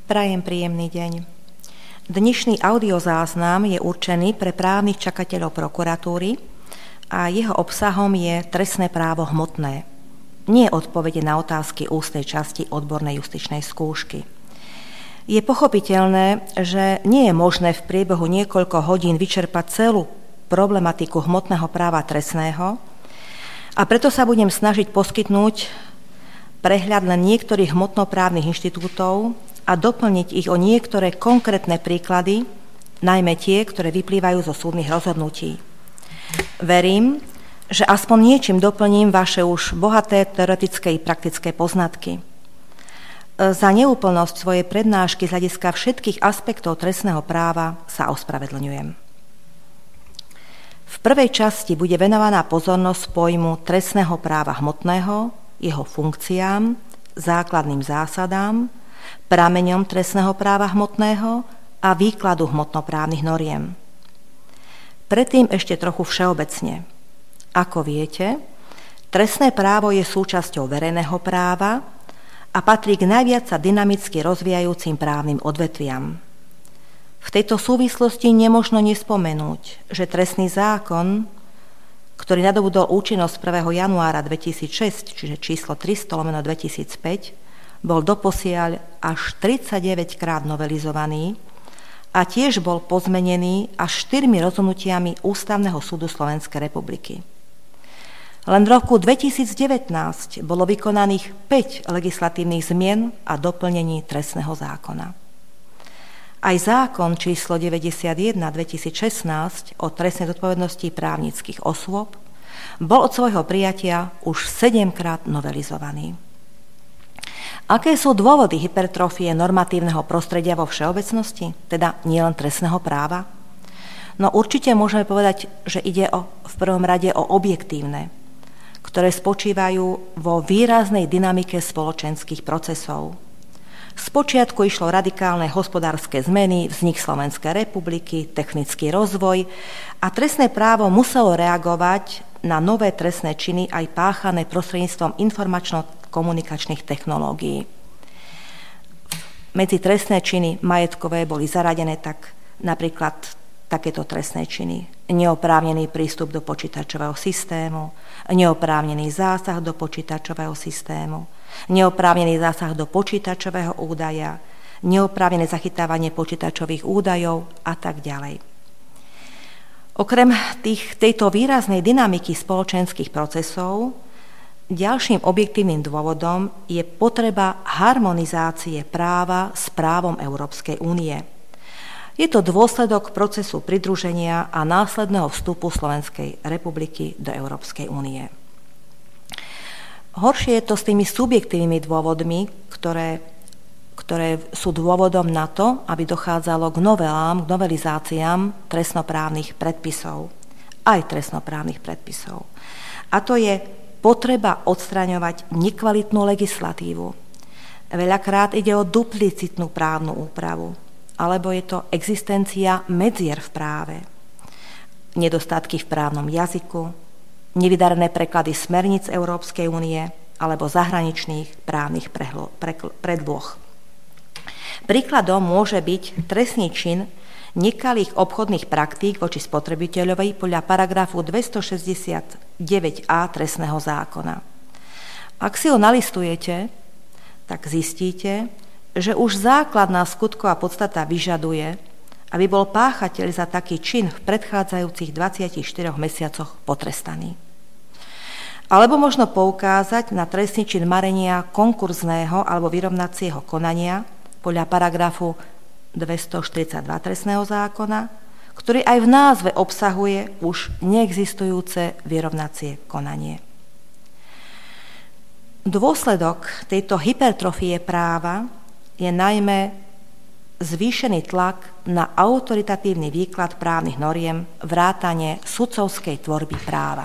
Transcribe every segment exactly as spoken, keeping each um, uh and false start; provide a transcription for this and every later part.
Prajem príjemný deň. Dnešný audiozáznam je určený pre právnych čakateľov prokuratúry a jeho obsahom je trestné právo hmotné. Nie odpovede na otázky ústnej časti odbornej justičnej skúšky. Je pochopiteľné, že nie je možné v priebehu niekoľko hodín vyčerpať celú problematiku hmotného práva trestného a preto sa budem snažiť poskytnúť prehľad len niektorých hmotnoprávnych inštitútov a doplniť ich o niektoré konkrétne príklady, najmä tie, ktoré vyplývajú zo súdnych rozhodnutí. Verím, že aspoň niečím doplním vaše už bohaté teoretické i praktické poznatky. Za neúplnosť svojej prednášky z hľadiska všetkých aspektov trestného práva sa ospravedlňujem. V prvej časti bude venovaná pozornosť pojmu trestného práva hmotného, jeho funkciám, základným zásadám, prameňom trestného práva hmotného a výkladu hmotnoprávnych noriem. Predtým ešte trochu všeobecne. Ako viete, trestné právo je súčasťou verejného práva a patrí k najviac sa dynamicky rozvíjajúcim právnym odvetviam. V tejto súvislosti nemožno nespomenúť, že trestný zákon, ktorý nadobudol účinnosť prvého januára dvetisícšesť, čiže číslo tristo lomeno dvetisícpäť, bol doposiaľ až tridsaťdeväť krát novelizovaný a tiež bol pozmenený až štyrmi rozhodnutiami Ústavného súdu Slovenskej republiky. Len v roku dvetisícdevätnásť bolo vykonaných päť legislatívnych zmien a doplnení trestného zákona. Aj zákon číslo deväťdesiatjeden dvetisícšestnásť o trestnej zodpovednosti právnických osôb bol od svojho prijatia už sedemkrát novelizovaný. Aké sú dôvody hypertrofie normatívneho prostredia vo všeobecnosti, teda nielen trestného práva? No určite môžeme povedať, že ide o, v prvom rade o objektívne, ktoré spočívajú vo výraznej dynamike spoločenských procesov. Spočiatku išlo radikálne hospodárske zmeny, vznik Slovenskej republiky, technický rozvoj a trestné právo muselo reagovať na nové trestné činy aj páchané prostredníctvom informačno-komunikačných technológií. Medzi trestné činy majetkové boli zaradené tak napríklad takéto trestné činy. Neoprávnený prístup do počítačového systému, neoprávnený zásah do počítačového systému, neoprávnený zásah do počítačového údaja, neoprávnené zachytávanie počítačových údajov a tak ďalej. Okrem tých, tejto výraznej dynamiky spoločenských procesov, ďalším objektívnym dôvodom je potreba harmonizácie práva s právom Európskej únie. Je to dôsledok procesu pridruženia a následného vstupu Slovenskej republiky do Európskej únie. Horšie je to s tými subjektívnymi dôvodmi, ktoré, ktoré sú dôvodom na to, aby dochádzalo k novelám, k novelizáciám trestnoprávnych predpisov, aj trestnoprávnych predpisov. A to je potreba odstraňovať nekvalitnú legislatívu. Veľakrát ide o duplicitnú právnu úpravu, alebo je to existencia medzier v práve, nedostatky v právnom jazyku, nevydarené preklady smerníc Európskej únie alebo zahraničných právnych predloh. Príkladom môže byť trestný čin nekalých obchodných praktík voči spotrebiteľovi podľa paragrafu dvestošesťdesiatdeväť a trestného zákona. Ak si ho nalistujete, tak zistíte, že už základná skutková podstata vyžaduje, aby bol páchateľ za taký čin v predchádzajúcich dvadsiatich štyroch mesiacoch potrestaný. Alebo možno poukázať na trestný čin marenia konkurzného alebo vyrovnacieho konania podľa paragrafu dvestoštyridsaťdva trestného zákona, ktorý aj v názve obsahuje už neexistujúce vyrovnacie konanie. Dôsledok tejto hypertrofie práva je najmä zvýšený tlak na autoritatívny výklad právnych noriem vrátane sudcovskej tvorby práva.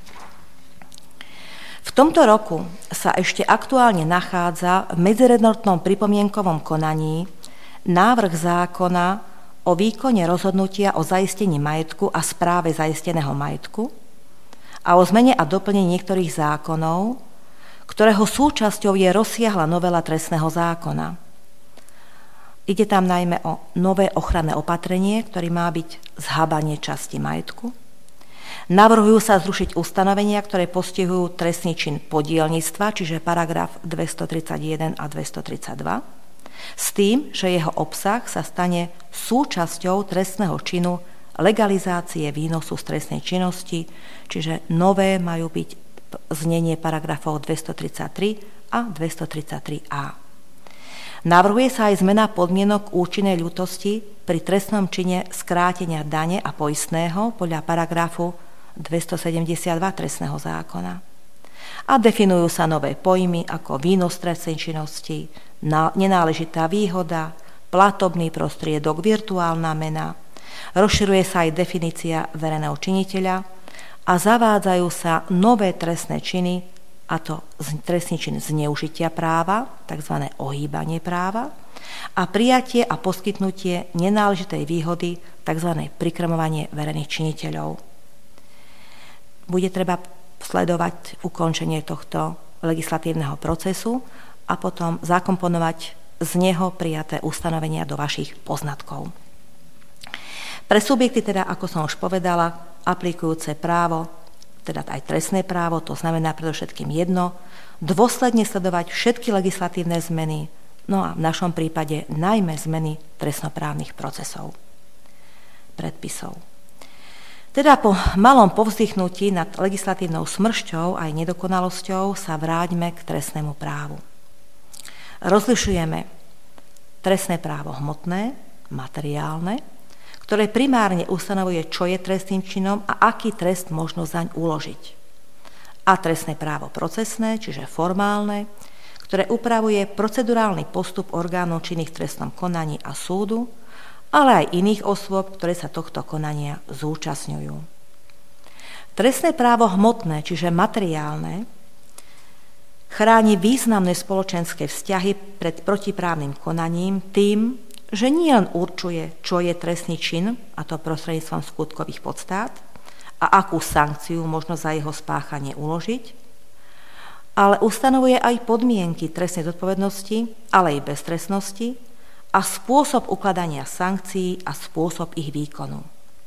V tomto roku sa ešte aktuálne nachádza v medziresortnom pripomienkovom konaní návrh zákona o výkone rozhodnutia o zaistení majetku a správe zaisteného majetku a o zmene a doplnení niektorých zákonov, ktorého súčasťou je rozsiahla novela trestného zákona. Ide tam najmä o nové ochranné opatrenie, ktoré má byť zhábanie časti majetku. Navrhujú sa zrušiť ustanovenia, ktoré postihujú trestný čin podielnictva, čiže paragraf dvestotridsaťjeden a dvestotridsaťdva, s tým, že jeho obsah sa stane súčasťou trestného činu legalizácie výnosu z trestnej činnosti, čiže nové majú byť znenie paragrafov dvestotridsaťtri a dvestotridsaťtri a. Navrhuje sa aj zmena podmienok účinnej ľutosti pri trestnom čine skrátenia dane a poistného podľa paragrafu dvestosedemdesiatdva trestného zákona. A definujú sa nové pojmy ako výnos trestnej činnosti, nenáležitá výhoda, platobný prostriedok, virtuálna mena. Rozširuje sa aj definícia verejného činiteľa a zavádzajú sa nové trestné činy, a to trestný čin zneužitia práva, tzv. Ohýbanie práva, a prijatie a poskytnutie nenáležitej výhody, tzv. Prikrmovanie verejných činiteľov. Bude treba sledovať ukončenie tohto legislatívneho procesu a potom zakomponovať z neho prijaté ustanovenia do vašich poznatkov. Pre subjekty teda, ako som už povedala, aplikujúce právo, teda aj trestné právo, to znamená predovšetkým jedno, dôsledne sledovať všetky legislatívne zmeny, no a v našom prípade najmä zmeny trestnoprávnych procesov, predpisov. Teda po malom povzdychnutí nad legislatívnou smršťou aj nedokonalosťou sa vráťme k trestnému právu. Rozlišujeme trestné právo hmotné, materiálne, ktoré primárne ustanovuje, čo je trestným činom a aký trest možno zaň uložiť. A trestné právo procesné, čiže formálne, ktoré upravuje procedurálny postup orgánov činných v trestnom konaní a súdu, ale aj iných osôb, ktoré sa tohto konania zúčastňujú. Trestné právo hmotné, čiže materiálne, chráni významné spoločenské vzťahy pred protiprávnym konaním tým, že nie len určuje, čo je trestný čin, a to prostredníctvom skutkových podstát, a akú sankciu možno za jeho spáchanie uložiť, ale ustanovuje aj podmienky trestnej zodpovednosti, ale aj beztrestnosti a spôsob ukladania sankcií a spôsob ich výkonu.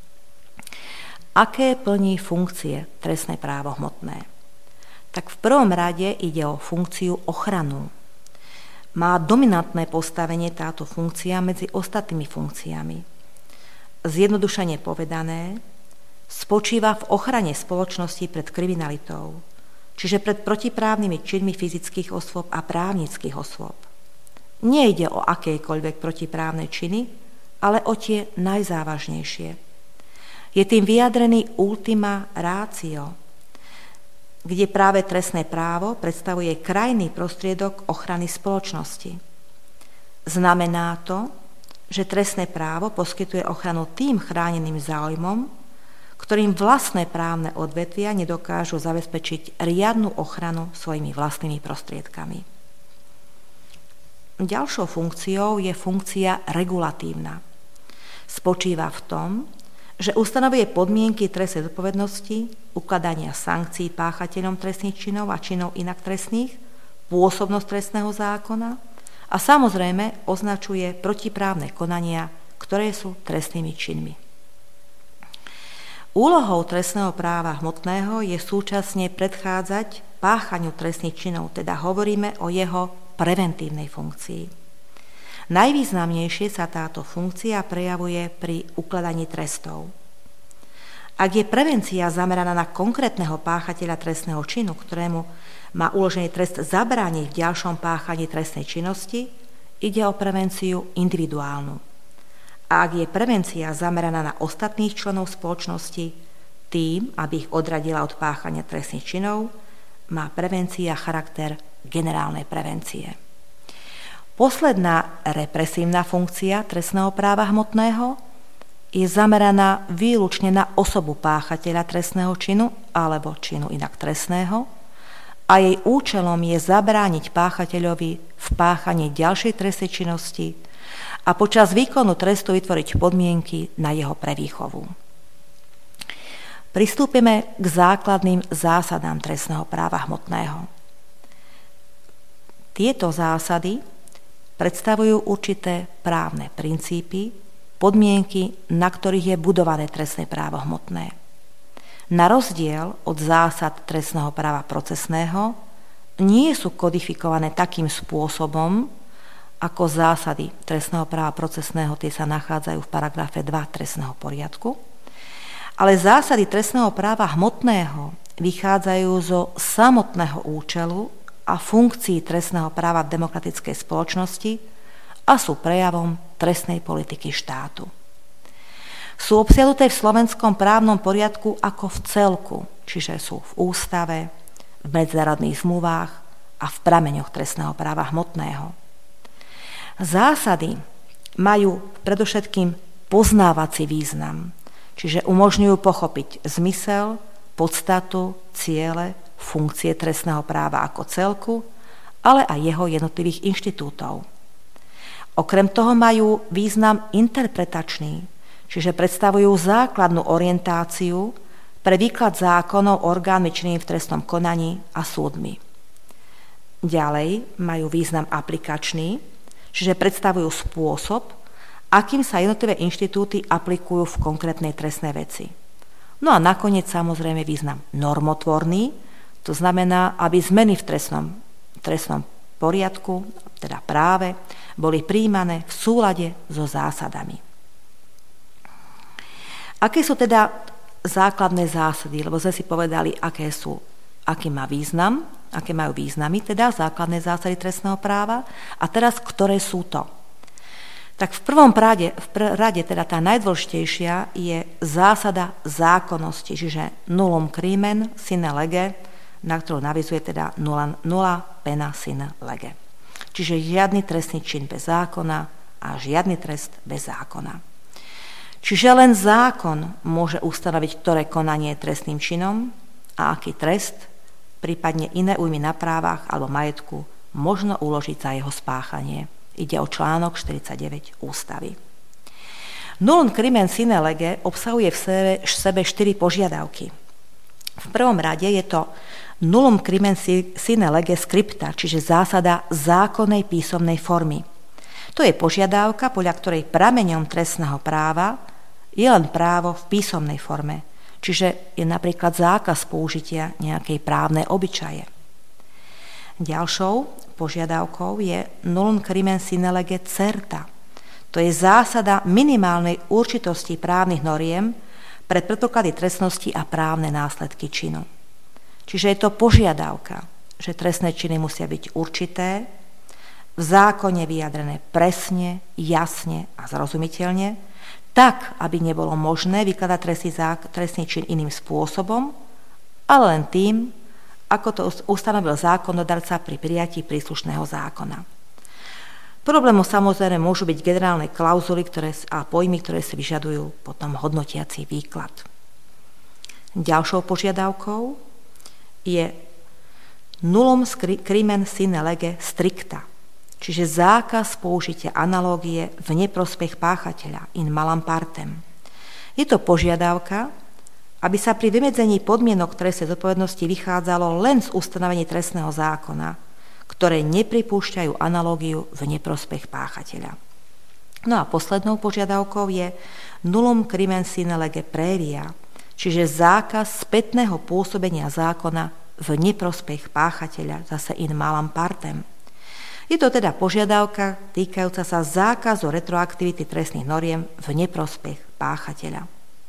Aké plní funkcie trestné právo hmotné? Tak v prvom rade ide o funkciu ochranu. Má dominantné postavenie táto funkcia medzi ostatnými funkciami. Zjednodušene povedané, spočíva v ochrane spoločnosti pred kriminalitou, čiže pred protiprávnymi činmi fyzických osôb a právnických osôb. Nejde o akékoľvek protiprávne činy, ale o tie najzávažnejšie. Je tým vyjadrený ultima ratio, kde práve trestné právo predstavuje krajný prostriedok ochrany spoločnosti. Znamená to, že trestné právo poskytuje ochranu tým chráneným záujmom, ktorým vlastné právne odvetvia nedokážu zabezpečiť riadnu ochranu svojimi vlastnými prostriedkami. Ďalšou funkciou je funkcia regulatívna. Spočíva v tom, že ustanovuje podmienky trestnej zodpovednosti, ukladania sankcií páchateľom trestných činov a činov inak trestných, pôsobnosť trestného zákona a samozrejme označuje protiprávne konania, ktoré sú trestnými činmi. Úlohou trestného práva hmotného je súčasne predchádzať páchaniu trestných činov, teda hovoríme o jeho preventívnej funkcii. Najvýznamnejšie sa táto funkcia prejavuje pri ukladaní trestov. Ak je prevencia zameraná na konkrétneho páchateľa trestného činu, ktorému má uložený trest zabrániť v ďalšom páchaní trestnej činnosti, ide o prevenciu individuálnu. A ak je prevencia zameraná na ostatných členov spoločnosti, tým, aby ich odradila od páchania trestných činov, má prevencia charakter generálnej prevencie. Posledná represívna funkcia trestného práva hmotného je zameraná výlučne na osobu páchateľa trestného činu alebo činu inak trestného a jej účelom je zabrániť páchateľovi v páchaní ďalšej trestnej činnosti a počas výkonu trestu vytvoriť podmienky na jeho prevýchovu. Pristúpime k základným zásadám trestného práva hmotného. Tieto zásady predstavujú určité právne princípy, podmienky, na ktorých je budované trestné právo hmotné. Na rozdiel od zásad trestného práva procesného nie sú kodifikované takým spôsobom, ako zásady trestného práva procesného, tie sa nachádzajú v paragrafe dva trestného poriadku, ale zásady trestného práva hmotného vychádzajú zo samotného účelu a funkcií trestného práva v demokratickej spoločnosti a sú prejavom trestnej politiky štátu. Sú obsiahnuté v slovenskom právnom poriadku ako v celku, čiže sú v ústave, v medzinárodných zmluvách a v prameňoch trestného práva hmotného. Zásady majú predovšetkým poznávací význam, čiže umožňujú pochopiť zmysel, podstatu, ciele, funkcie trestného práva ako celku, ale aj jeho jednotlivých inštitútov. Okrem toho majú význam interpretačný, čiže predstavujú základnú orientáciu pre výklad zákonov orgánmi činnými v trestnom konaní a súdmi. Ďalej majú význam aplikačný, čiže predstavujú spôsob, akým sa jednotlivé inštitúty aplikujú v konkrétnej trestnej veci. No a nakoniec samozrejme význam normotvorný, to znamená, aby zmeny v trestnom, trestnom poriadku, teda práve, boli prijímané v súlade so zásadami. Aké sú teda základné zásady? Lebo sme si povedali, aké sú, aký má význam, aké majú významy, teda základné zásady trestného práva. A teraz, ktoré sú to? Tak v prvom rade, v pr- rade teda tá najdôležitejšia je zásada zákonnosti, čiže nullum crimen sine lege, na ktorú navizuje teda nulla, nulla pena sine lege. Čiže žiadny trestný čin bez zákona a žiadny trest bez zákona. Čiže len zákon môže ustanoviť, ktoré konanie je trestným činom a aký trest, prípadne iné újmy na právach alebo majetku, možno uložiť za jeho spáchanie. Ide o článok štyridsaťdeväť ústavy. Nullum crimen sine lege obsahuje v sebe, v sebe štyri požiadavky. V prvom rade je to nullum crimen sine lege scripta, čiže zásada zákonnej písomnej formy. To je požiadavka, podľa ktorej prameňom trestného práva je len právo v písomnej forme, čiže je napríklad zákaz použitia nejakej právnej obyčaje. Ďalšou požiadavkou je nullum crimen sine lege certa. To je zásada minimálnej určitosti právnych noriem pre predpoklady trestnosti a právne následky činu. Čiže je to požiadavka, že trestné činy musia byť určité, v zákone vyjadrené presne, jasne a zrozumiteľne, tak, aby nebolo možné vykladať trestný, zák- trestný čin iným spôsobom, ale len tým, ako to ustanovil zákonodarca pri prijatí príslušného zákona. Problémom samozrejme môžu byť generálne klauzuly ktoré, a pojmy, ktoré si vyžadujú potom hodnotiaci výklad. Ďalšou požiadavkou je nullum crimen sine lege stricta, čiže zákaz použitia analógie v neprospech páchateľa in malam partem. Je to požiadavka, aby sa pri vymedzení podmienok trestnej zodpovednosti vychádzalo len z ustanovení trestného zákona, ktoré nepripúšťajú analógiu v neprospech páchateľa. No a poslednou požiadavkou je nullum crimen sine lege praevia, čiže zákaz spätného pôsobenia zákona v neprospech páchateľa, zase in malam partem. Je to teda požiadavka týkajúca sa zákazu retroaktivity trestných noriem v neprospech páchateľa.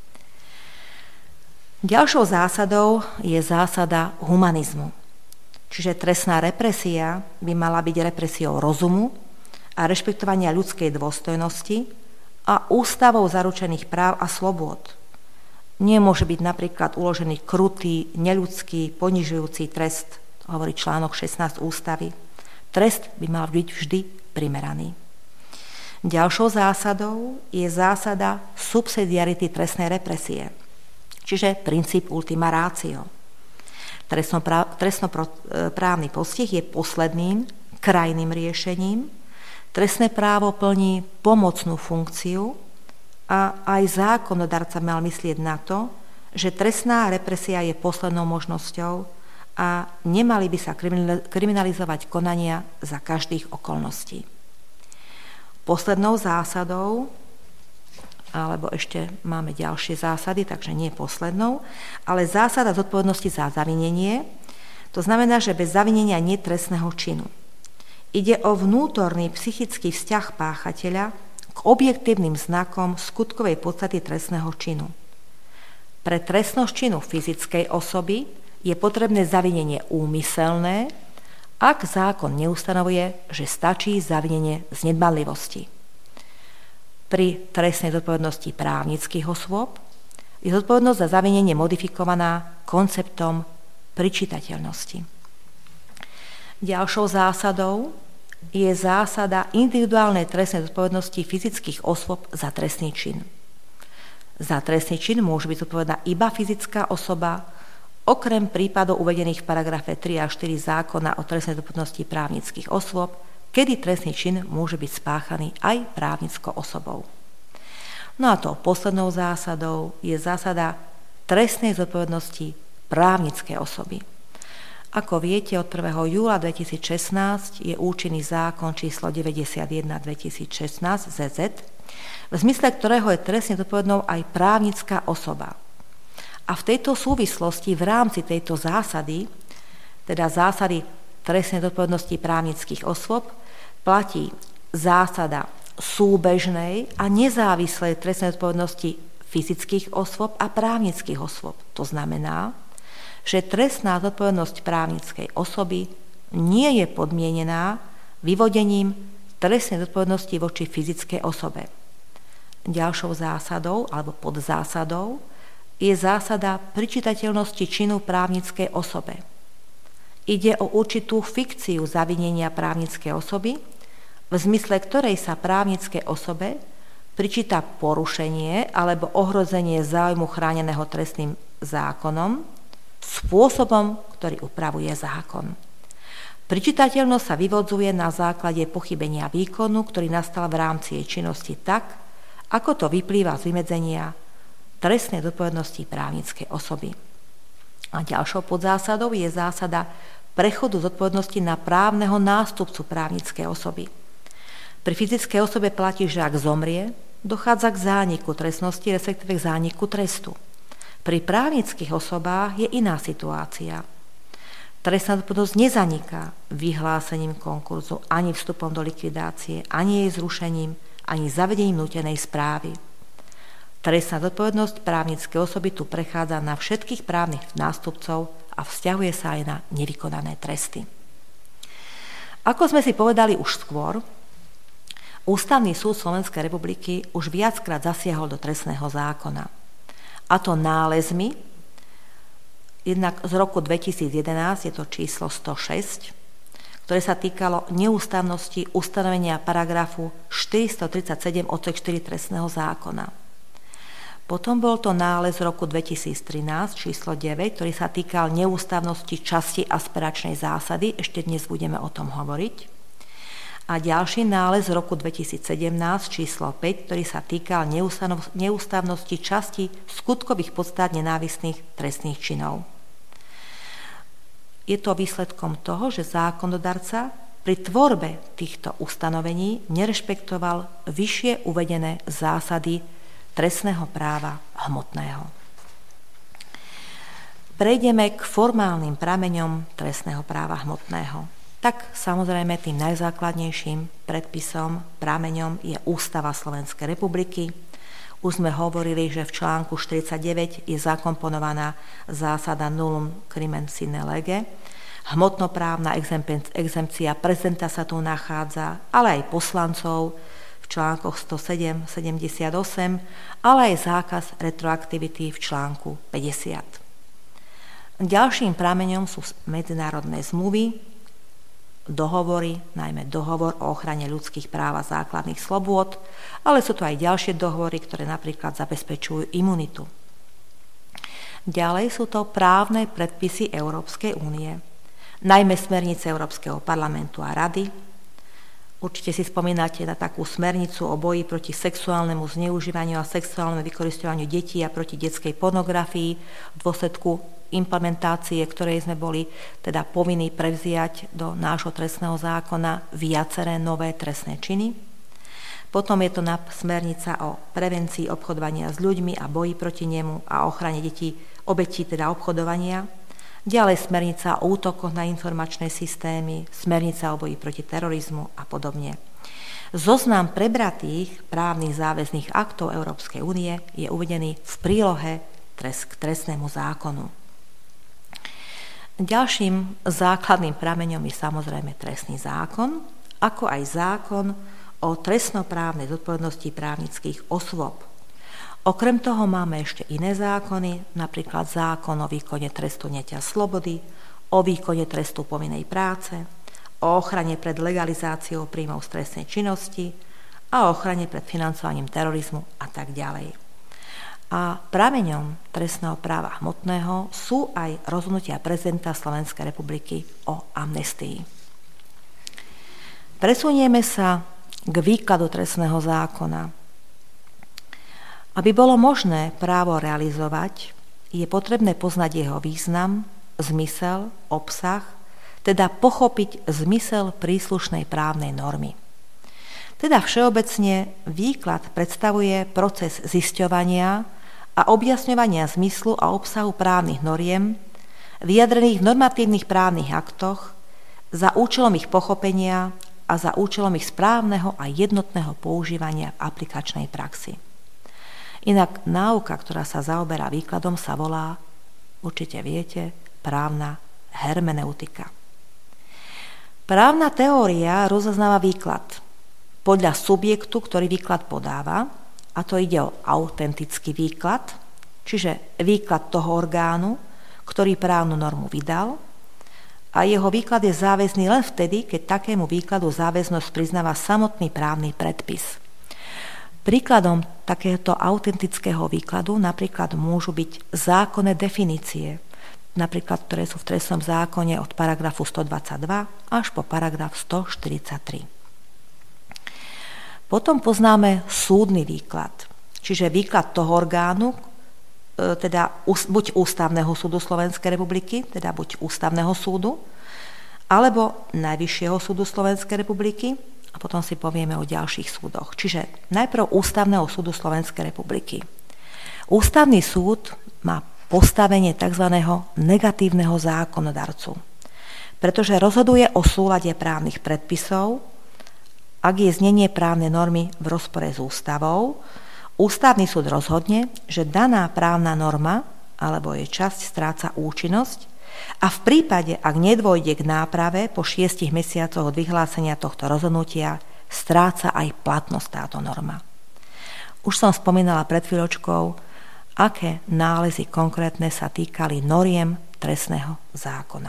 Ďalšou zásadou je zásada humanizmu. Čiže trestná represia by mala byť represiou rozumu a rešpektovania ľudskej dôstojnosti a ústavou zaručených práv a slobôd. Nemôže byť napríklad uložený krutý, neľudský, ponižujúci trest, hovorí článok šestnásť ústavy. Trest by mal byť vždy primeraný. Ďalšou zásadou je zásada subsidiarity trestnej represie, čiže princíp ultima ratio. Trestnoprávny postih je posledným krajným riešením. Trestné právo plní pomocnú funkciu a aj zákonodarca mal myslieť na to, že trestná represia je poslednou možnosťou a nemali by sa kriminalizovať konania za každých okolností. Poslednou zásadou, alebo ešte máme ďalšie zásady, takže nie poslednou, ale zásada zodpovednosti za zavinenie, to znamená, že bez zavinenia nie je trestného činu. Ide o vnútorný psychický vzťah páchateľa k objektívnym znakom skutkovej podstaty trestného činu. Pre trestnosť činu fyzickej osoby je potrebné zavinenie úmyselné, ak zákon neustanovuje, že stačí zavinenie z nedbanlivosti. Pri trestnej zodpovednosti právnických osôb je zodpovednosť za zavinenie modifikovaná konceptom pričítateľnosti. Ďalšou zásadou je zásada individuálnej trestnej zodpovednosti fyzických osôb za trestný čin. Za trestný čin môže byť zodpovedná iba fyzická osoba, okrem prípadov uvedených v paragrafe tri a štyri zákona o trestnej zodpovednosti právnických osôb, kedy trestný čin môže byť spáchaný aj právnickou osobou. No a to poslednou zásadou je zásada trestnej zodpovednosti právnickej osoby. Ako viete, od prvého júla dvetisícšestnásť je účinný zákon číslo deväťdesiatjeden dvetisícšestnásť zet zet, v zmysle ktorého je trestne zodpovednou aj právnická osoba. A v tejto súvislosti v rámci tejto zásady, teda zásady trestnej zodpovednosti právnických osôb, platí zásada súbežnej a nezávislej trestnej zodpovednosti fyzických osôb a právnických osôb. To znamená, že trestná zodpovednosť právnickej osoby nie je podmienená vyvodením trestnej zodpovednosti voči fyzickej osobe. Ďalšou zásadou alebo podzásadou je zásada pričítateľnosti činu právnickej osobe. Ide o určitú fikciu zavinenia právnickej osoby, v zmysle ktorej sa právnickej osobe pričíta porušenie alebo ohrozenie záujmu chráneného trestným zákonom spôsobom, ktorý upravuje zákon. Pričítateľnosť sa vyvodzuje na základe pochybenia výkonu, ktorý nastal v rámci jej činnosti tak, ako to vyplýva z vymedzenia trestnej zodpovednosti právnickej osoby. A ďalšou podzásadou je zásada prechodu zodpovednosti na právneho nástupcu právnickej osoby. Pri fyzickej osobe platí, že ak zomrie, dochádza k zániku trestnosti, respektíve k zániku trestu. Pri právnických osobách je iná situácia. Trestná zodpovednosť nezaniká vyhlásením konkurzu, ani vstupom do likvidácie, ani jej zrušením, ani zavedením nútenej správy. Trestná zodpovednosť právnickej osoby tu prechádza na všetkých právnych nástupcov a vzťahuje sa aj na nevykonané tresty. Ako sme si povedali už skôr, Ústavný súd Slovenskej republiky už viackrát zasiahol do trestného zákona. A to nálezmi, jednak z roku dvetisíc jedenásť, je to číslo sto šesť, ktoré sa týkalo neústavnosti ustanovenia paragrafu štyristotridsaťsedem odsek štyri trestného zákona. Potom bol to nález z roku dvetisíc trinásť, číslo deväť, ktorý sa týkal neústavnosti časti aspiračnej zásady, ešte dnes budeme o tom hovoriť. A ďalší nález z roku dvetisíc sedemnásť, číslo päť, ktorý sa týkal neústavnosti časti skutkových podstát nenávistných trestných činov. Je to výsledkom toho, že zákonodarca pri tvorbe týchto ustanovení nerešpektoval vyššie uvedené zásady trestného práva hmotného. Prejdeme k formálnym prameňom trestného práva hmotného. Tak samozrejme tým najzákladnejším predpisom, prameňom je Ústava Slovenskej republiky. Už sme hovorili, že v článku štyridsaťdeväť je zakomponovaná zásada nullum crimen sine lege. Hmotnoprávna exempcia prezidenta sa tu nachádza, ale aj poslancov v článkoch sto sedem sedemdesiatosem, ale aj zákaz retroaktivity v článku päťdesiat. Ďalším prameňom sú medzinárodné zmluvy, dohovory, najmä dohovor o ochrane ľudských práv a základných slobôd, ale sú tu aj ďalšie dohovory, ktoré napríklad zabezpečujú imunitu. Ďalej sú to právne predpisy Európskej únie, najmä smernice Európskeho parlamentu a rady. Určite si spomínate na takú smernicu o boji proti sexuálnemu zneužívaniu a sexuálnemu vykorisťovaniu detí a proti detskej pornografii v dôsledku implementácie, ktorej sme boli teda povinní prevziať do nášho trestného zákona viaceré nové trestné činy. Potom je to smernica o prevencii obchodovania s ľuďmi a boji proti nemu a ochrane detí, obetí teda obchodovania. Ďalej smernica o útokoch na informačné systémy, smernica o boji proti terorizmu a podobne. Zoznam prebratých právnych záväzných aktov Európskej únie je uvedený v prílohe k trestnému zákonu. Ďalším základným prameňom je samozrejme trestný zákon, ako aj zákon o trestnoprávnej zodpovednosti právnických osôb. Okrem toho máme ešte iné zákony, napríklad zákon o výkone trestu odňatia slobody, o výkone trestu povinnej práce, o ochrane pred legalizáciou príjmov z trestnej činnosti a o ochrane pred financovaním terorizmu a tak ďalej. A prameňom trestného práva hmotného sú aj rozhodnutia prezidenta Slovenskej republiky o amnestii. Presunieme sa k výkladu trestného zákona. Aby bolo možné právo realizovať, je potrebné poznať jeho význam, zmysel, obsah, teda pochopiť zmysel príslušnej právnej normy. Teda všeobecne výklad predstavuje proces zisťovania a objasňovania zmyslu a obsahu právnych noriem, vyjadrených v normatívnych právnych aktoch, za účelom ich pochopenia a za účelom ich správneho a jednotného používania v aplikačnej praxi. Inak náuka, ktorá sa zaoberá výkladom, sa volá, určite viete, právna hermeneutika. Právna teória rozoznáva výklad podľa subjektu, ktorý výklad podáva, a to ide o autentický výklad, čiže výklad toho orgánu, ktorý právnu normu vydal, a jeho výklad je záväzný len vtedy, keď takému výkladu záväznosť priznáva samotný právny predpis. Príkladom takéhoto autentického výkladu napríklad môžu byť zákonné definície, napríklad ktoré sú v trestnom zákone od paragrafu stodvadsaťdva až po paragraf stoštyridsaťtri. Potom poznáme súdny výklad, čiže výklad toho orgánu, teda buď Ústavného súdu Slovenskej republiky, teda buď Ústavného súdu, alebo Najvyššieho súdu Slovenskej republiky, a potom si povieme o ďalších súdoch. Čiže najprv Ústavného súdu Slovenskej republiky. Ústavný súd má postavenie tzv. Negatívneho zákonodarcu, pretože rozhoduje o súlade právnych predpisov, ak je znenie právnej normy v rozpore s ústavou. Ústavný súd rozhodne, že daná právna norma alebo jej časť stráca účinnosť a v prípade, ak nedôjde k náprave po šiestich mesiacoch od vyhlásenia tohto rozhodnutia, stráca aj platnosť táto norma. Už som spomínala pred chvíľočkou, aké nálezy konkrétne sa týkali noriem trestného zákona.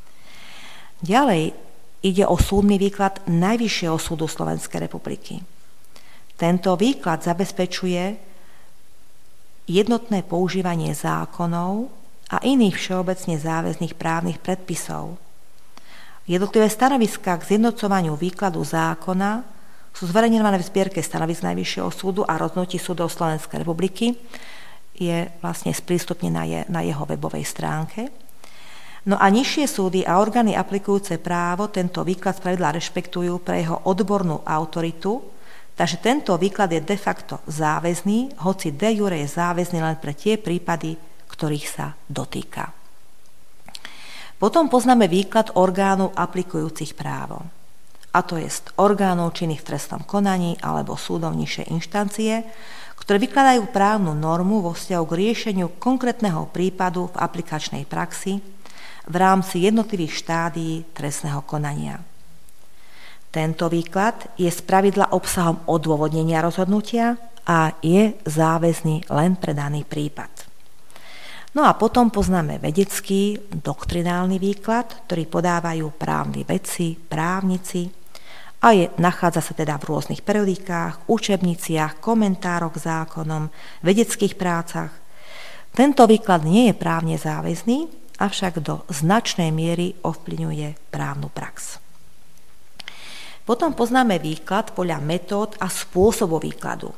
Ďalej ide o súdny výklad Najvyššieho súdu Slovenskej republiky. Tento výklad zabezpečuje jednotné používanie zákonov a iných všeobecne záväzných právnych predpisov. Jednotlivé stanoviská k zjednocovaniu výkladu zákona sú zverejňované v zbierke stanovisk Najvyššieho súdu a rozhodnutí súdov Slovenskej republiky. Je vlastne sprístupnená je na jeho webovej stránke. No a nižšie súdy a orgány aplikujúce právo tento výklad spravidla rešpektujú pre jeho odbornú autoritu, takže tento výklad je de facto záväzný, hoci de jure je záväzný len pre tie prípady, ktorých sa dotýka. Potom poznáme výklad orgánov aplikujúcich právo, a to je orgánov činných v trestnom konaní alebo súdov nižšej inštancie, ktoré vykladajú právnu normu vo vzťahu k riešeniu konkrétneho prípadu v aplikačnej praxi v rámci jednotlivých štádií trestného konania. Tento výklad je spravidla obsahom odôvodnenia rozhodnutia a je záväzný len pre daný prípad. No a potom poznáme vedecký, doktrinálny výklad, ktorý podávajú právni vedci, právnici a je, nachádza sa teda v rôznych periodikách, učebniciach, komentároch k zákonom, vedeckých prácach. Tento výklad nie je právne záväzný, avšak do značnej miery ovplyvňuje právnu prax. Potom poznáme výklad podľa metód a spôsobov výkladu.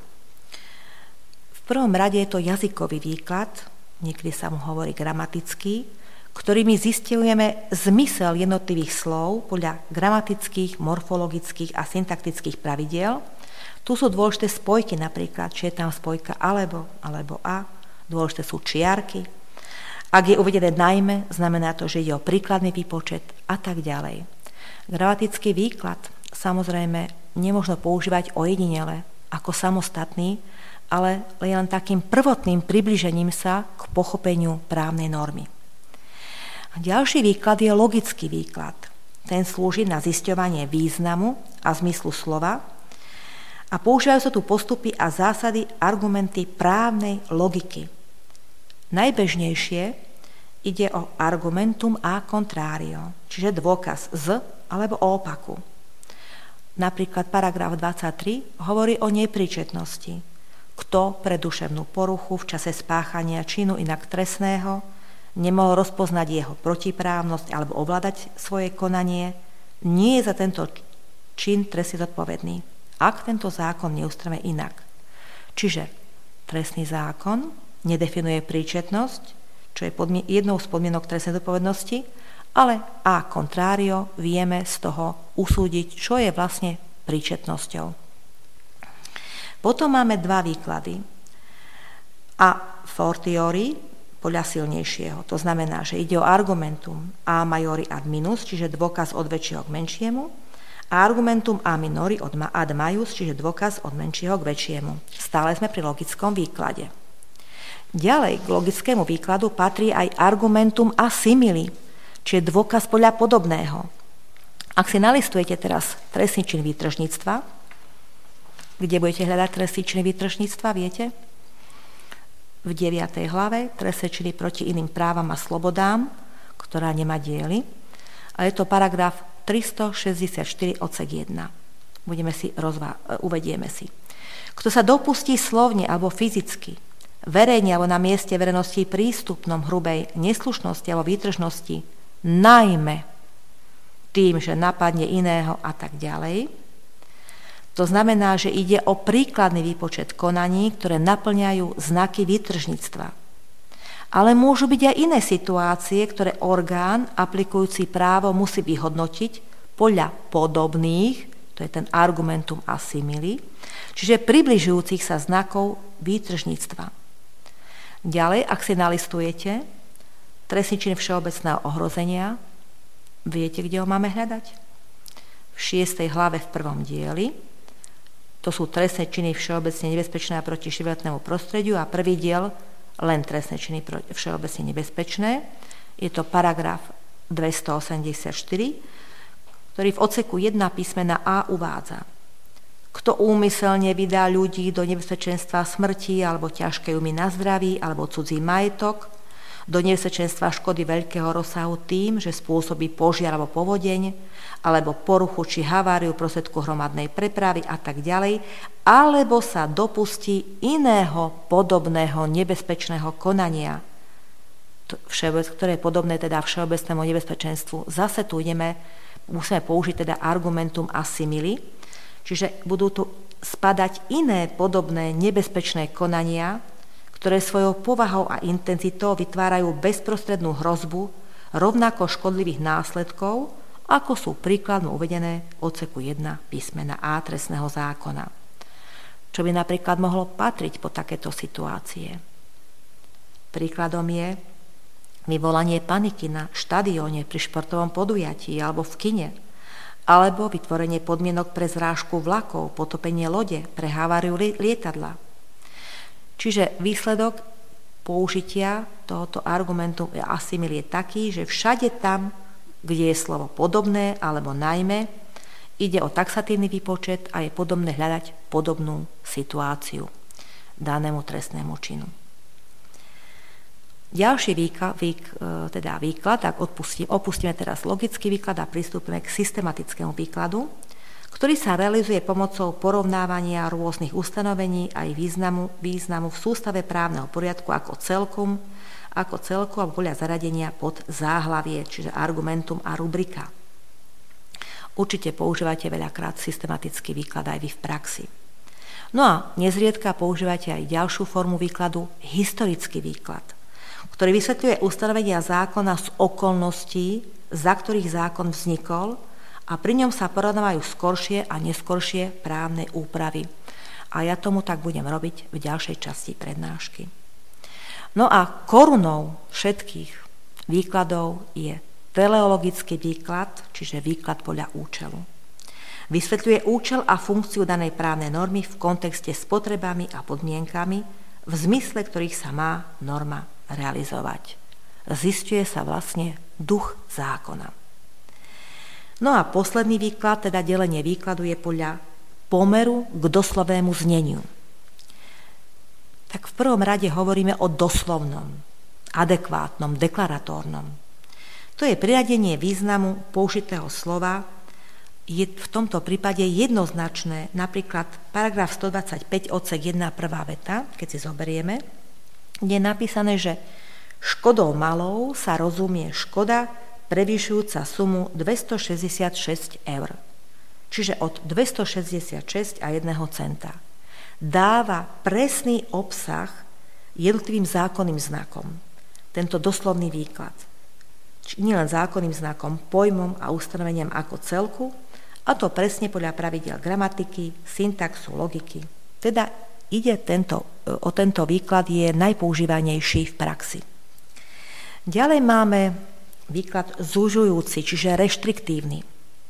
V prvom rade je to jazykový výklad, niekedy sa mu hovorí gramatický, ktorými zisťujeme zmysel jednotlivých slov podľa gramatických, morfologických a syntaktických pravidiel. Tu sú dôležité spojky napríklad, či je tam spojka alebo, alebo a, dôležité sú čiarky. Ak je uvedené najmä, znamená to, že ide o príkladný výpočet a tak ďalej. Gramatický výklad samozrejme nemôžno používať ojedinele ako samostatný, ale len takým prvotným približením sa k pochopeniu právnej normy. Ďalší výklad je logický výklad. Ten slúži na zisťovanie významu a zmyslu slova a používajú sa tu postupy a zásady argumenty právnej logiky. Najbežnejšie ide o argumentum a contrario, čiže dôkaz z alebo o opaku. Napríklad paragraf dvadsaťtri hovorí o nepríčetnosti. Kto pre duševnú poruchu v čase spáchania činu inak trestného nemohol rozpoznať jeho protiprávnosť alebo ovládať svoje konanie, nie je za tento čin trestne zodpovedný, ak tento zákon neustreme inak. Čiže trestný zákon nedefinuje príčetnosť, čo je podmien- jednou z podmienok trestnej zodpovednosti, ale a contrario vieme z toho usúdiť, čo je vlastne príčetnosťou. Potom máme dva výklady. A fortiori podľa silnejšieho. To znamená, že ide o argumentum a maiori ad minus, čiže dôkaz od väčšieho k menšiemu, a argumentum a minori od ma- ad maius, čiže dôkaz od menšieho k väčšiemu. Stále sme pri logickom výklade. Ďalej k logickému výkladu patrí aj argumentum a simili, čiže dôkaz podľa podobného. Ak si nalistujete teraz trestný čin výtržníctva, kde budete hľadať trestný čin výtržníctva, viete? V deviatej hlave trestné činy proti iným právam a slobodám, ktorá nemá diely. A je to paragraf tristošesťdesiatštyri odsek jeden. Budeme si rozvá- uvedieme si. Kto sa dopustí slovne alebo fyzicky, verejne alebo na mieste verejnosti prístupnom hrubej neslušnosti alebo výtržnosti, najmä tým, že napadne iného a tak ďalej. To znamená, že ide o príkladný výpočet konaní, ktoré naplňajú znaky výtržníctva. Ale môžu byť aj iné situácie, ktoré orgán aplikujúci právo musí vyhodnotiť podľa podobných, to je ten argumentum a simili, čiže približujúcich sa znakov výtržníctva. Ďalej, ak si nalistujete trestný čin všeobecného ohrozenia, viete, kde ho máme hľadať? V šiestej hlave v prvom dieli. To sú trestné činy všeobecne nebezpečné a proti životnému prostrediu a prvý diel len trestné činy všeobecne nebezpečné. Je to paragraf dvestoosemdesiatštyri, ktorý v odseku jeden písmena A uvádza: Kto úmyselne vydá ľudí do nebezpečenstva smrti alebo ťažkej újmy na zdraví alebo cudzí majetok, do nebezpečenstva škody veľkého rozsahu tým, že spôsobí požiar alebo povodeň, alebo poruchu či haváriu prostriedku hromadnej prepravy a tak ďalej, alebo sa dopustí iného podobného nebezpečného konania, ktoré je podobné teda všeobecnému nebezpečenstvu. Zase tu ideme, musíme použiť teda argumentum a simili, čiže budú tu spadať iné podobné nebezpečné konania, ktoré svojou povahou a intenzitou vytvárajú bezprostrednú hrozbu rovnako škodlivých následkov, ako sú príkladne uvedené v odseku jeden písmena A trestného zákona. Čo by napríklad mohlo patriť po takéto situácie? Príkladom je vyvolanie paniky na štadióne pri športovom podujatí alebo v kine, alebo vytvorenie podmienok pre zrážku vlakov, potopenie lode, pre haváriu lietadla. Čiže výsledok použitia tohoto argumentu a simil je taký, že všade tam, kde je slovo podobné alebo najmä, ide o taxatívny výpočet a je podobné hľadať podobnú situáciu danému trestnému činu. Ďalší výklad, výk, teda výklad tak odpustíme, opustíme teraz logický výklad a pristúpime k systematickému výkladu, ktorý sa realizuje pomocou porovnávania rôznych ustanovení aj významu, významu v sústave právneho poriadku ako celkom, ako celku a podľa zaradenia pod záhlavie, čiže argumentum a rubrika. Určite používate veľakrát systematický výklad aj vy v praxi. No a nezriedka používate aj ďalšiu formu výkladu, historický výklad, ktorý vysvetľuje ustanovenia zákona z okolností, za ktorých zákon vznikol, a pri ňom sa porovnávajú skoršie a neskoršie právne úpravy. A ja tomu tak budem robiť v ďalšej časti prednášky. No a korunou všetkých výkladov je teleologický výklad, čiže výklad podľa účelu. Vysvetľuje účel a funkciu danej právnej normy v kontexte s potrebami a podmienkami, v zmysle ktorých sa má norma realizovať. Zisťuje sa vlastne duch zákona. No a posledný výklad, teda delenie výkladu, je podľa pomeru k doslovému zneniu. Tak v prvom rade hovoríme o doslovnom, adekvátnom, deklaratórnom. To je priradenie významu použitého slova, je v tomto prípade jednoznačné, napríklad paragraf stodvadsaťpäť odsek jeden prvá veta, keď si zoberieme, kde je napísané, že škodou malou sa rozumie škoda prevyšujúca sumu dvestošesťdesiatšesť eur, čiže od dvestošesťdesiatšesť a jedného centa. Dáva presný obsah jednotlivým zákonným znakom. Tento doslovný výklad. Nielen zákonným znakom, pojmom a ustanoveniam ako celku, a to presne podľa pravidiel gramatiky, syntaxu, logiky. Teda ide tento, o tento výklad, je najpoužívanejší v praxi. Ďalej máme výklad zužujúci, čiže reštriktívny.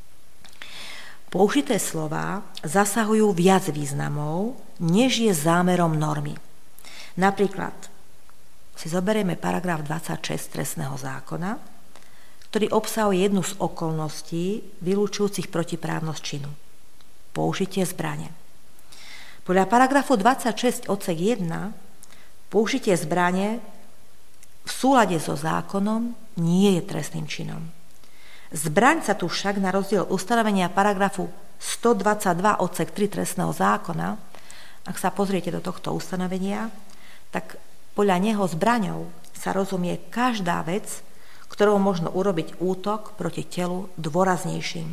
Použité slová zasahujú viac významov, než je zámerom normy. Napríklad si zoberieme paragraf dvadsaťšesť trestného zákona, ktorý obsahuje jednu z okolností vylúčujúcich protiprávnosť činu. Použitie zbrane. Podľa paragrafu dvadsaťšesť odsek jeden použitie zbrane v súlade so zákonom nie je trestným činom. Zbraň sa tu však na rozdiel ustanovenia paragrafu stodvadsaťdva odsek tri trestného zákona, ak sa pozriete do tohto ustanovenia, tak podľa neho zbraňou sa rozumie každá vec, ktorou možno urobiť útok proti telu dôraznejším.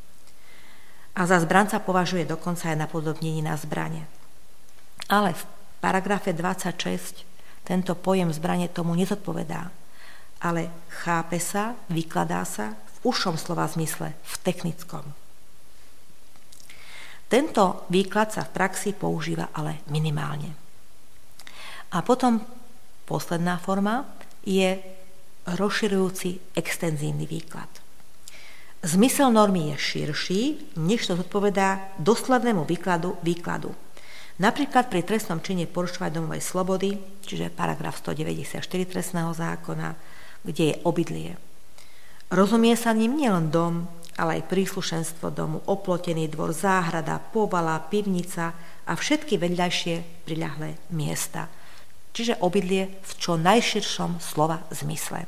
A za zbraň sa považuje dokonca aj napodobnenie na zbrane. Ale v paragrafe dvadsaťšesť tento pojem zbrane tomu nezodpovedá, ale chápe sa, vykladá sa v užšom slova zmysle, v technickom. Tento výklad sa v praxi používa ale minimálne. A potom posledná forma je rozširujúci extenzívny výklad. Zmysel normy je širší, než to zodpovedá doslednému výkladu výkladu. Napríklad pri trestnom čine porušovania domovej slobody, čiže paragraf stodeväťdesiatštyri trestného zákona, kde je obydlie. Rozumie sa ním nielen dom, ale aj príslušenstvo domu, oplotený dvor, záhrada, povala, pivnica a všetky vedľajšie priľahlé miesta. Čiže obydlie v čo najširšom slova zmysle.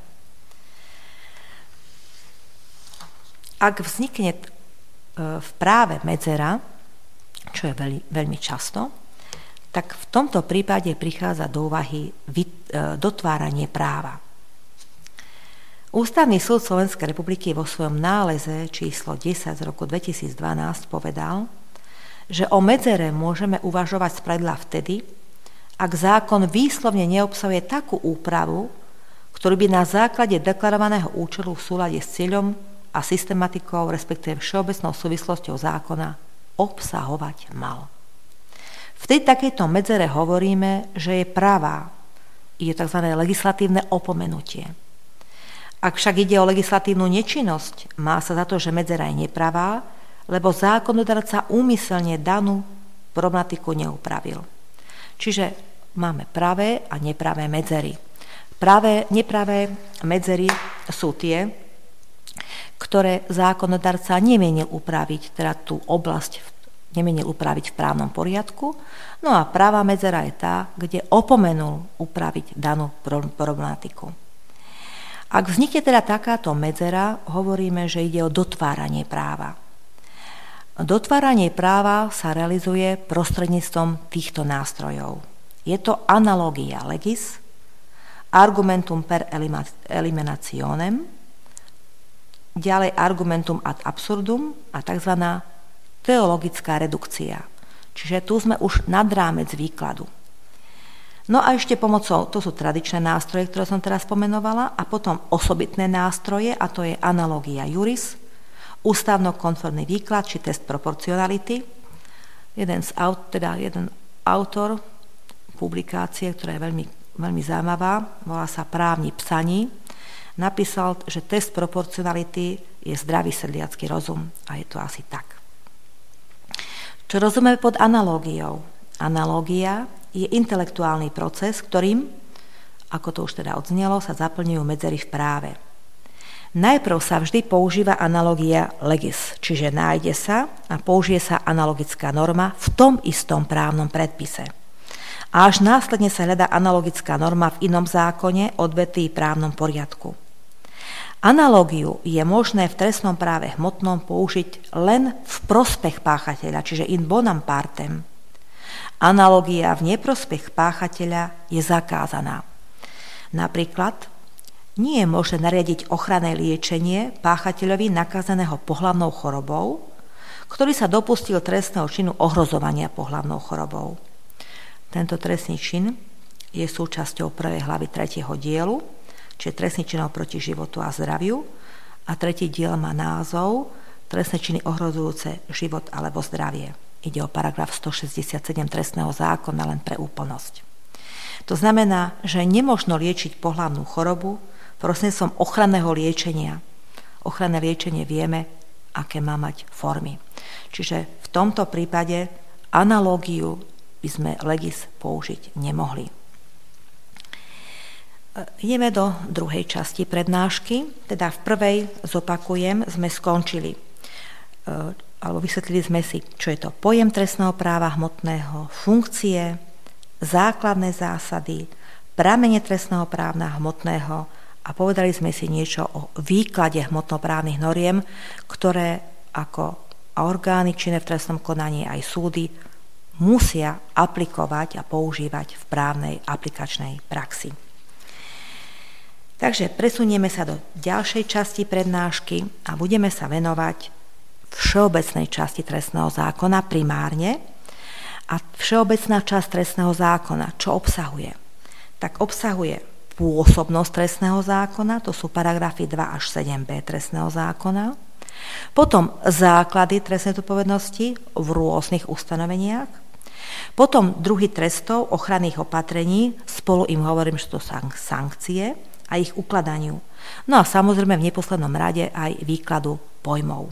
Ak vznikne v práve medzera, čo je veľmi, veľmi často, tak v tomto prípade prichádza do úvahy dotváranie práva. Ústavný súd Slovenskej republiky vo svojom náleze číslo desať z roku dvetisícdvanásť povedal, že o medzere môžeme uvažovať spravidla vtedy, ak zákon výslovne neobsahuje takú úpravu, ktorú by na základe deklarovaného účelu v súlade s cieľom a systematikou, respektíve všeobecnou súvislosťou zákona, obsahovať mal. V tej takejto medzere hovoríme, že je pravá, je tzv. Legislatívne opomenutie. Ak však ide o legislatívnu nečinnosť, má sa za to, že medzera je nepravá, lebo zákonodarca úmyselne danú problematiku neupravil. Čiže máme pravé a nepravé medzery. Pravé, nepravé medzery sú tie, ktoré zákonodarca nemienil upraviť, teda tú oblasť nemienil upraviť v právnom poriadku, no a pravá medzera je tá, kde opomenul upraviť danú problematiku. Ak vznikne teda takáto medzera, hovoríme, že ide o dotváranie práva. Dotváranie práva sa realizuje prostredníctvom týchto nástrojov. Je to analogia legis, argumentum per eliminationem, ďalej argumentum ad absurdum a tzv. Teologická redukcia. Čiže tu sme už nad rámec výkladu. No a ešte pomocou, to sú tradičné nástroje, ktoré som teraz pomenovala, a potom osobitné nástroje, a to je analogia juris, ústavno-konformný výklad, či test proporcionality. Jeden, z aut, teda jeden autor publikácie, ktorá je veľmi, veľmi zaujímavá, volá sa Právni psaní, napísal, že test proporcionality je zdravý sedliacky rozum. A je to asi tak. Čo rozumieme pod analógiou? Analógia je intelektuálny proces, ktorým, ako to už teda odznelo, sa zaplňujú medzery v práve. Najprv sa vždy používa analogia legis, čiže nájde sa a použije sa analogická norma v tom istom právnom predpise. A až následne sa hľadá analogická norma v inom zákone, odvetví právnom poriadku. Analógiu je možné v trestnom práve hmotnom použiť len v prospech páchateľa, čiže in bonam partem. Analogia v neprospech páchateľa je zakázaná. Napríklad, nie je možné nariadiť ochranné liečenie páchateľovi nakazeného pohlavnou chorobou, ktorý sa dopustil trestného činu ohrozovania pohlavnou chorobou. Tento trestný čin je súčasťou prvej hlavy tretieho dielu, čiže trestný činov proti životu a zdraviu, a tretí diel má názov Trestné činy ohrozujúce život alebo zdravie. Ide o paragraf stošesťdesiatsedem trestného zákona len pre úplnosť. To znamená, že nemožno liečiť pohlavnú chorobu prostredníctvom ochranného liečenia. Ochranné liečenie vieme, aké má mať formy. Čiže v tomto prípade analógiu by sme legis použiť nemohli. Ideme do druhej časti prednášky, teda v prvej, zopakujem, sme skončili, alebo vysvetlili sme si, čo je to pojem trestného práva hmotného, funkcie, základné zásady, pramene trestného práva hmotného a povedali sme si niečo o výklade hmotnoprávnych noriem, ktoré ako orgány činné v trestnom konaní aj súdy musia aplikovať a používať v právnej aplikačnej praxi. Takže presunieme sa do ďalšej časti prednášky a budeme sa venovať všeobecnej časti trestného zákona primárne. A všeobecná časť trestného zákona, čo obsahuje? Tak obsahuje pôsobnosť trestného zákona, to sú paragrafy dva až sedem bé trestného zákona, potom základy trestnej zodpovednosti v rôznych ustanoveniach, potom druhy trestov, ochranných opatrení, spolu im hovorím, že to sú sankcie a ich ukladaniu. No a samozrejme v neposlednom rade aj výkladu pojmov.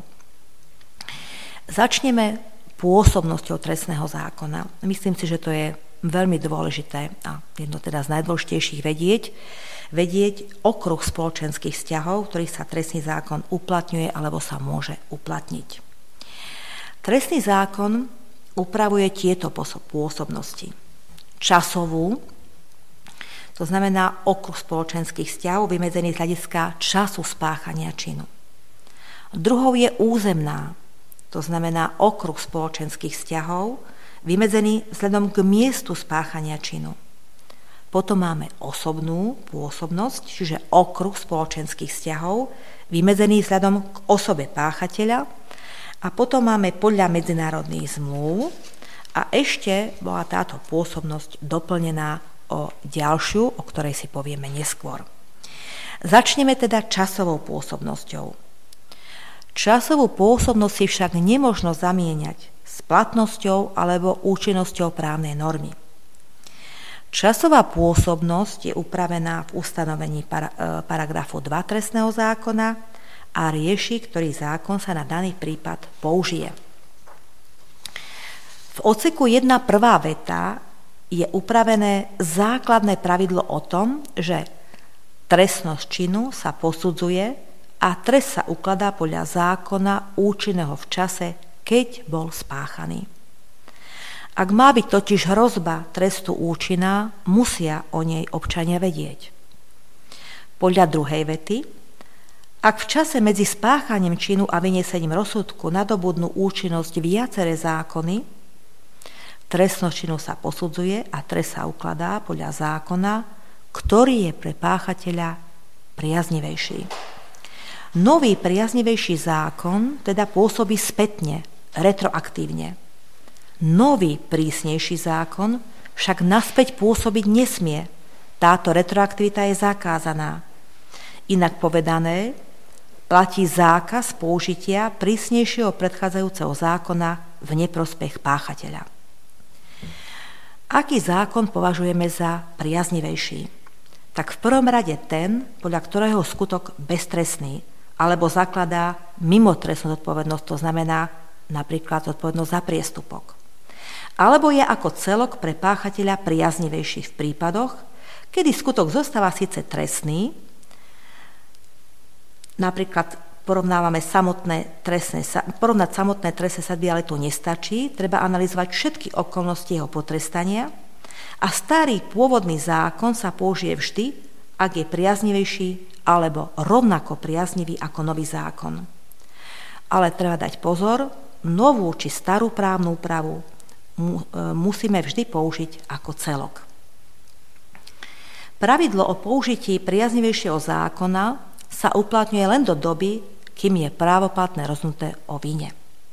Začneme pôsobnosťou trestného zákona. Myslím si, že to je veľmi dôležité a jedno teda z najdôležitejších vedieť, vedieť okruh spoločenských vzťahov, ktorých sa trestný zákon uplatňuje alebo sa môže uplatniť. Trestný zákon upravuje tieto pôsobnosti. Časovú, to znamená okruh spoločenských vzťahov vymedzený z hľadiska času spáchania činu. Druhou je územná, to znamená okruh spoločenských vzťahov vymedzený vzhľadom k miestu spáchania činu. Potom máme osobnú pôsobnosť, čiže okruh spoločenských vzťahov vymedzený vzhľadom k osobe páchateľa. A potom máme podľa medzinárodných zmluv a ešte bola táto pôsobnosť doplnená o ďalšiu, o ktorej si povieme neskôr. Začneme teda časovou pôsobnosťou. Časovú pôsobnosť si však nemožno zamieňať s platnosťou alebo účinnosťou právnej normy. Časová pôsobnosť je upravená v ustanovení para, paragrafu dva trestného zákona a rieši, ktorý zákon sa na daný prípad použije. V odseku jedna prvá veta je upravené základné pravidlo o tom, že trestnosť činu sa posudzuje a trest sa ukladá podľa zákona účinného v čase, keď bol spáchaný. Ak má byť totiž hrozba trestu účinná, musia o nej občania vedieť. Podľa druhej vety, ak v čase medzi spáchaním činu a vyniesením rozsudku nadobudnú účinnosť viaceré zákony, trestnosť činu sa posudzuje a trest sa ukladá podľa zákona, ktorý je pre páchateľa priaznivejší. Nový priaznivejší zákon teda pôsobí spätne, retroaktívne. Nový prísnejší zákon však naspäť pôsobiť nesmie. Táto retroaktivita je zakázaná. Inak povedané, platí zákaz použitia prísnejšieho predchádzajúceho zákona v neprospech páchateľa. Aký zákon považujeme za priaznivejší? Tak v prvom rade ten, podľa ktorého skutok beztrestný, alebo zakladá mimo trestnú zodpovednosť, to znamená napríklad zodpovednosť za priestupok. Alebo je ako celok pre páchateľa priaznivejší v prípadoch, kedy skutok zostáva síce trestný, napríklad porovnávame samotné trestné, porovnať samotné trestné sadzby, ale to nestačí. Treba analyzovať všetky okolnosti jeho potrestania a starý pôvodný zákon sa použije vždy, ak je priaznivejší alebo rovnako priaznivý ako nový zákon. Ale treba dať pozor, novú či starú právnu úpravu musíme vždy použiť ako celok. Pravidlo o použití priaznivejšieho zákona sa uplatňuje len do doby, kým je právoplatné rozhodnuté o vine.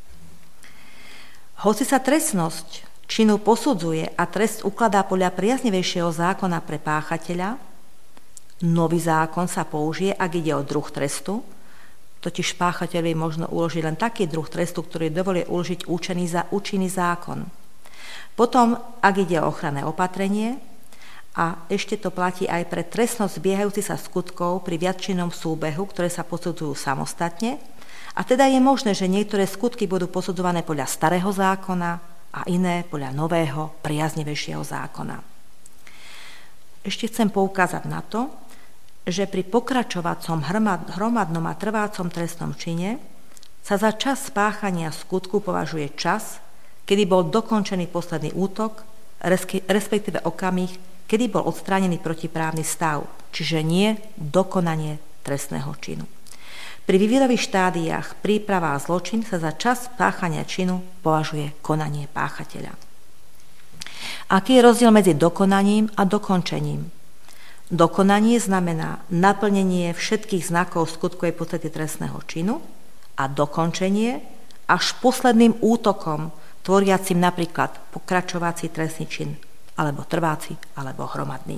Hoci sa trestnosť činu posudzuje a trest ukladá podľa priaznivejšieho zákona pre páchateľa, nový zákon sa použije, ak ide o druh trestu, totiž páchateľovi možno uložiť len taký druh trestu, ktorý dovolí uložiť účinný, účinný zákon. Potom, ak ide o ochranné opatrenie, a ešte to platí aj pre trestnosť zbiehajúcich sa skutkov pri viacčinnom súbehu, ktoré sa posudzujú samostatne. A teda je možné, že niektoré skutky budú posudzované podľa starého zákona a iné podľa nového, priaznivejšieho zákona. Ešte chcem poukázať na to, že pri pokračovacom hromadnom a trvácom trestnom čine sa za čas spáchania skutku považuje čas, kedy bol dokončený posledný útok, respektíve okamih, kedy bol odstránený protiprávny stav, čiže nie dokonanie trestného činu. Pri vývinových štádiách príprava a zločin sa za čas páchania činu považuje konanie páchateľa. Aký je rozdiel medzi dokonaním a dokončením? Dokonanie znamená naplnenie všetkých znakov skutkovej podstaty trestného činu a dokončenie až posledným útokom, tvoriacim napríklad pokračovací trestný čin, alebo trváci, alebo hromadný.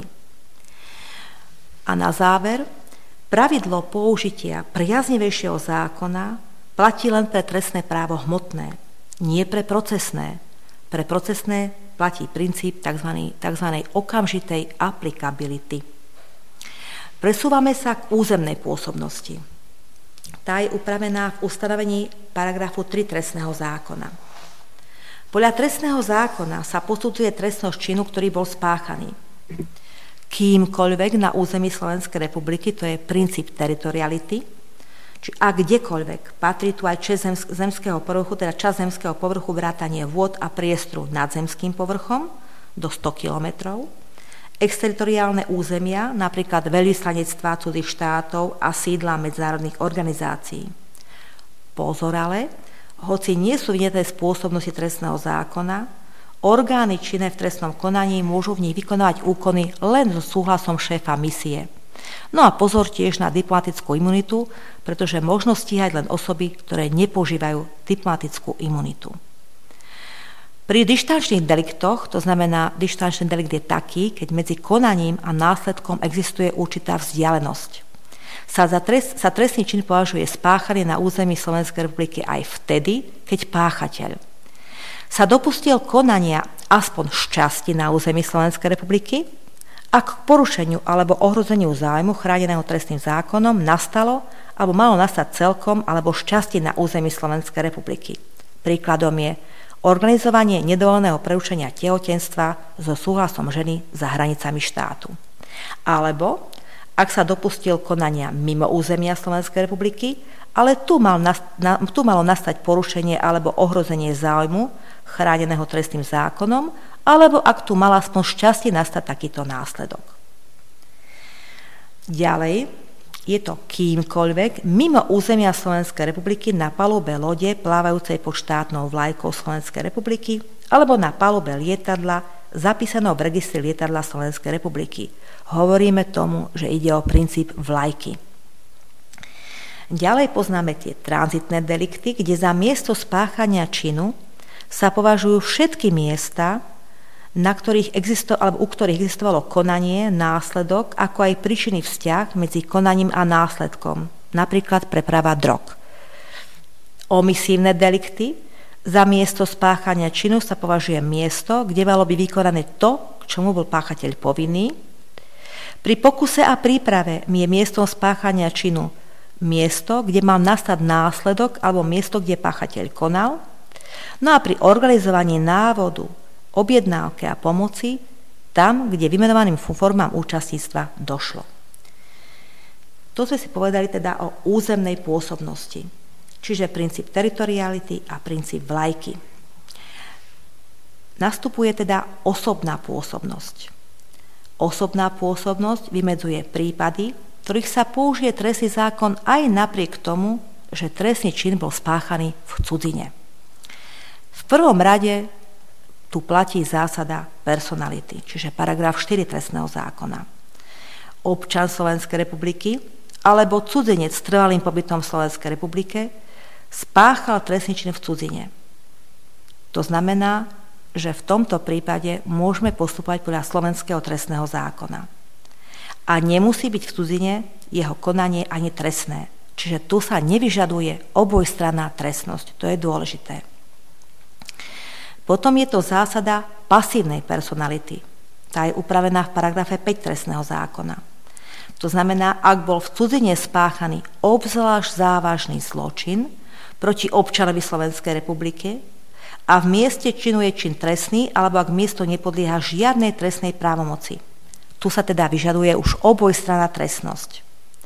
A na záver, pravidlo použitia priaznivejšieho zákona platí len pre trestné právo hmotné, nie pre procesné. Pre procesné platí princíp tzv. tzv. Okamžitej aplikability. Presúvame sa k územnej pôsobnosti. Tá je upravená v ustanovení paragrafu tri trestného zákona. Podľa trestného zákona sa posudzuje trestnosť činu, ktorý bol spáchaný kýmkoľvek na území Slovenskej republiky, to je princíp teritoriality, či a kdekoľvek, patrí tu aj časť zemského povrchu, teda časť zemského povrchu, vrátanie vôd a priestoru nad zemským povrchom do sto kilometrov, exteritoriálne územia, napríklad veľvyslanectvá cudzích štátov a sídla medzinárodných organizácií. Pozor ale, hoci nie sú vyňaté z pôsobnosti trestného zákona, orgány činné v trestnom konaní môžu v nich vykonávať úkony len so súhlasom šéfa misie. No a pozor tiež na diplomatickú imunitu, pretože možno stíhať len osoby, ktoré nepoužívajú diplomatickú imunitu. Pri dištančných deliktoch, to znamená, dištančný delikt je taký, keď medzi konaním a následkom existuje určitá vzdialenosť. Sa, za trest, sa trestný čin považuje spáchaný na území Slovenskej republiky aj vtedy, keď páchateľ sa dopustil konania aspoň šťastí na území Slovenskej republiky, ak k porušeniu alebo ohrozeniu záujmu chráneného trestným zákonom nastalo alebo malo nastať celkom alebo šťastí na území Slovenskej republiky. Príkladom je organizovanie nedovoleného prerušenia tehotenstva so súhlasom ženy za hranicami štátu. Alebo ak sa dopustil konania mimo územia Slovenskej republiky, ale tu, mal nast- na, tu malo nastať porušenie alebo ohrozenie záujmu chráneného trestným zákonom, alebo ak tu mal aspoň šťastie nastať takýto následok. Ďalej je to kýmkoľvek mimo územia Slovenskej republiky na palube lode plávajúcej pod štátnou vlajkou Slovenskej republiky alebo na palube lietadla zapísaného v registri lietadla Slovenskej republiky. Hovoríme tomu, že ide o princíp vlajky. Ďalej poznáme tie tranzitné delikty, kde za miesto spáchania činu sa považujú všetky miesta, na ktorých existo, alebo u ktorých existovalo konanie, následok, ako aj príčinný vzťah medzi konaním a následkom, napríklad preprava drog. Omisívne delikty. Za miesto spáchania činu sa považuje miesto, kde malo by vykonané to, k čomu bol páchateľ povinný. Pri pokuse a príprave je miestom spáchania činu miesto, kde mal nastať následok, alebo miesto, kde páchateľ konal. No a pri organizovaní návodu, objednávke a pomoci, tam, kde vymenovaným formám účastníctva došlo. To sme si povedali teda o územnej pôsobnosti, čiže princíp teritoriality a princíp vlajky. Nastupuje teda osobná pôsobnosť. Osobná pôsobnosť vymedzuje prípady, v ktorých sa použije trestný zákon aj napriek tomu, že trestný čin bol spáchaný v cudzine. V prvom rade tu platí zásada personality, čiže paragraf štyri trestného zákona. Občan Slovenskej republiky alebo cudzinec s trvalým pobytom v Slovenskej republike spáchal trestný čin v cudzine. To znamená, že v tomto prípade môžeme postupovať podľa slovenského trestného zákona. A nemusí byť v cudzine jeho konanie ani trestné. Čiže tu sa nevyžaduje obojstranná trestnosť. To je dôležité. Potom je to zásada pasívnej personality. Tá je upravená v paragrafe päť trestného zákona. To znamená, ak bol v cudzine spáchaný obzvlášť závažný zločin proti občanovi Slovenskej republiky a v mieste činu je čin trestný, alebo ak miesto nepodlieha žiadnej trestnej právomoci. Tu sa teda vyžaduje už obojstranná trestnosť.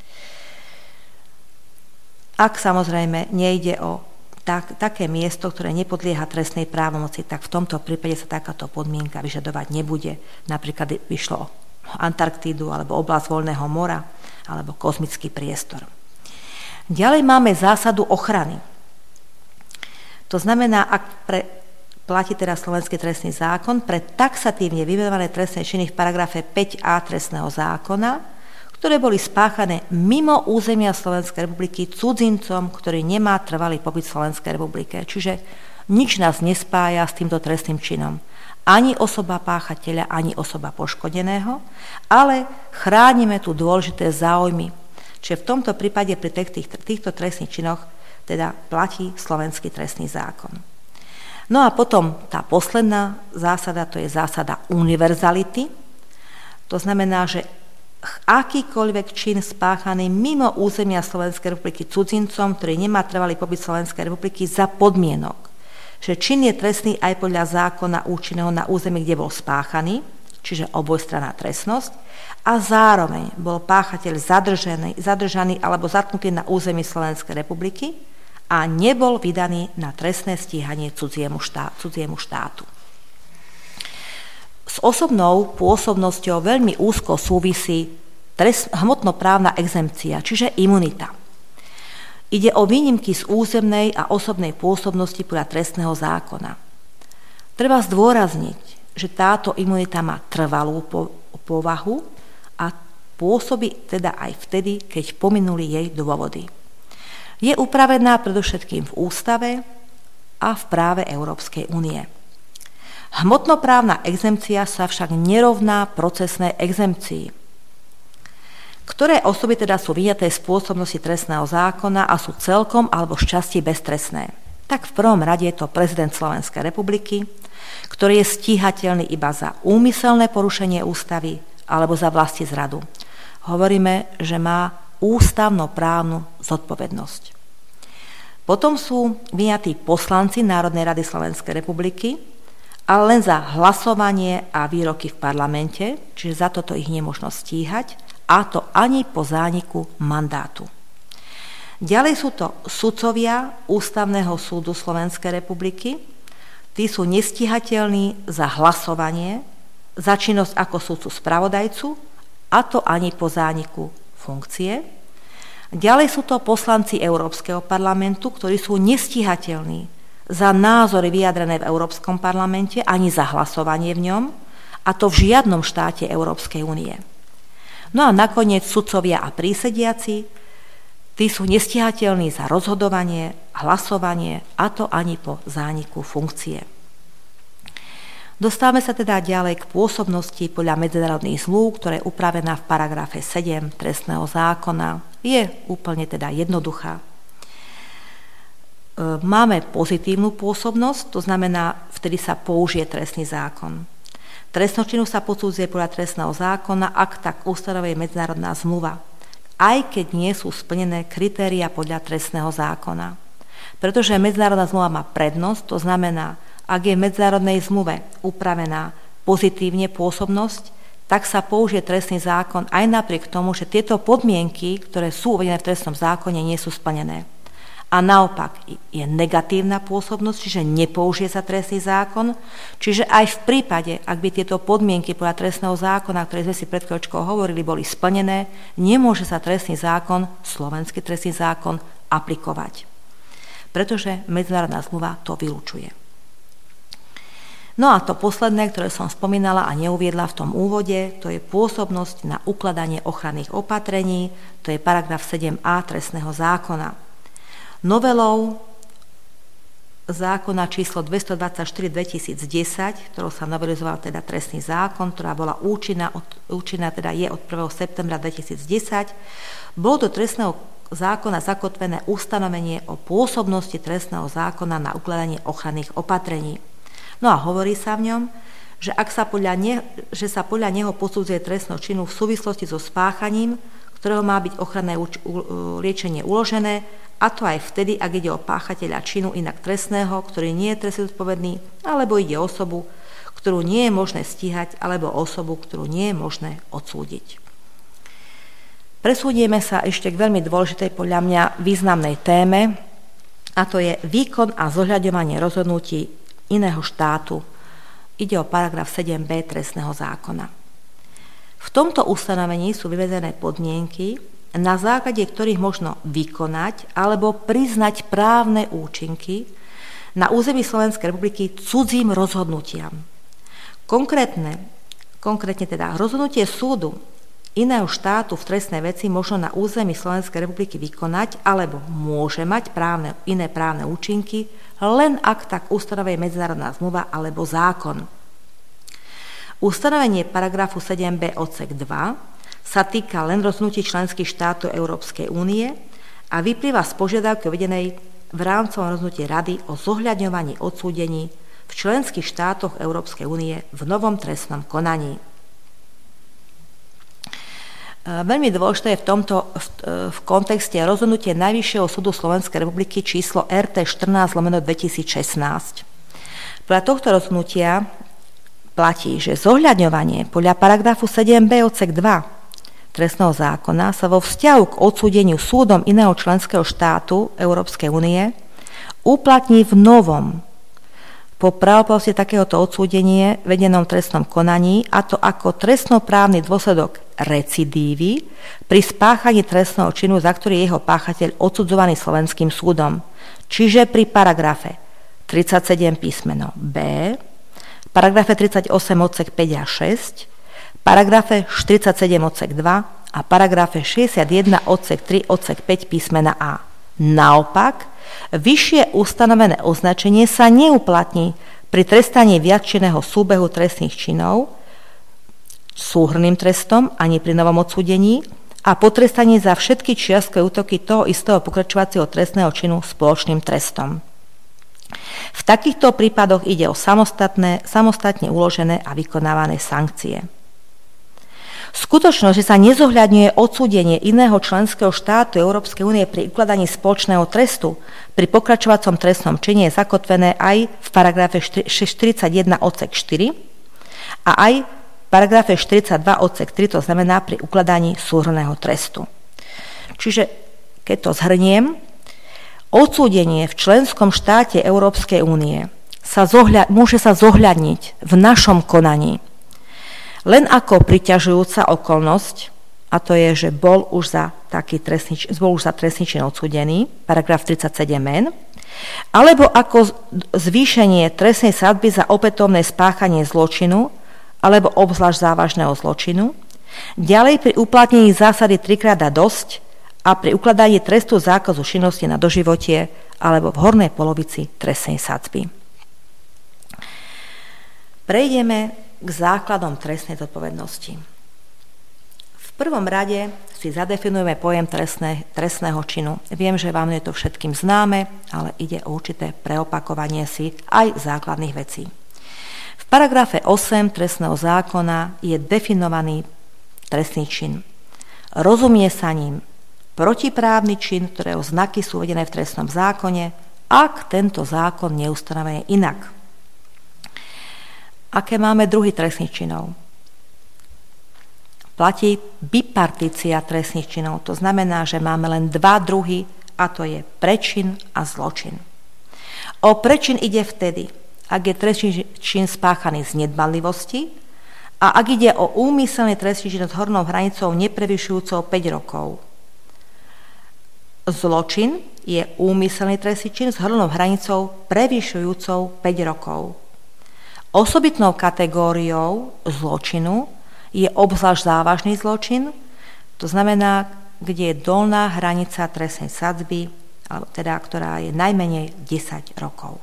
Ak samozrejme nejde o tak, také miesto, ktoré nepodlieha trestnej právomoci, tak v tomto prípade sa takáto podmienka vyžadovať nebude. Napríklad vyšlo o Antarktídu alebo oblasť voľného mora alebo kozmický priestor. Ďalej máme zásadu ochrany. To znamená, ak pre, platí teraz slovenský trestný zákon, pre taxatívne vymenované trestné činy v paragrafe päť a trestného zákona, ktoré boli spáchané mimo územia Slovenskej republiky cudzincom, ktorý nemá trvalý pobyt v Slovenskej republike. Čiže nič nás nespája s týmto trestným činom. Ani osoba páchateľa, ani osoba poškodeného, ale chránime tu dôležité záujmy. Čiže v tomto prípade pri tých, týchto trestných činoch teda platí slovenský trestný zákon. No a potom tá posledná zásada, to je zásada univerzality. To znamená, že akýkoľvek čin spáchaný mimo územia Slovenskej republiky cudzincom, ktorý nemá trvalý pobyt Slovenskej republiky za podmienok, že čin je trestný aj podľa zákona účinného na území, kde bol spáchaný, čiže obojstranná trestnosť, a zároveň bol páchateľ zadržaný, zadržaný alebo zatknutý na území Slovenskej republiky a nebol vydaný na trestné stíhanie cudziemu, štá, cudziemu štátu. S osobnou pôsobnosťou veľmi úzko súvisí trest, hmotnoprávna exempcia, čiže imunita. Ide o výnimky z územnej a osobnej pôsobnosti podľa trestného zákona. Treba zdôrazniť, že táto imunita má trvalú povahu a pôsobí teda aj vtedy, keď pominuli jej dôvody. Je upravená predovšetkým v ústave a v práve Európskej únie. Hmotnoprávna exempcia sa však nerovná procesnej exempcii. Ktoré osoby teda sú vyňaté z pôsobnosti trestného zákona a sú celkom alebo šťastie beztrestné? Tak v prvom rade je to prezident Slovenskej republiky, ktorý je stíhateľný iba za úmyselné porušenie ústavy alebo za vlastizradu. Hovoríme, že má ústavnoprávnu zodpovednosť. Potom sú vyňatí poslanci Národnej rady Slovenskej republiky, ale len za hlasovanie a výroky v parlamente, čiže za toto ich nemožno stíhať, a to ani po zániku mandátu. Ďalej sú to sudcovia Ústavného súdu Slovenskej republiky. Tí sú nestíhateľní za hlasovanie, za činnosť ako sudcu spravodajcu, a to ani po zániku funkcie. Ďalej sú to poslanci Európskeho parlamentu, ktorí sú nestíhateľní za názory vyjadrené v Európskom parlamente, ani za hlasovanie v ňom, a to v žiadnom štáte Európskej únie. No a nakoniec sudcovia a prísediaci, tí sú nestíhateľní za rozhodovanie, hlasovanie, a to ani po zániku funkcie. Dostávame sa teda ďalej k pôsobnosti podľa medzinárodných zmluv, ktorá je upravená v paragrafe sedem trestného zákona. Je úplne teda jednoduchá. Máme pozitívnu pôsobnosť, to znamená, vtedy sa použije trestný zákon. Trestnú činnosť sa posudzuje podľa trestného zákona, ak tak ustanovuje medzinárodná zmluva, aj keď nie sú splnené kritériá podľa trestného zákona. Pretože medzinárodná zmluva má prednosť, to znamená, ak je v medzinárodnej zmluve upravená pozitívne pôsobnosť, tak sa použije trestný zákon aj napriek tomu, že tieto podmienky, ktoré sú uvedené v trestnom zákone, nie sú splnené. A naopak je negatívna pôsobnosť, čiže nepoužije sa trestný zákon, čiže aj v prípade, ak by tieto podmienky podľa trestného zákona, ktoré sme si pred chvíľočkou hovorili, boli splnené, nemôže sa trestný zákon, slovenský trestný zákon, aplikovať. Pretože medzinárodná zmluva to vylučuje. No a to posledné, ktoré som spomínala a neuviedla v tom úvode, to je pôsobnosť na ukladanie ochranných opatrení, to je paragraf sedem a trestného zákona. Novelou zákona číslo dvestodvadsaťštyri dvetisícdesať, ktorou sa novelizoval teda trestný zákon, ktorá bola účinná, od, účinná teda je od prvého septembra dvetisícdesať, bolo do trestného zákona zakotvené ustanovenie o pôsobnosti trestného zákona na ukladanie ochranných opatrení. No a hovorí sa v ňom, že, ak sa podľa ne, že sa podľa neho posudzuje trestnú činu v súvislosti so spáchaním, ktorého má byť ochranné uč, u, liečenie uložené, a to aj vtedy, ak ide o páchateľa činu inak trestného, ktorý nie je trestne zodpovedný, alebo ide o osobu, ktorú nie je možné stíhať, alebo osobu, ktorú nie je možné odsúdiť. Presúdieme sa ešte k veľmi dôležitej podľa mňa významnej téme, a to je výkon a zohľadňovanie rozhodnutí iného štátu. Ide o paragraf sedem b trestného zákona. V tomto ustanovení sú vyvedené podmienky, na základe ktorých možno vykonať alebo priznať právne účinky na území Slovenskej republiky cudzím rozhodnutiam. Konkrétne, konkrétne teda rozhodnutie súdu iného štátu v trestnej veci možno na území Slovenskej republiky vykonať alebo môže mať právne, iné právne účinky, len ak tak ustanovuje medzinárodná zmluva alebo zákon. Ustanovenie paragrafu sedem b odsek dva sa týka len rozhodnutí členských štátov Európskej únie a vyplýva z požiadavky uvedenej v rámcovom rozhodnutí Rady o zohľadňovaní odsúdení v členských štátoch Európskej únie v novom trestnom konaní. Veľmi dôležité je v tomto v, v kontexte rozhodnutie Najvyššieho súdu Slovenskej republiky číslo er té štrnásť lomeno dvetisícšestnásť. Podľa tohto rozhodnutia platí, že zohľadňovanie podľa paragrafu sedem b odsek dva trestného zákona sa vo vzťahu k odsúdeniu súdom iného členského štátu Európskej únie uplatní v novom po pravoplatnosti takéhoto odsúdenie vedenom trestnom konaní, a to ako trestnoprávny dôsledok recidívy pri spáchaní trestného činu, za ktorý je jeho páchateľ odsudzovaný slovenským súdom. Čiže pri paragrafe tridsaťsedem písmeno B, paragrafe tridsaťosem odsek päť a šesť, paragrafe štyridsaťsedem odsek dva a paragrafe šesťdesiatjeden odsek tri odsek päť písmena A. Naopak, vyššie ustanovené označenie sa neuplatní pri trestaní viacčinného súbehu trestných činov súhrnným trestom ani pri novom odsúdení a potrestaní za všetky čiastkové útoky toho istého pokračovacieho trestného činu spoločným trestom. V takýchto prípadoch ide o samostatné, samostatne uložené a vykonávané sankcie. Skutočnosť, že sa nezohľadňuje odsúdenie iného členského štátu Európskej únie pri ukladaní spoločného trestu pri pokračovacom trestnom čine je zakotvené aj v paragrafe štyridsaťjeden odsek štyri a aj v paragrafe štyridsaťdva odsek tri, to znamená pri ukladaní súhrnného trestu. Čiže, keď to zhrniem, odsúdenie v členskom štáte Európskej únie sa zohľad, môže sa zohľadniť v našom konaní len ako priťažujúca okolnosť, a to je, že bol už za taký trestný, bol už za trestný čin odsúdený, paragraf tridsaťsedem en, alebo ako zvýšenie trestnej sadzby za opätovné spáchanie zločinu alebo obzvlášť závažného zločinu, ďalej pri uplatnení zásady trikrát a dosť a pri ukladaní trestu zákazu činnosti na doživotie alebo v hornej polovici trestnej sadzby. Prejdeme k základom trestnej zodpovednosti. V prvom rade si zadefinujeme pojem trestné, trestného činu. Viem, že vám je to všetkým známe, ale ide o určité preopakovanie si aj základných vecí. V paragrafe osem trestného zákona je definovaný trestný čin. Rozumie sa ním protiprávny čin, ktorého znaky sú uvedené v trestnom zákone, ak tento zákon neustanoví inak. Aké máme druhy trestných činov? Platí bipartícia trestných činov. To znamená, že máme len dva druhy, a to je prečin a zločin. O prečin ide vtedy, ak je trestný čin spáchaný z nedbanlivosti a ak ide o úmyselný trestný čin s hornou hranicou neprevyšujúcou päť rokov. Zločin je úmyselný trestný čin s hornou hranicou prevyšujúcou päť rokov. Osobitnou kategóriou zločinu je obzvlášť závažný zločin, to znamená, kde je dolná hranica trestnej sadzby, alebo teda, ktorá je najmenej desať rokov.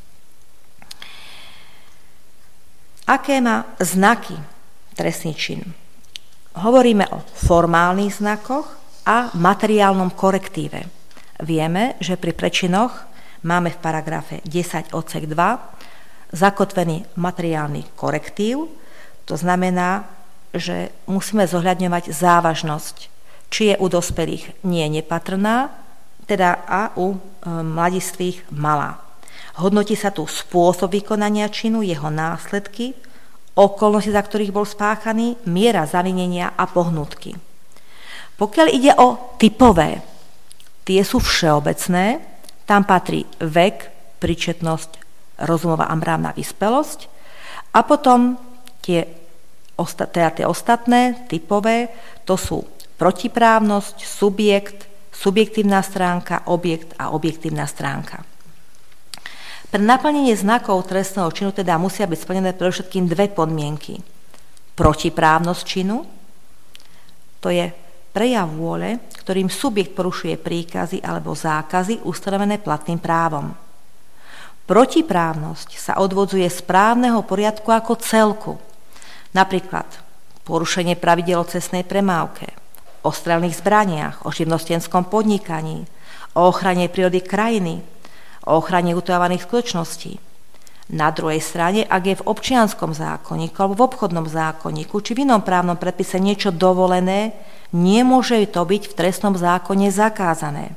Aké má znaky trestný čin? Hovoríme o formálnych znakoch a materiálnom korektíve. Vieme, že pri prečinoch máme v paragrafe desať odsek dva zakotvený materiálny korektív, to znamená, že musíme zohľadňovať závažnosť, či je u dospelých nie nepatrná, teda a u e, mladistvých malá. Hodnotí sa tu spôsob vykonania činu, jeho následky, okolnosti, za ktorých bol spáchaný, miera zavinenia a pohnutky. Pokiaľ ide o typové, tie sú všeobecné, tam patrí vek, príčetnosť, rozumová a mravná vyspelosť a potom tie, osta- teda tie ostatné, typové, to sú protiprávnosť, subjekt, subjektívna stránka, objekt a objektívna stránka. Pre naplnenie znakov trestného činu teda musia byť splnené predovšetkým dve podmienky. Protiprávnosť činu, to je prejav vôle, ktorým subjekt porušuje príkazy alebo zákazy ustanovené platným právom. Protiprávnosť sa odvodzuje z právneho poriadku ako celku. Napríklad porušenie pravidiel o cestnej premávke, o strelných zbraniach, o živnostenskom podnikaní, o ochrane prírody krajiny, o ochrane utajovaných skutočností. Na druhej strane, ak je v občianskom zákonníku alebo v obchodnom zákonníku či v inom právnom predpise niečo dovolené, nemôže to byť v trestnom zákone zakázané.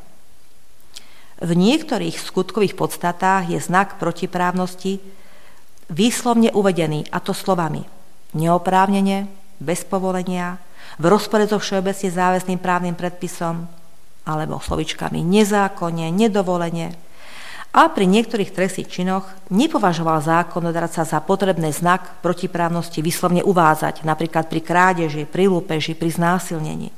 V niektorých skutkových podstatách je znak protiprávnosti výslovne uvedený, a to slovami neoprávnene, bez povolenia, v rozpore so všeobecne záväzným právnym predpisom, alebo slovičkami nezákonne, nedovolene. A pri niektorých trestných činoch nepovažoval zákonodarca za potrebné znak protiprávnosti výslovne uvádzať, napríklad pri krádeži, pri lúpeži, pri znásilnení.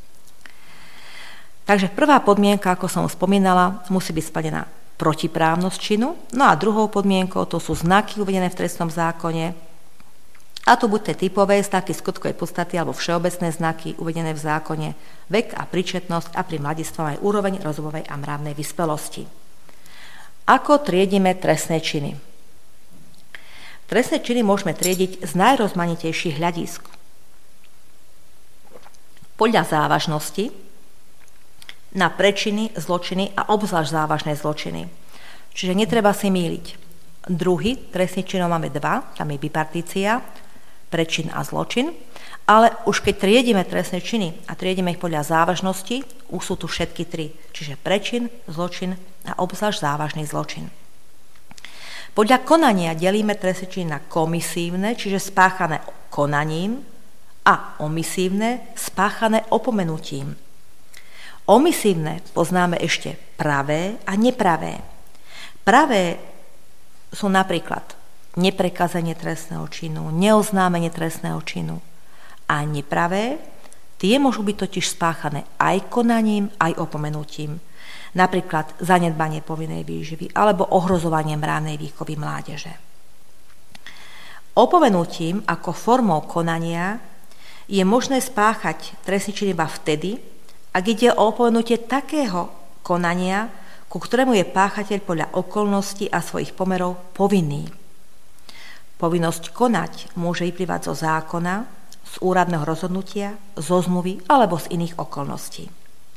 Takže prvá podmienka, ako som spomínala, musí byť splnená protiprávnosť činu. No a druhou podmienkou to sú znaky uvedené v trestnom zákone. A to buď tie typové znaky skutkovej podstaty alebo všeobecné znaky uvedené v zákone, vek a príčetnosť a pri mladistvom aj úroveň rozumovej a mravnej vyspelosti. Ako triedime trestné činy? Trestné činy môžeme triediť z najrozmanitejších hľadísk. Podľa závažnosti na prečiny, zločiny a obzvlášť závažné zločiny. Čiže netreba si mýliť. Druhy trestných činov máme dva, tam je bipartícia, prečin a zločin, ale už keď triedime trestné činy a triedime ich podľa závažnosti, už sú tu všetky tri, čiže prečin, zločin a obzvlášť závažný zločin. Podľa konania delíme trestné činy na komisívne, čiže spáchané konaním, a omisívne, spáchané opomenutím. Omisívne poznáme ešte pravé a nepravé. Pravé sú napríklad neprekazenie trestného činu, neoznámenie trestného činu. A nepravé, tie môžu byť totiž spáchané aj konaním, aj opomenutím. Napríklad zanedbanie povinnej výživy alebo ohrozovanie mravnej výchovy mládeže. Opomenutím ako formou konania je možné spáchať trestný čin iba vtedy, ak ide o opomenutie takého konania, ku ktorému je páchateľ podľa okolností a svojich pomerov povinný. Povinnosť konať môže vyplývať zo zákona, z úradného rozhodnutia, zo zmluvy alebo z iných okolností.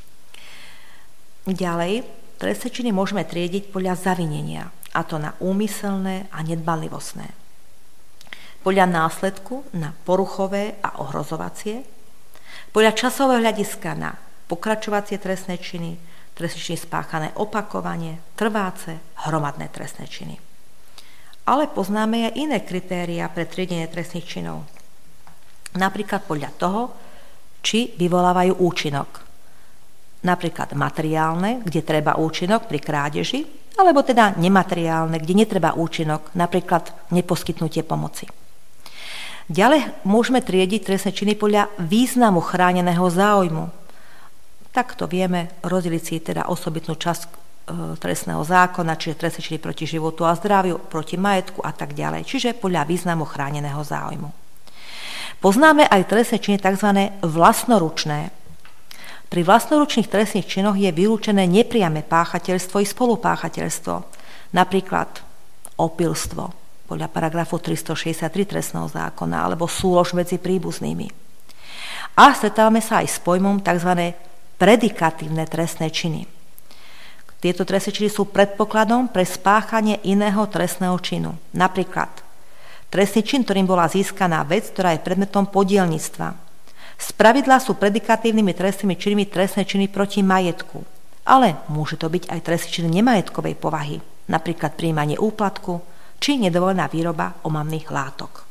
Ďalej, trestné činy môžeme triediť podľa zavinenia, a to na úmyselné a nedbanlivostné. Podľa následku na poruchové a ohrozovacie, podľa časového hľadiska na pokračovacie trestné činy, trestné činy spáchané opakovane, trváce, hromadné trestné činy. Ale poznáme aj iné kritériá pre triedenie trestných činov. Napríklad podľa toho, či vyvolávajú účinok. Napríklad materiálne, kde treba účinok pri krádeži, alebo teda nemateriálne, kde netreba účinok, napríklad neposkytnutie pomoci. Ďalej môžeme triediť trestné činy podľa významu chráneného záujmu. Takto vieme rozdeliť si teda osobitnú časť e, trestného zákona, čiže trestné činy proti životu a zdraviu, proti majetku a tak ďalej, čiže podľa významu chráneného záujmu. Poznáme aj trestné činy tzv. Vlastnoručné. Pri vlastnoručných trestných činoch je vylúčené nepriame páchateľstvo i spolupáchateľstvo, napríklad opilstvo podľa paragrafu tristošesťdesiattri trestného zákona alebo súlož medzi príbuznými. A stretávame sa aj s pojmom tzv. Predikatívne trestné činy. Tieto trestné činy sú predpokladom pre spáchanie iného trestného činu, napríklad trestný čin, ktorým bola získaná vec, ktorá je predmetom podielnictva. Spravidla sú predikatívnymi trestnými činmi trestné činy proti majetku, ale môže to byť aj trestný čin nemajetkovej povahy, napríklad prijímanie úplatku či nedovolená výroba omamných látok.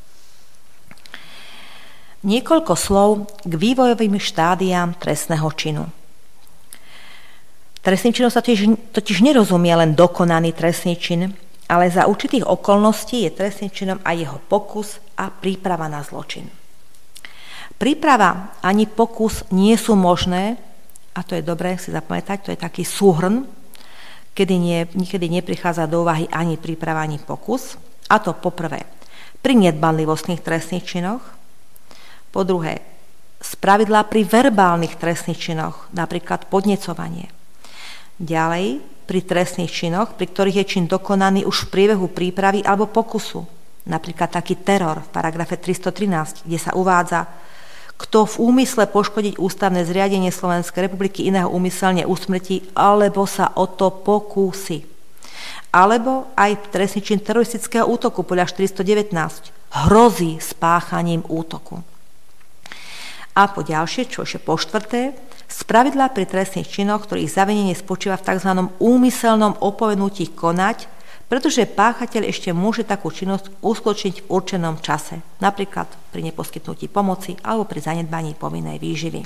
Niekoľko slov k vývojovým štádiám trestného činu. Trestným činom sa totiž, totiž nerozumie len dokonaný trestný čin, ale za určitých okolností je trestným činom aj jeho pokus a príprava na zločin. Príprava ani pokus nie sú možné, a to je dobré si zapamätať, to je taký súhrn, kedy nie, nikedy neprichádza do úvahy ani príprava, ani pokus, a to poprvé pri nedbanlivostných trestných činoch, po druhé spravidla pri verbálnych trestných činoch, napríklad podnecovanie. Ďalej pri trestných činoch, pri ktorých je čin dokonaný už v priebehu prípravy alebo pokusu. Napríklad taký teror v paragrafe tristotrinásť, kde sa uvádza, kto v úmysle poškodiť ústavné zriadenie Slovenskej republiky iného úmyselne usmrtí, alebo sa o to pokúsi. Alebo aj trestný čin teroristického útoku podľa štyristodevätnásť hrozí spáchaním útoku. A po ďalšie, čo ešte po štvrté, spravidlá pri trestných činoch, ktorých zavinenie spočíva v tzv. Úmyselnom opomenutí konať, pretože páchateľ ešte môže takú činnosť uskutočniť v určenom čase, napríklad pri neposkytnutí pomoci alebo pri zanedbaní povinnej výživy.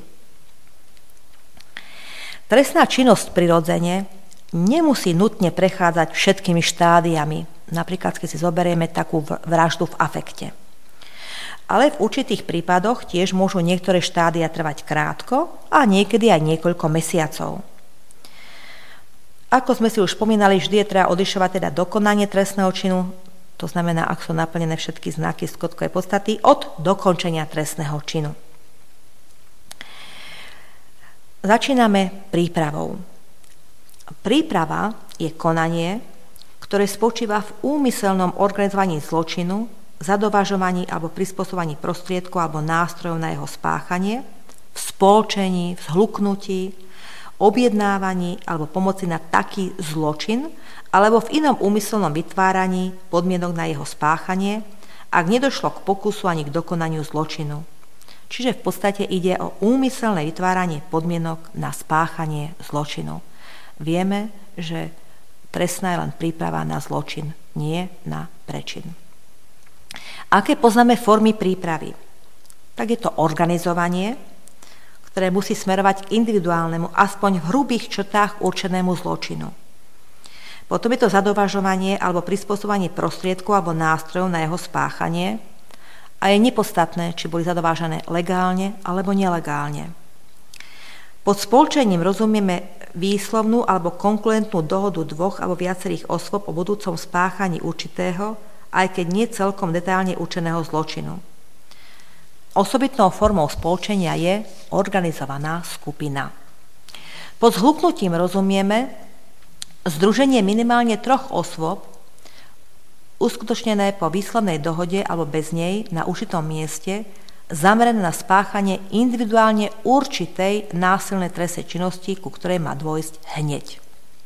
Trestná činnosť prirodzene nemusí nutne prechádzať všetkými štádiami, napríklad keď si zoberieme takú vraždu v afekte. Ale v určitých prípadoch tiež môžu niektoré štádia trvať krátko a niekedy aj niekoľko mesiacov. Ako sme si už spomínali, vždy je treba odlišovať teda dokonanie trestného činu, to znamená, ak sú naplnené všetky znaky skutkovej podstaty, od dokončenia trestného činu. Začíname prípravou. Príprava je konanie, ktoré spočíva v úmyselnom organizovaní zločinu, zadovažovaní alebo prispôsobovaní prostriedkov alebo nástrojov na jeho spáchanie, v spolčení, v zhluknutí, objednávaní alebo pomoci na taký zločin alebo v inom úmyselnom vytváraní podmienok na jeho spáchanie, ak nedošlo k pokusu ani k dokonaniu zločinu. Čiže v podstate ide o úmyselné vytváranie podmienok na spáchanie zločinu. Vieme, že trestná je len príprava na zločin, nie na prečin. Aké poznáme formy prípravy? Tak je to organizovanie, ktoré musí smerovať k individuálnemu, aspoň v hrubých črtách určenému zločinu. Potom je to zadovažovanie alebo prispôsobovanie prostriedkov alebo nástrojov na jeho spáchanie a je nepodstatné, či boli zadovážané legálne alebo nelegálne. Pod spolčením rozumieme výslovnú alebo konkurentnú dohodu dvoch alebo viacerých osôb o budúcom spáchaní určitého, aj keď nie celkom detailne určeného zločinu. Osobitnou formou spolčenia je organizovaná skupina. Pod zhluknutím rozumieme združenie minimálne troch osôb uskutočnené po výslovnej dohode alebo bez nej na užitom mieste, zamerané na spáchanie individuálne určitej násilnej trestnej činnosti, ku ktorej má dôjsť hneď.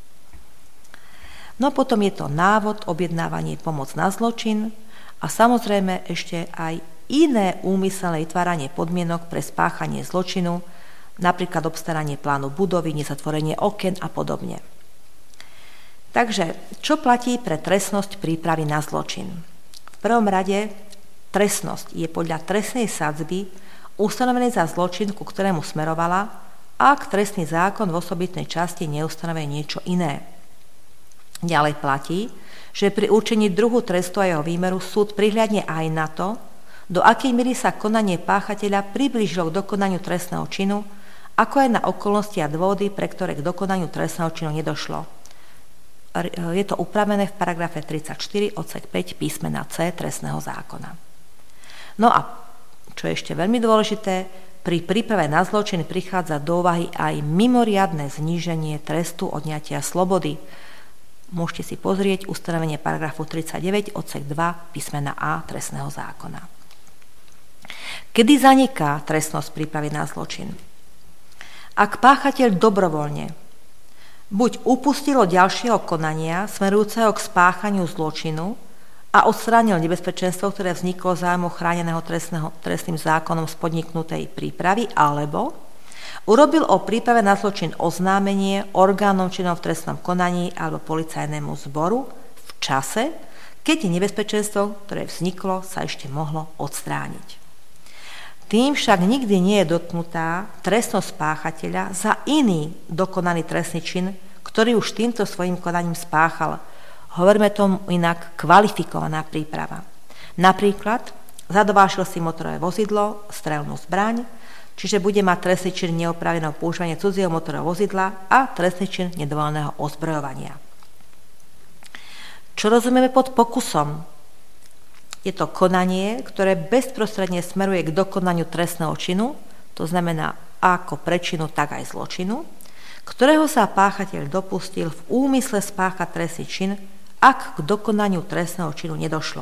No potom je to návod, objednávanie, pomoc na zločin a samozrejme ešte aj iné úmyselné vytváranie podmienok pre spáchanie zločinu, napríklad obstaranie plánu budovy, nezatvorenie okien a podobne. Takže, čo platí pre trestnosť prípravy na zločin? V prvom rade, trestnosť je podľa trestnej sadzby ustanovenej za zločin, ku ktorému smerovala, ak trestný zákon v osobitnej časti neustanovuje niečo iné. Ďalej platí, že pri určení druhu trestu a jeho výmeru súd prihliadne aj na to, do akej miery sa konanie páchateľa priblížilo k dokonaniu trestného činu, ako aj na okolnosti a dôvody, pre ktoré k dokonaniu trestného činu nedošlo. Je to upravené v paragrafe tridsaťštyri odsek päť písmena C trestného zákona. No a čo je ešte veľmi dôležité, pri príprave na zločin prichádza do úvahy aj mimoriadne zníženie trestu odňatia slobody. Môžete si pozrieť ustanovenie paragrafu tridsaťdeväť odsek dva písmena A trestného zákona. Kedy zaniká trestnosť prípravy na zločin? Ak páchateľ dobrovoľne buď upustil od ďalšieho konania smerujúceho k spáchaniu zločinu a odstránil nebezpečenstvo, ktoré vzniklo zájmu chráneného trestného, trestným zákonom z podniknutej prípravy, alebo urobil o príprave na zločin oznámenie orgánom činnom v trestnom konaní alebo policajnému zboru v čase, keď nebezpečenstvo, ktoré vzniklo, sa ešte mohlo odstrániť. Tým však nikdy nie je dotknutá trestnosť páchateľa za iný dokonaný trestný čin, ktorý už týmto svojím konaním spáchal. Hovoríme tomu inak kvalifikovaná príprava. Napríklad zadovážil si motorové vozidlo, strelnú zbraň, čiže bude mať trestný čin neoprávneného používania cudzieho motorového vozidla a trestný čin nedovoleného ozbrojovania. Čo rozumieme pod pokusom? Je to konanie, ktoré bezprostredne smeruje k dokonaniu trestného činu, to znamená ako prečinu, tak aj zločinu, ktorého sa páchateľ dopustil v úmysle spáchať trestný čin, ak k dokonaniu trestného činu nedošlo.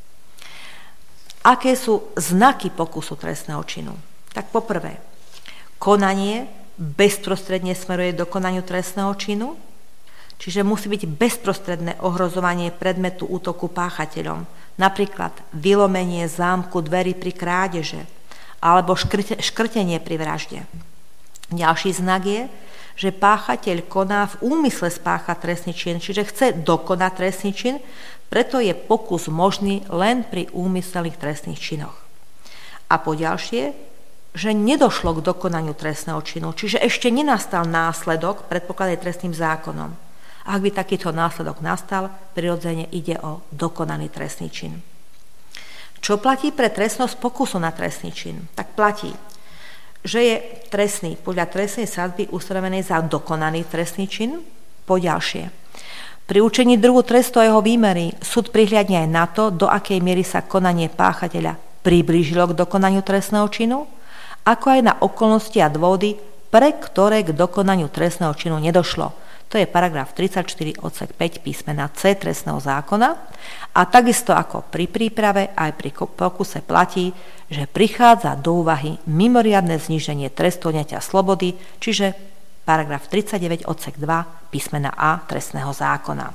Aké sú znaky pokusu trestného činu? Tak poprvé, konanie bezprostredne smeruje k dokonaniu trestného činu, čiže musí byť bezprostredné ohrozovanie predmetu útoku páchateľom, napríklad vylomenie zámku dverí pri krádeže alebo škrte, škrtenie pri vražde. Ďalší znak je, že páchateľ koná v úmysle spáchať trestný čin, čiže chce dokonať trestný čin, preto je pokus možný len pri úmyselných trestných činoch. A po ďalšie, že nedošlo k dokonaniu trestného činu, čiže ešte nenastal následok predpokladaný trestným zákonom. Ak by takýto následok nastal, prirodzene ide o dokonaný trestný čin. Čo platí pre trestnosť pokusu na trestný čin? Tak platí, že je trestný podľa trestnej sadzby ustanovenej za dokonaný trestný čin. Po ďalšie, pri určení druhu trestu a jeho výmery súd prihliadne aj na to, do akej miery sa konanie páchateľa priblížilo k dokonaniu trestného činu, ako aj na okolnosti a dôvody, pre ktoré k dokonaniu trestného činu nedošlo. To je paragraf tridsaťštyri odsek päť písmena C trestného zákona a takisto ako pri príprave aj pri pokuse platí, že prichádza do úvahy mimoriadne zníženie trestu odňatia slobody, čiže paragraf tridsaťdeväť odsek dva písmena A trestného zákona.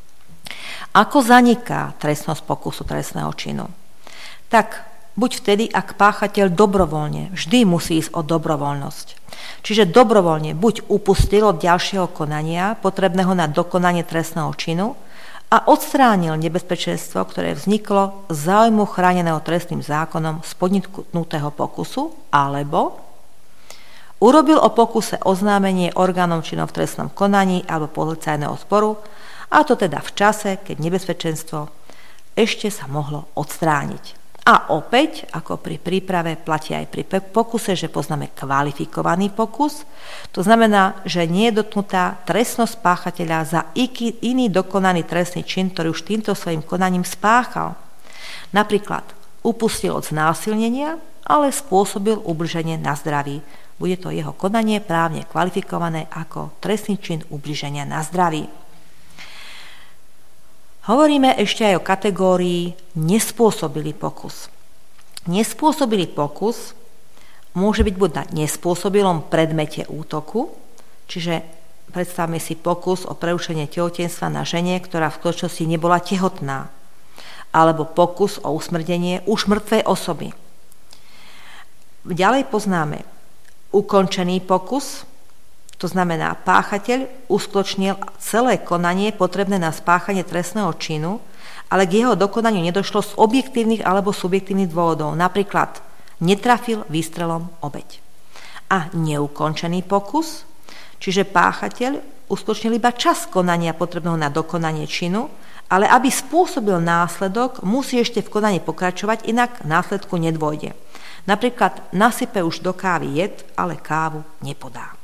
Ako zaniká trestnosť pokusu trestného činu? Tak buď vtedy, ak páchateľ dobrovoľne, vždy musí ísť o dobrovoľnosť. Čiže dobrovoľne buď upustil od ďalšieho konania, potrebného na dokonanie trestného činu, a odstránil nebezpečenstvo, ktoré vzniklo z záujmu chráneného trestným zákonom z podniknutého pokusu, alebo urobil o pokuse oznámenie orgánom činnom v trestnom konaní alebo policajného zboru, a to teda v čase, keď nebezpečenstvo ešte sa mohlo odstrániť. A opäť, ako pri príprave, platí aj pri pokuse, že poznáme kvalifikovaný pokus. To znamená, že nie je dotknutá trestnosť páchateľa za iný dokonaný trestný čin, ktorý už týmto svojim konaním spáchal. Napríklad upustil od znásilnenia, ale spôsobil ubliženie na zdraví. Bude to jeho konanie právne kvalifikované ako trestný čin ubliženia na zdraví. Hovoríme ešte aj o kategórii nespôsobilý pokus. Nespôsobilý pokus môže byť buď na nespôsobilom predmete útoku, čiže predstavme si pokus o prerušenie tehotenstva na žene, ktorá v skutočnosti nebola tehotná, alebo pokus o usmrtenie už mŕtvej osoby. Ďalej poznáme ukončený pokus, to znamená, páchateľ uskutočnil celé konanie potrebné na spáchanie trestného činu, ale k jeho dokonaniu nedošlo z objektívnych alebo subjektívnych dôvodov. Napríklad netrafil výstrelom obeť. A neukončený pokus, čiže páchateľ uskutočnil iba čas konania potrebného na dokonanie činu, ale aby spôsobil následok, musí ešte v konaní pokračovať, inak následku nedôjde. Napríklad nasype už do kávy jed, ale kávu nepodá.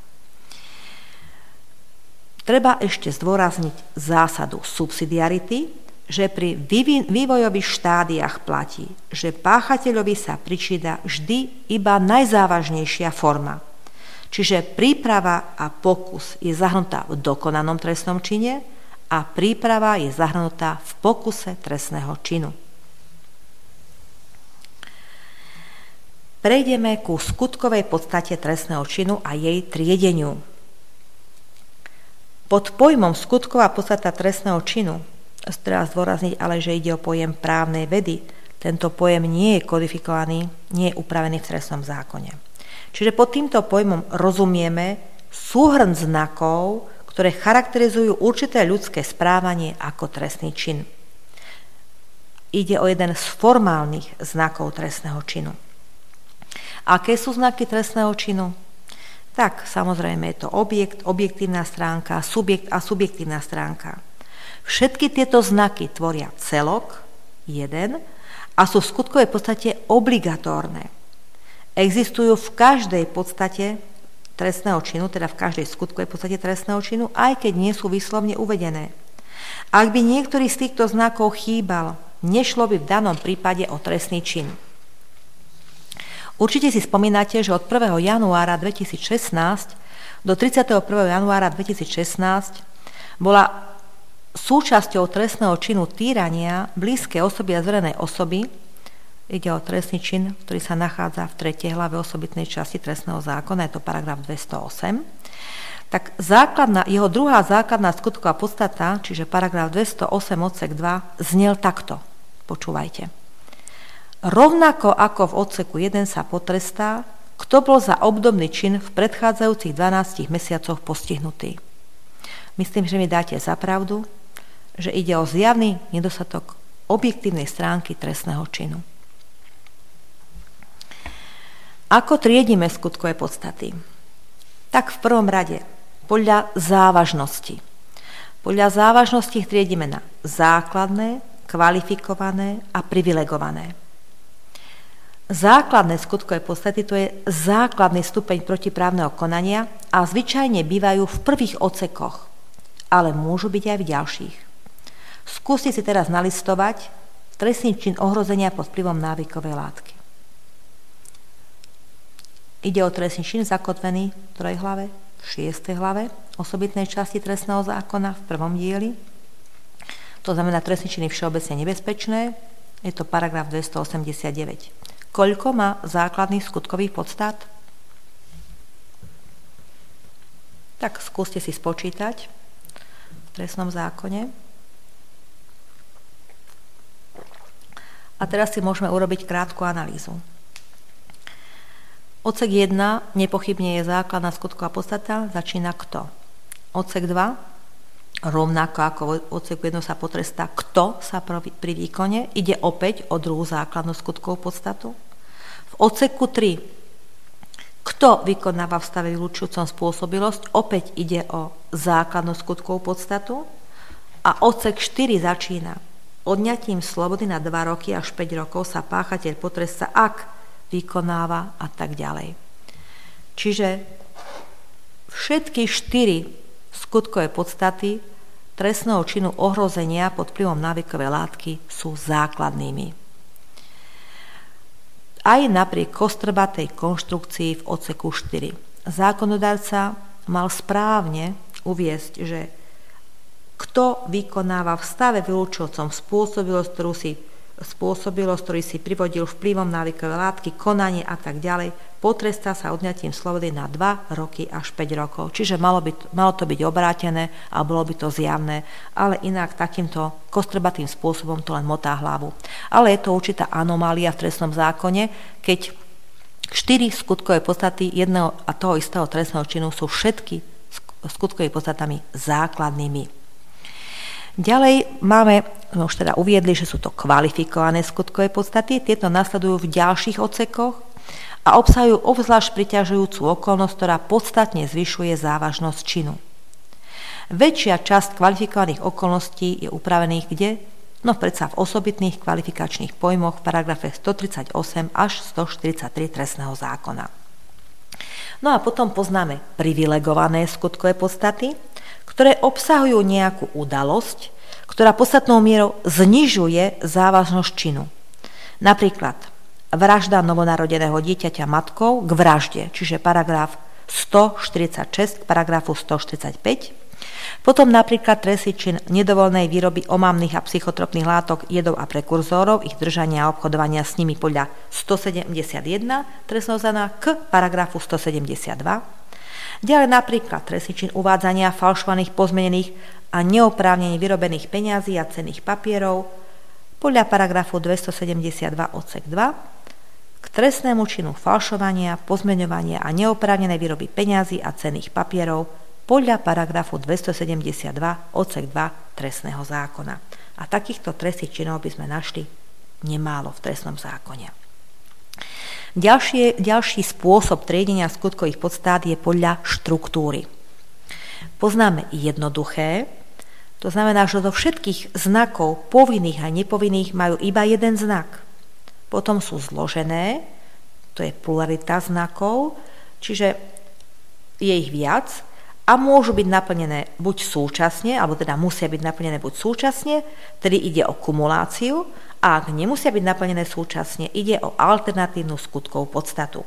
Treba ešte zdôrazniť zásadu subsidiarity, že pri vývojových štádiách platí, že páchateľovi sa pričína vždy iba najzávažnejšia forma. Čiže príprava a pokus je zahrnutá v dokonanom trestnom čine a príprava je zahrnutá v pokuse trestného činu. Prejdeme ku skutkovej podstate trestného činu a jej triedeniu. Pod pojmom skutková podstata trestného činu treba zdôrazniť ale, že ide o pojem právnej vedy. Tento pojem nie je kodifikovaný, nie je upravený v trestnom zákone. Čiže pod týmto pojmom rozumieme súhrn znakov, ktoré charakterizujú určité ľudské správanie ako trestný čin. Ide o jeden z formálnych znakov trestného činu. Aké sú znaky trestného činu? Tak, samozrejme, je to objekt, objektívna stránka, subjekt a subjektívna stránka. Všetky tieto znaky tvoria celok, jeden, a sú v skutkovej podstate obligatórne. Existujú v každej podstate trestného činu, teda v každej skutkovej podstate trestného činu, aj keď nie sú výslovne uvedené. Ak by niektorý z týchto znakov chýbal, nešlo by v danom prípade o trestný čin. Určite si spomínate, že od prvého januára dvetisícšestnásť do tridsiateho prvého januára dvetisícšestnásť bola súčasťou trestného činu týrania blízkej osoby a zverenej osoby. Ide o trestný čin, ktorý sa nachádza v tretej hlave osobitnej časti trestného zákona, je to paragraf dvestoosem. Tak základná, jeho druhá základná skutková podstata, čiže paragraf dvestoosem odsek dva, znel takto. Počúvajte. Rovnako ako v odseku jeden sa potrestá, kto bol za obdobný čin v predchádzajúcich dvanástich mesiacoch postihnutý. Myslím, že mi dáte za pravdu, že ide o zjavný nedostatok objektívnej stránky trestného činu. Ako triedime skutkové podstaty? Tak v prvom rade podľa závažnosti. Podľa závažnosti ich triedime na základné, kvalifikované a privilegované. Základné skutkové podstaty to je základný stupeň protiprávneho konania a zvyčajne bývajú v prvých odsekoch, ale môžu byť aj v ďalších. Skúste si teraz nalistovať trestný čin ohrozenia pod vplyvom návykovej látky. Ide o trestný čin zakotvený v ktorej hlave? V šiestej hlave osobitnej časti trestného zákona v prvom dieli. To znamená trestný činy všeobecne nebezpečné. Je to paragraf dvestoosemdesiatdeväť. Koľko má základných skutkových podstat? Tak skúste si spočítať v trestnom zákone. A teraz si môžeme urobiť krátku analýzu. Odsek jeden nepochybne je základná skutková podstata, začína kto. Odsek dva, rovnako ako v odseku jeden sa potrestá kto sa pri výkone, ide opäť o druhú základnú skutkovú podstatu. V odseku tri, kto vykonáva v stave vylučujúcom spôsobilosť, opäť ide o základnú skutkovú podstatu. A odsek štyri začína odňatím slobody na dva roky až päť rokov sa páchateľ potrestá, ak vykonáva a tak ďalej. Čiže všetky štyri skutkové podstaty trestného činu ohrozenia pod vplyvom návykovej látky sú základnými. Aj napriek kostrbatej konštrukcii v odseku štyri. Zákonodarca mal správne uviesť, že kto vykonáva v stave vylúčujúcom spôsobilosť, ktorú si spôsobilosť, ktorý si privodil vplyvom návykové látky, konanie a tak ďalej, potrestá sa odňatím slobody na dva roky až päť rokov. Čiže malo, by, malo to byť obrátené a bolo by to zjavné, ale inak takýmto kostrbatým spôsobom to len motá hlavu. Ale je to určitá anomália v trestnom zákone, keď štyri skutkové podstaty jedného a toho istého trestného činu sú všetky skutkovými podstatami základnými. Ďalej máme, už teda uviedli, že sú to kvalifikované skutkové podstaty, tieto nasledujú v ďalších odsekoch a obsahujú obzvlášť priťažujúcu okolnosť, ktorá podstatne zvyšuje závažnosť činu. Väčšia časť kvalifikovaných okolností je upravených kde? No predsa v osobitných kvalifikačných pojmoch v paragrafe stotridsaťosem až stoštyridsaťtri trestného zákona. No a potom poznáme privilegované skutkové podstaty, ktoré obsahujú nejakú udalosť, ktorá podstatnou mierou znižuje závažnosť činu. Napríklad vražda novonarodeného dieťaťa matkou k vražde, čiže paragraf stoštyridsaťšesť k paragrafu stoštyridsaťpäť. Potom napríklad trestný čin nedovolenej výroby omamných a psychotropných látok, jedov a prekurzorov, ich držania a obchodovania s nimi podľa stosedemdesiatjeden trestného zákona k paragrafu stosedemdesiatdva. Ďalej napríklad trestný čin uvádzania falšovaných, pozmenených a neoprávnene vyrobených peňazí a cenných papierov podľa paragrafu dvestosedemdesiatdva odsek dva k trestnému činu falšovania, pozmeňovania a neoprávnenej výroby peňazí a cenných papierov podľa paragrafu dvestosedemdesiatdva odsek dva trestného zákona. A takýchto trestných činov by sme našli nemálo v trestnom zákone. Ďalší, ďalší spôsob triedenia skutkových podstát je podľa štruktúry. Poznáme jednoduché, to znamená, že zo všetkých znakov povinných a nepovinných majú iba jeden znak. Potom sú zložené, to je pluralita znakov, čiže je ich viac a môžu byť naplnené buď súčasne, alebo teda musia byť naplnené buď súčasne, tedy ide o kumuláciu, a ak nemusia byť naplnené súčasne, ide o alternatívnu skutkovú podstatu.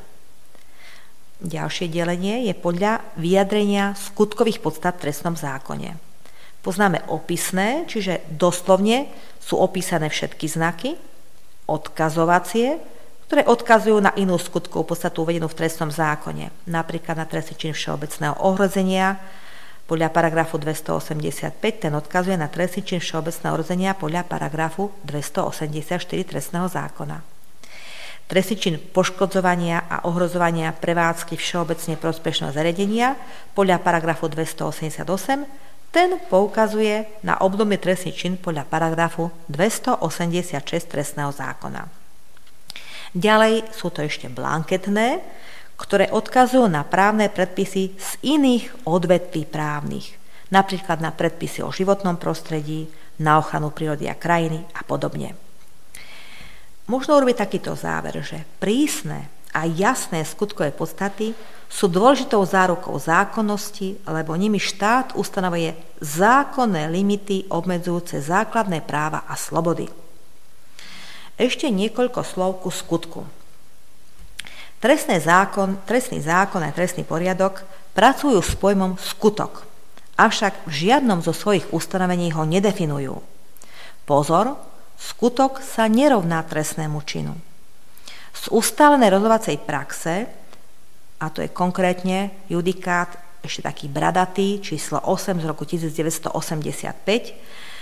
Ďalšie delenie je podľa vyjadrenia skutkových podstat v trestnom zákone. Poznáme opisné, čiže doslovne sú opísané všetky znaky, odkazovacie, ktoré odkazujú na inú skutkovú podstatu uvedenú v trestnom zákone, napríklad na trestný čin všeobecného ohrozenia. Podľa paragrafu dvestoosemdesiatpäť ten odkazuje na trestný čin všeobecného ohrozenia podľa paragrafu dvestoosemdesiatštyri trestného zákona. Trestný čin poškodzovania a ohrozovania prevádzky všeobecne prospešného zariadenia podľa paragrafu dvestoosemdesiatosem ten poukazuje na obdobný trestný čin podľa paragrafu dvestoosemdesiatšesť trestného zákona. Ďalej sú to ešte blanketné, ktoré odkazujú na právne predpisy z iných odvetví právnych, napríklad na predpisy o životnom prostredí, na ochranu prírody a krajiny a podobne. Možno urobiť takýto záver, že prísne a jasné skutkové podstaty sú dôležitou zárukou zákonnosti, lebo nimi štát ustanovuje zákonné limity obmedzujúce základné práva a slobody. Ešte niekoľko slov ku skutku. Trestný zákon, trestný zákon a trestný poriadok pracujú s pojmom skutok, avšak v žiadnom zo svojich ustanovení ho nedefinujú. Pozor, skutok sa nerovná trestnému činu. Z ustálenej rozhodovacej praxe, a to je konkrétne judikát ešte taký bradatý, číslo osem z roku devätnásťstoosemdesiatpäť,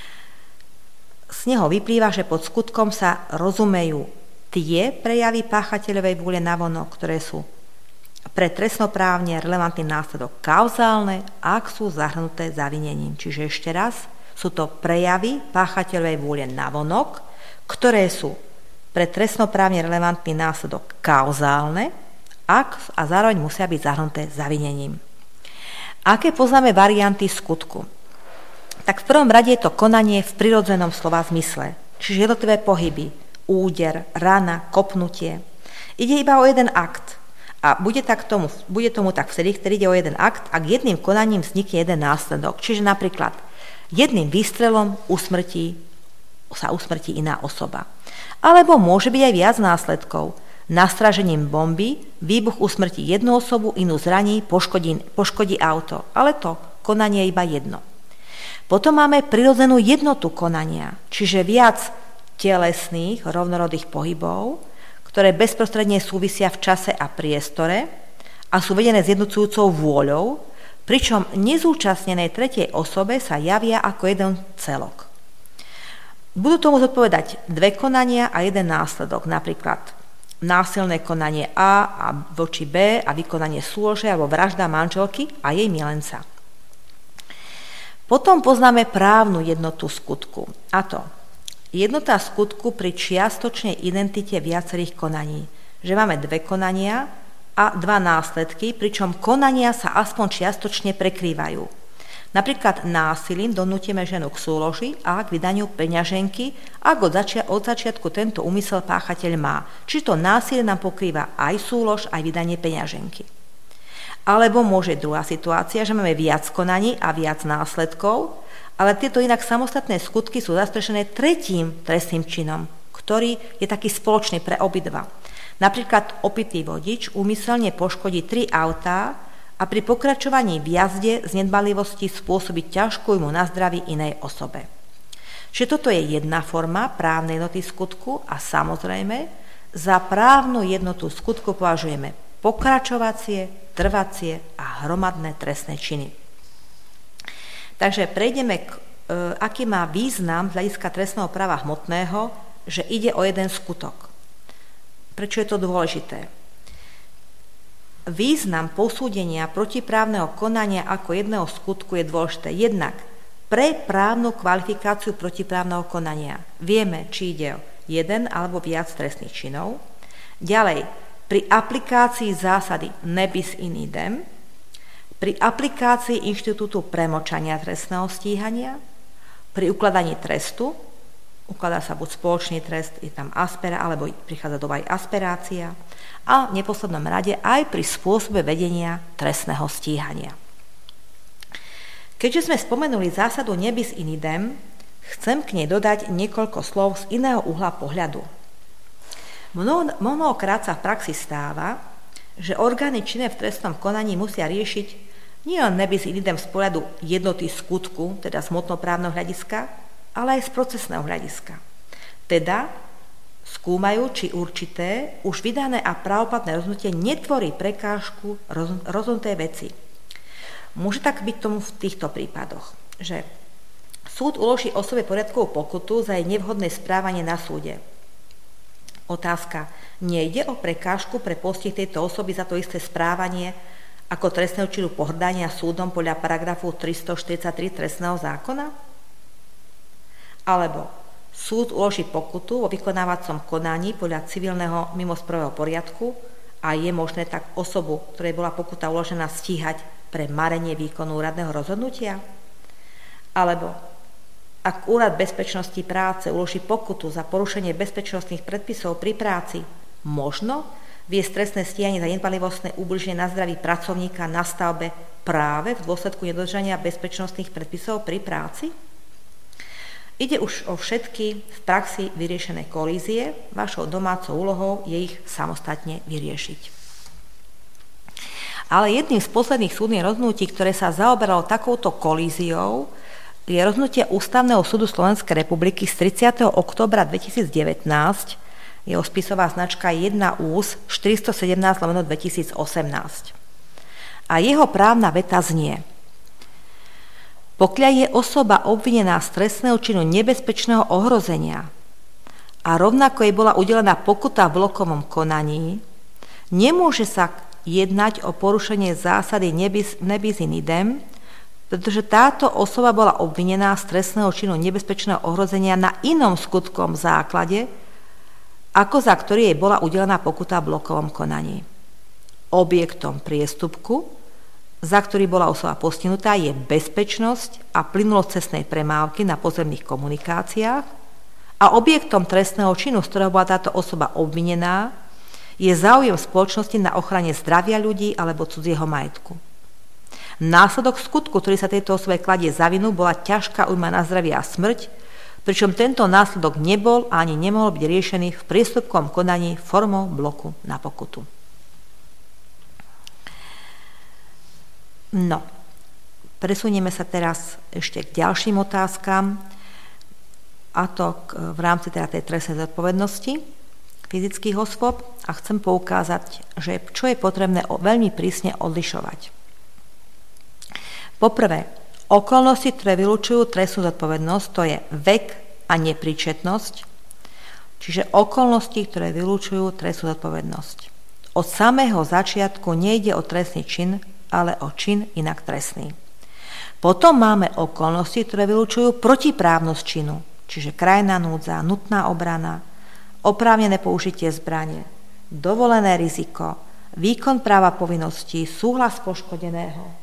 z neho vyplýva, že pod skutkom sa rozumejú tie prejavy páchateľovej vôle navonok, ktoré sú pre trestnoprávne relevantný následok kauzálne, ak sú zahrnuté zavinením. Čiže ešte raz, sú to prejavy páchateľovej vôle navonok, ktoré sú pre trestnoprávne relevantný následok kauzálne, ak a zároveň musia byť zahrnuté zavinením. Aké poznáme varianty skutku? Tak v prvom rade je to konanie v prirodzenom slova zmysle, čiže jednotlivé pohyby, úder, rana, kopnutie. Ide iba o jeden akt. A bude, tak tomu, bude tomu tak vtedy, ktorý ide o jeden akt, ak jedným konaním vznikne jeden následok. Čiže napríklad jedným výstrelom usmrtí, sa usmrtí iná osoba. Alebo môže byť aj viac následkov. Nastražením bomby výbuch usmrtí jednu osobu, inú zraní, poškodí, poškodí auto. Ale to konanie je iba jedno. Potom máme prirodzenú jednotu konania, čiže viac telesných, rovnorodých pohybov, ktoré bezprostredne súvisia v čase a priestore a sú vedené zjednocujúcou vôľou, pričom nezúčastnenej tretej osobe sa javia ako jeden celok. Budú tomu zodpovedať dve konania a jeden následok, napríklad násilné konanie A a voči B a vykonanie súlože alebo vražda manželky a jej milenca. Potom poznáme právnu jednotu skutku, a to jednota skutku pri čiastočnej identite viacerých konaní, že máme dve konania a dva následky, pričom konania sa aspoň čiastočne prekrývajú. Napríklad násilím donútime ženu k súloži a k vydaniu peňaženky, ak od, začia- od začiatku tento úmysel páchateľ má. Či to násilie nám pokrýva aj súlož, aj vydanie peňaženky. Alebo môže druhá situácia, že máme viac konaní a viac následkov, ale tieto inak samostatné skutky sú zastrešené tretím trestným činom, ktorý je taký spoločný pre obidva. Napríklad opitý vodič úmyselne poškodí tri autá a pri pokračovaní v jazde z nedbalivosti spôsobí ťažkú jmu na zdraví inej osobe. Čiže toto je jedna forma právnej jednoty skutku a samozrejme za právnu jednotu skutku považujeme pokračovacie, trvacie a hromadné trestné činy. Takže prejdeme k, e, aký má význam z hľadiska trestného práva hmotného, že ide o jeden skutok. Prečo je to dôležité? Význam posúdenia protiprávneho konania ako jedného skutku je dôležité jednak pre právnu kvalifikáciu protiprávneho konania. Vieme, či ide o jeden alebo viac trestných činov. Ďalej, pri aplikácii zásady ne bis in idem, pri aplikácii inštitútu premočania trestného stíhania, pri ukladaní trestu, ukladá sa buď spoločný trest, je tam aspera, alebo prichádza do aj asperácia, a v neposlednom rade aj pri spôsobe vedenia trestného stíhania. Keďže sme spomenuli zásadu ne bis in idem, chcem k nej dodať niekoľko slov z iného uhla pohľadu. Mnoho, mnohokrát sa v praxi stáva, že orgány činné v trestnom konaní musia riešiť nie len ne bis in idem z pohľadu jednoty skutku, teda z hmotnoprávneho hľadiska, ale aj z procesného hľadiska. Teda skúmajú, či určité už vydané a právoplatné rozhodnutie netvorí prekážku roz, rozhodnutej veci. Môže tak byť tomu v týchto prípadoch, že súd uloží osobe poriadkovú pokutu za jej nevhodné správanie na súde. Otázka, nejde o prekážku pre postih tejto osoby za to isté správanie ako trestného činu pohŕdania súdom podľa paragrafu tristoštyridsaťtri trestného zákona? Alebo súd uloží pokutu vo vykonávacom konaní podľa civilného mimosprávneho poriadku a je možné tak osobu, ktorej bola pokuta uložená, stíhať pre marenie výkonu úradného rozhodnutia? Alebo ak Úrad bezpečnosti práce uloží pokutu za porušenie bezpečnostných predpisov pri práci, možno viesť trestné stíhanie za nedbalivostné ubliženie na zdraví pracovníka na stavbe práve v dôsledku nedodržania bezpečnostných predpisov pri práci? Ide už o všetky v praxi vyriešené kolízie, vašou domácou úlohou je ich samostatne vyriešiť. Ale jedným z posledných súdnych rozhodnutí, ktoré sa zaoberalo takouto kolíziou, je rozhodnutie Ústavného súdu Slovenskej republiky z tridsiateho októbra dvetisícdevätnásť, jeho spisová značka jeden ú es štyristosedemnásť lomeno dvetisícosemnásť. A jeho právna veta znie: pokiaľ je osoba obvinená z trestného činu nebezpečného ohrozenia a rovnako jej bola udelená pokuta v blokovom konaní, nemôže sa jednať o porušenie zásady ne bis in idem, pretože táto osoba bola obvinená z trestného činu nebezpečného ohrozenia na inom skutkovom základe, ako za ktorý jej bola udelená pokuta v blokovom konaní. Objektom priestupku, za ktorý bola osoba postihnutá, je bezpečnosť a plynulosť cestnej premávky na pozemných komunikáciách a objektom trestného činu, z ktorého bola táto osoba obvinená, je záujem spoločnosti na ochrane zdravia ľudí alebo cudzieho majetku. Následok skutku, ktorý sa tejto osobe kladie za vinu, bola ťažká újma na zdravie a smrť, pričom tento následok nebol a ani nemohol byť riešený v priestupkovom konaní formou bloku na pokutu. No, Presunieme sa teraz ešte k ďalším otázkam, a to v rámci teda tej trestnej zodpovednosti fyzických osôb, a chcem poukázať, že čo je potrebné veľmi prísne odlišovať. Poprvé, okolnosti, ktoré vylúčujú trestnú zodpovednosť, to je vek a nepríčetnosť, čiže okolnosti, ktoré vylúčujú trestnú zodpovednosť. Od samého začiatku nejde o trestný čin, ale o čin inak trestný. Potom máme okolnosti, ktoré vylúčujú protiprávnosť činu, čiže krajná núdza, nutná obrana, oprávnené použitie zbrane, dovolené riziko, výkon práva povinností, súhlas poškodeného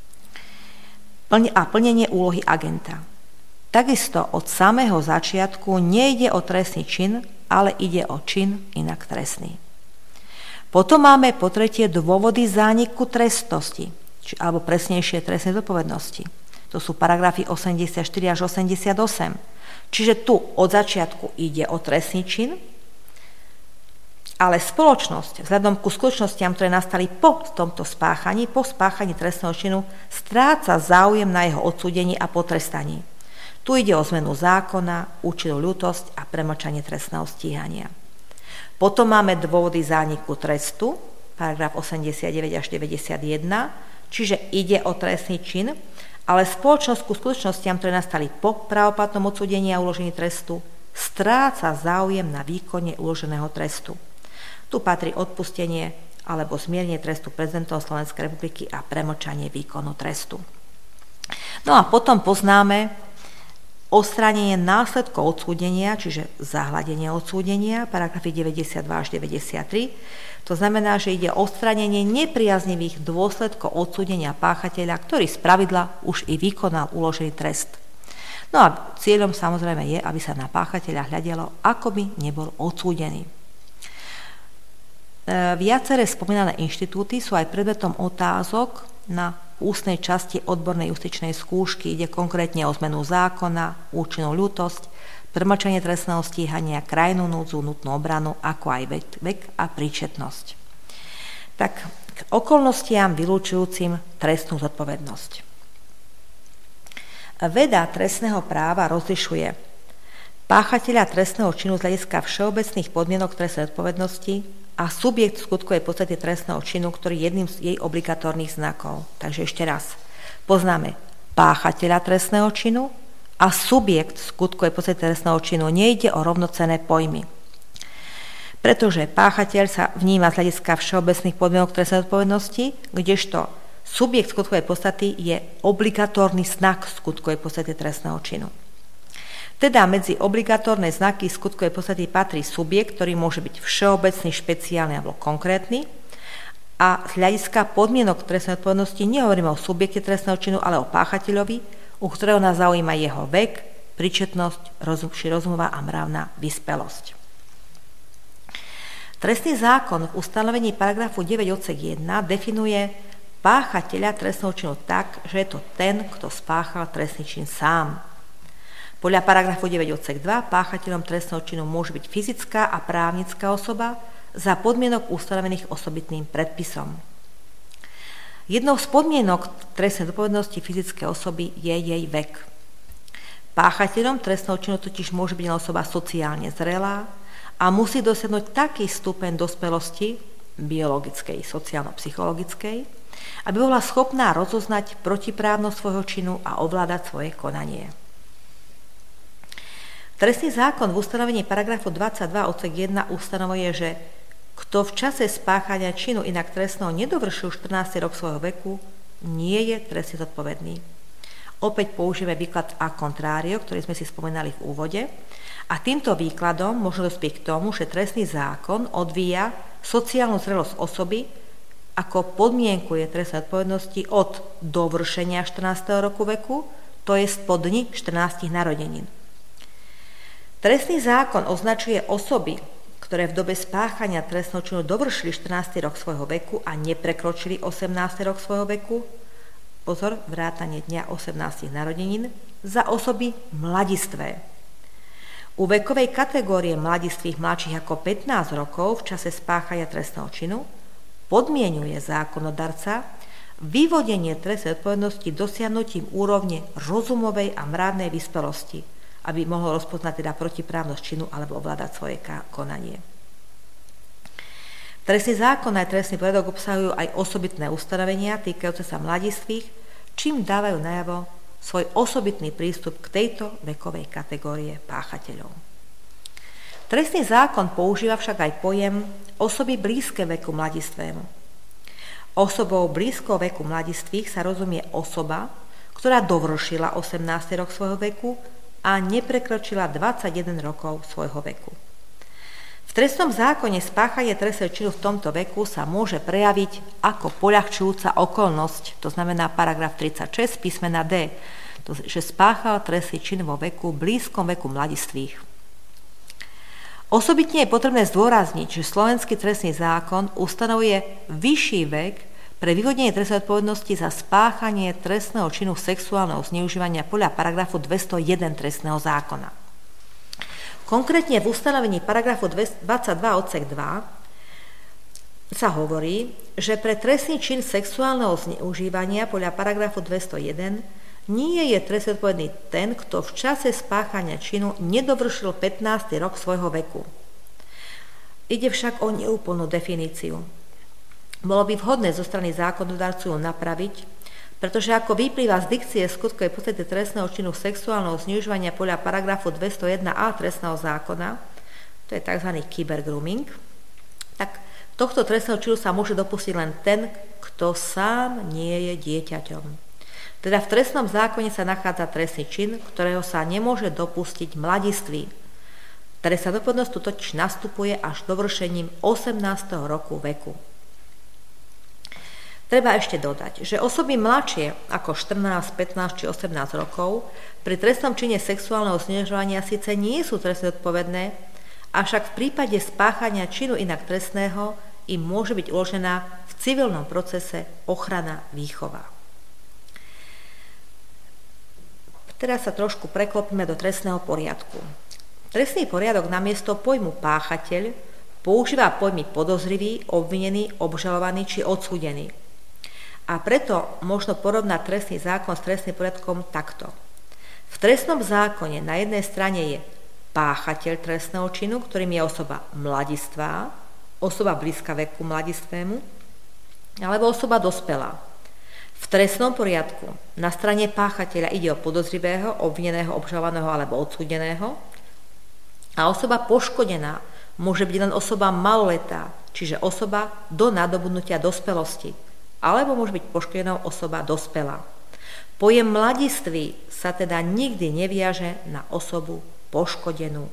a plnenie úlohy agenta. Takisto od samého začiatku nejde o trestný čin, ale ide o čin inak trestný. Potom máme po tretie dôvody zániku trestnosti, či, alebo presnejšie trestnej zodpovednosti. To sú paragrafy osemdesiatštyri až osemdesiatosem. Čiže tu od začiatku ide o trestný čin, ale spoločnosť vzhľadom ku skutočnostiam, ktoré nastali po tomto spáchaní, po spáchaní trestného činu, stráca záujem na jeho odsúdení a potrestaní. Tu ide o zmenu zákona, účinnú ľútosť a premlčanie trestného stíhania. Potom máme dôvody zániku trestu, paragraf osemdesiatdeväť až deväťdesiatjeden, čiže ide o trestný čin, ale spoločnosť ku skutočnostiam, ktoré nastali po právoplatnom odsúdení a uložení trestu, stráca záujem na výkone uloženého trestu. Tu patrí odpustenie alebo zmiernenie trestu prezidentom Slovenskej republiky a premlčanie výkonu trestu. No a potom poznáme odstránenie následkov odsúdenia, čiže zahladenie odsúdenia, paragrafy deväťdesiatdva až deväťdesiattri. To znamená, že ide o odstránenie nepriaznivých dôsledkov odsúdenia páchateľa, ktorý spravidla už i vykonal uložený trest. No a cieľom samozrejme je, aby sa na páchateľa hľadelo, ako by nebol odsúdený. Viaceré spomínané inštitúty sú aj predmetom otázok na ústnej časti odbornej justičnej skúšky. Ide konkrétne o zmenu zákona, účinnú ľútosť, premlčanie trestného stíhania, krajnú núdzu, nutnú obranu, ako aj vek, vek a príčetnosť. Tak k okolnostiam vylúčujúcim trestnú zodpovednosť. Veda trestného práva rozlišuje páchateľa trestného činu z hľadiska všeobecných podmienok trestnej zodpovednosti a subjekt skutkovej podstaty trestného činu, ktorý je jedným z jej obligatórnych znakov. Takže ešte raz, poznáme páchateľa trestného činu a subjekt skutkovej podstaty trestného činu. Nejde o rovnocenné pojmy. Pretože páchateľ sa vníma z hľadiska všeobecných podmienok trestnej zodpovednosti, kdežto subjekt skutkovej podstaty je obligatórny znak skutkovej podstaty trestného činu. Teda medzi obligatórne znaky skutkovej podstaty patrí subjekt, ktorý môže byť všeobecný, špeciálny alebo konkrétny. A z hľadiska podmienok trestnej odpovednosti nehovoríme o subjekte trestného činu, ale o páchateľovi, u ktorého nás zaujíma jeho vek, príčetnosť, rozum, či rozumová a mravná vyspelosť. Trestný zákon v ustanovení paragrafu deväť odsek jeden definuje páchateľa trestného činu tak, že je to ten, kto spáchal trestný čin sám. Podľa paragrafu deväť odsek dva páchateľom trestného činu môže byť fyzická a právnická osoba za podmienok ustanovených osobitným predpisom. Jednou z podmienok trestnej zodpovednosti fyzickej osoby je jej vek. Páchateľom trestného činu totiž môže byť osoba sociálne zrelá a musí dosiahnuť taký stupeň dospelosti biologickej, sociálno-psychologickej, aby bola schopná rozoznať protiprávnosť svojho činu a ovládať svoje konanie. Trestný zákon v ustanovení paragrafu dvadsaťdva odsek jeden ustanovuje, že kto v čase spáchania činu inak trestného nedovršil štrnásty rok svojho veku, nie je trestne zodpovedný. Opäť použijeme výklad a contrario, ktorý sme si spomenali v úvode, a týmto výkladom možno dospieť k tomu, že trestný zákon odvíja sociálnu zrelosť osoby ako podmienku je trestnej zodpovednosti od dovršenia štrnásteho roku veku, to je po dni štrnástich narodenín. Trestný zákon označuje osoby, ktoré v dobe spáchania trestného činu dovršili štrnásty rok svojho veku a neprekročili osemnásty rok svojho veku, pozor, vrátane dňa osemnástich narodenín, za osoby mladistvé. U vekovej kategórie mladistvých mladších ako pätnásť rokov v čase spáchania trestného činu podmienuje zákonodarca vyvodenie trestnej odpovednosti dosiahnutím úrovne rozumovej a mravnej vyspelosti, aby mohol rozpoznať teda protiprávnosť činu alebo ovládať svoje konanie. Trestný zákon aj trestný poriadok obsahujú aj osobitné ustanovenia týkajúce sa mladistvých, čím dávajú najavo svoj osobitný prístup k tejto vekovej kategórie páchateľov. Trestný zákon používa však aj pojem osoby blízke veku mladistvému. Osobou blízko veku mladistvých sa rozumie osoba, ktorá dovršila osemnásty rok svojho veku a neprekročila dvadsaťjeden rokov svojho veku. V trestnom zákone spáchanie trestného činu v tomto veku sa môže prejaviť ako poľahčujúca okolnosť, to znamená paragraf tridsaťšesť písmena D, to, že spáchal trestný čin vo veku blízkom veku mladistvých. Osobitne je potrebné zdôrazniť, že slovenský trestný zákon ustanovuje vyšší vek pre vyvodenie trestnej odpovednosti za spáchanie trestného činu sexuálneho zneužívania podľa paragrafu dvestojeden trestného zákona. Konkrétne v ustanovení paragrafu dvadsaťdva odsek dva sa hovorí, že pre trestný čin sexuálneho zneužívania podľa paragrafu dvestojeden nie je trestne odpovedný ten, kto v čase spáchania činu nedovršil pätnásty rok svojho veku. Ide však o neúplnú definíciu. Bolo by vhodné zo strany zákonodarcu ju napraviť, pretože ako vyplýva z dikcie skutkovej podstaty trestného činu sexuálneho zneužívania podľa paragrafu dvestojeden a trestného zákona, to je tzv. Kybergrooming, tak tohto trestného činu sa môže dopustiť len ten, kto sám nie je dieťaťom. Teda v trestnom zákone sa nachádza trestný čin, ktorého sa nemôže dopustiť mladistvý. Trestná zodpovednosť tu totiž nastupuje až dovršením osemnásteho roku veku. Treba ešte dodať, že osoby mladšie ako štrnásť, pätnásť či osemnásť rokov pri trestnom čine sexuálneho zneužívania síce nie sú trestne zodpovedné, avšak v prípade spáchania činu inak trestného im môže byť uložená v civilnom procese ochrana výchova. Teraz sa trošku preklopíme do trestného poriadku. Trestný poriadok namiesto pojmu páchateľ používa pojmy podozrivý, obvinený, obžalovaný či odsúdený. A preto možno porovnať trestný zákon s trestným poriadkom takto. V trestnom zákone na jednej strane je páchateľ trestného činu, ktorým je osoba mladistvá, osoba blízka veku mladistvému, alebo osoba dospelá. V trestnom poriadku na strane páchateľa ide o podozrivého, obvineného, obžalovaného alebo odsúdeného a osoba poškodená môže byť len osoba maloletá, čiže osoba do nadobudnutia dospelosti, alebo môže byť poškodenou osoba dospelá. Pojem mladistvý sa teda nikdy neviaže na osobu poškodenú.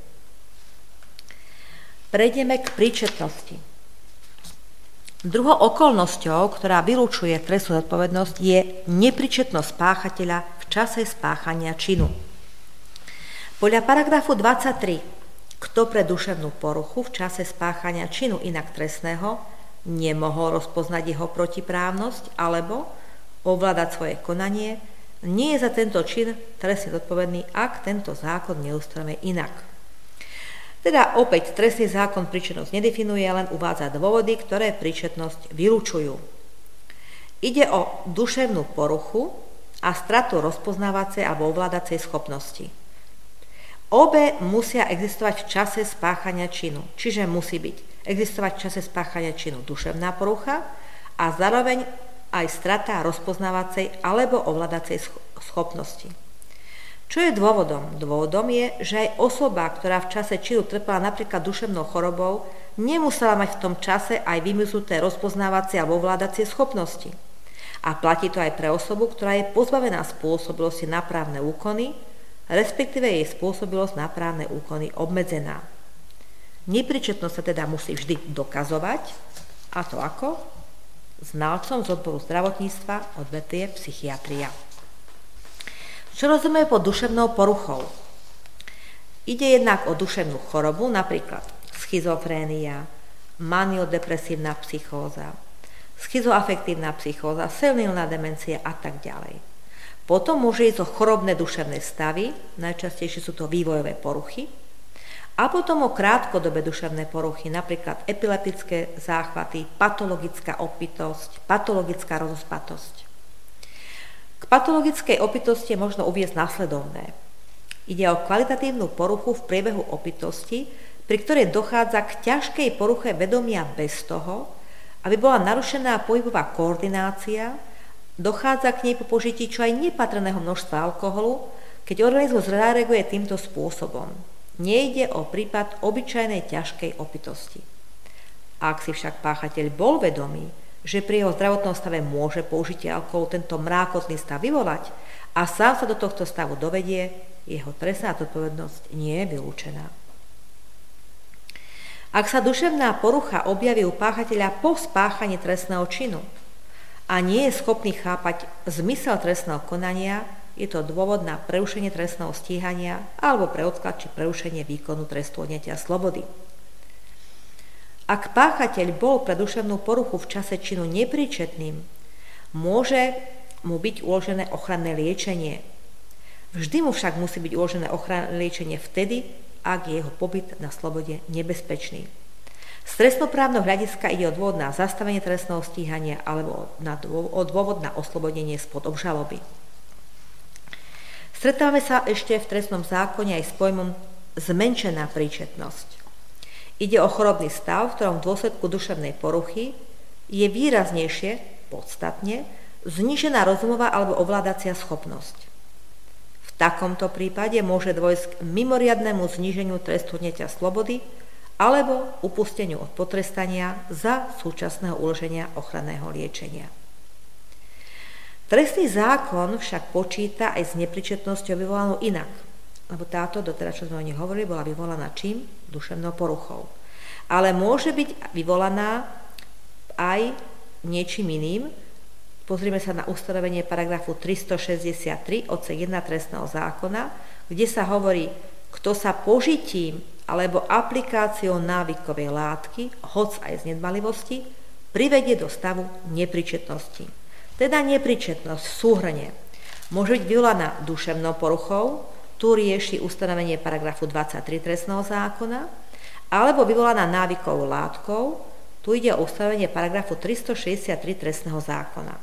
Prejdeme k príčetnosti. Druhou okolnosťou, ktorá vylučuje trestnú zodpovednosť, je nepríčetnosť páchateľa v čase spáchania činu. Podľa paragrafu dvadsaťtri, kto pre duševnú poruchu v čase spáchania činu inak trestného nemohol rozpoznať jeho protiprávnosť alebo ovládať svoje konanie, nie je za tento čin trestne zodpovedný, ak tento zákon neustanovuje inak. Teda opäť trestný zákon príčetnosť nedefinuje, len uvádza dôvody, ktoré príčetnosť vylučujú. Ide o duševnú poruchu a stratu rozpoznávacej alebo ovládacej schopnosti. Obe musia existovať v čase spáchania činu, čiže musí byť existovať v čase spáchania činu duševná porucha a zároveň aj strata rozpoznávacej alebo ovládacej schopnosti. Čo je dôvodom? Dôvodom je, že aj osoba, ktorá v čase činu trpela napríklad duševnou chorobou, nemusela mať v tom čase aj vymiznuté rozpoznávacie alebo ovládacie schopnosti. A platí to aj pre osobu, ktorá je pozbavená spôsobilosti na právne úkony, respektíve jej spôsobilosť na právne úkony obmedzená. Nepríčetnosť sa teda musí vždy dokazovať, a to ako? Znalcom z odboru zdravotníctva odvetvie psychiatria. Čo rozumieme pod duševnou poruchou? Ide jednak o duševnú chorobu, napríklad schizofrénia, maniodepresívna psychóza, schizoafektívna psychóza, senilná demencia a tak ďalej. Potom môže ísť o chorobné duševné stavy, najčastejšie sú to vývojové poruchy, A potom o krátkodobé duševné poruchy, napríklad epileptické záchvaty, patologická opitosť, patologická rozospatosť. K patologickej opitosti je možno uviesť nasledovné. Ide o kvalitatívnu poruchu v priebehu opitosti, pri ktorej dochádza k ťažkej poruche vedomia bez toho, aby bola narušená pohybová koordinácia, dochádza k nej po požití čo aj nepatrného množstva alkoholu, keď organizmus reaguje týmto spôsobom. Nejde o prípad obyčajnej ťažkej opitosti. Ak si však páchateľ bol vedomý, že pri jeho zdravotnom stave môže použitie alkoholu tento mrákotný stav vyvolať a sám sa do tohto stavu dovedie, jeho trestná zodpovednosť nie je vylúčená. Ak sa duševná porucha objaví u páchateľa po spáchaní trestného činu a nie je schopný chápať zmysel trestného konania, je to dôvod na prerušenie trestného stíhania alebo pre odklad či prerušenie výkonu trestu odňatia slobody. Ak páchateľ bol pre duševnú poruchu v čase činu nepríčetným, môže mu byť uložené ochranné liečenie. Vždy mu však musí byť uložené ochranné liečenie vtedy, ak je jeho pobyt na slobode nebezpečný. Z trestnoprávneho hľadiska ide o dôvod na zastavenie trestného stíhania alebo na dôvod, o dôvod na oslobodenie spod obžaloby. Stretávame sa ešte v trestnom zákone aj s pojmom zmenšená príčetnosť. Ide o chorobný stav, v ktorom v dôsledku duševnej poruchy je výraznejšie, podstatne, znížená rozumová alebo ovládacia schopnosť. V takomto prípade môže dôjsť k mimoriadnemu zníženiu trestu odňatia slobody alebo upusteniu od potrestania za súčasného uloženia ochranného liečenia. Trestný zákon však počíta aj s nepríčetnosťou vyvolanou inak, lebo táto, doteraz čo sme o nej hovorili, bola vyvolaná čím? Duševnou poruchou. Ale môže byť vyvolaná aj niečím iným. Pozrime sa na ustanovenie paragrafu tristošesťdesiattri odsek jeden trestného zákona, kde sa hovorí, kto sa požitím alebo aplikáciou návykovej látky, hoc aj z nedbalivosti, privedie do stavu nepríčetnosti. Teda nepríčetnosť v súhrne môže byť vyvolaná duševnou poruchou, tu rieši ustanovenie paragrafu dvadsaťtri trestného zákona, alebo vyvolaná návykovou látkou, tu ide o ustanovenie paragrafu tristošesťdesiattri trestného zákona.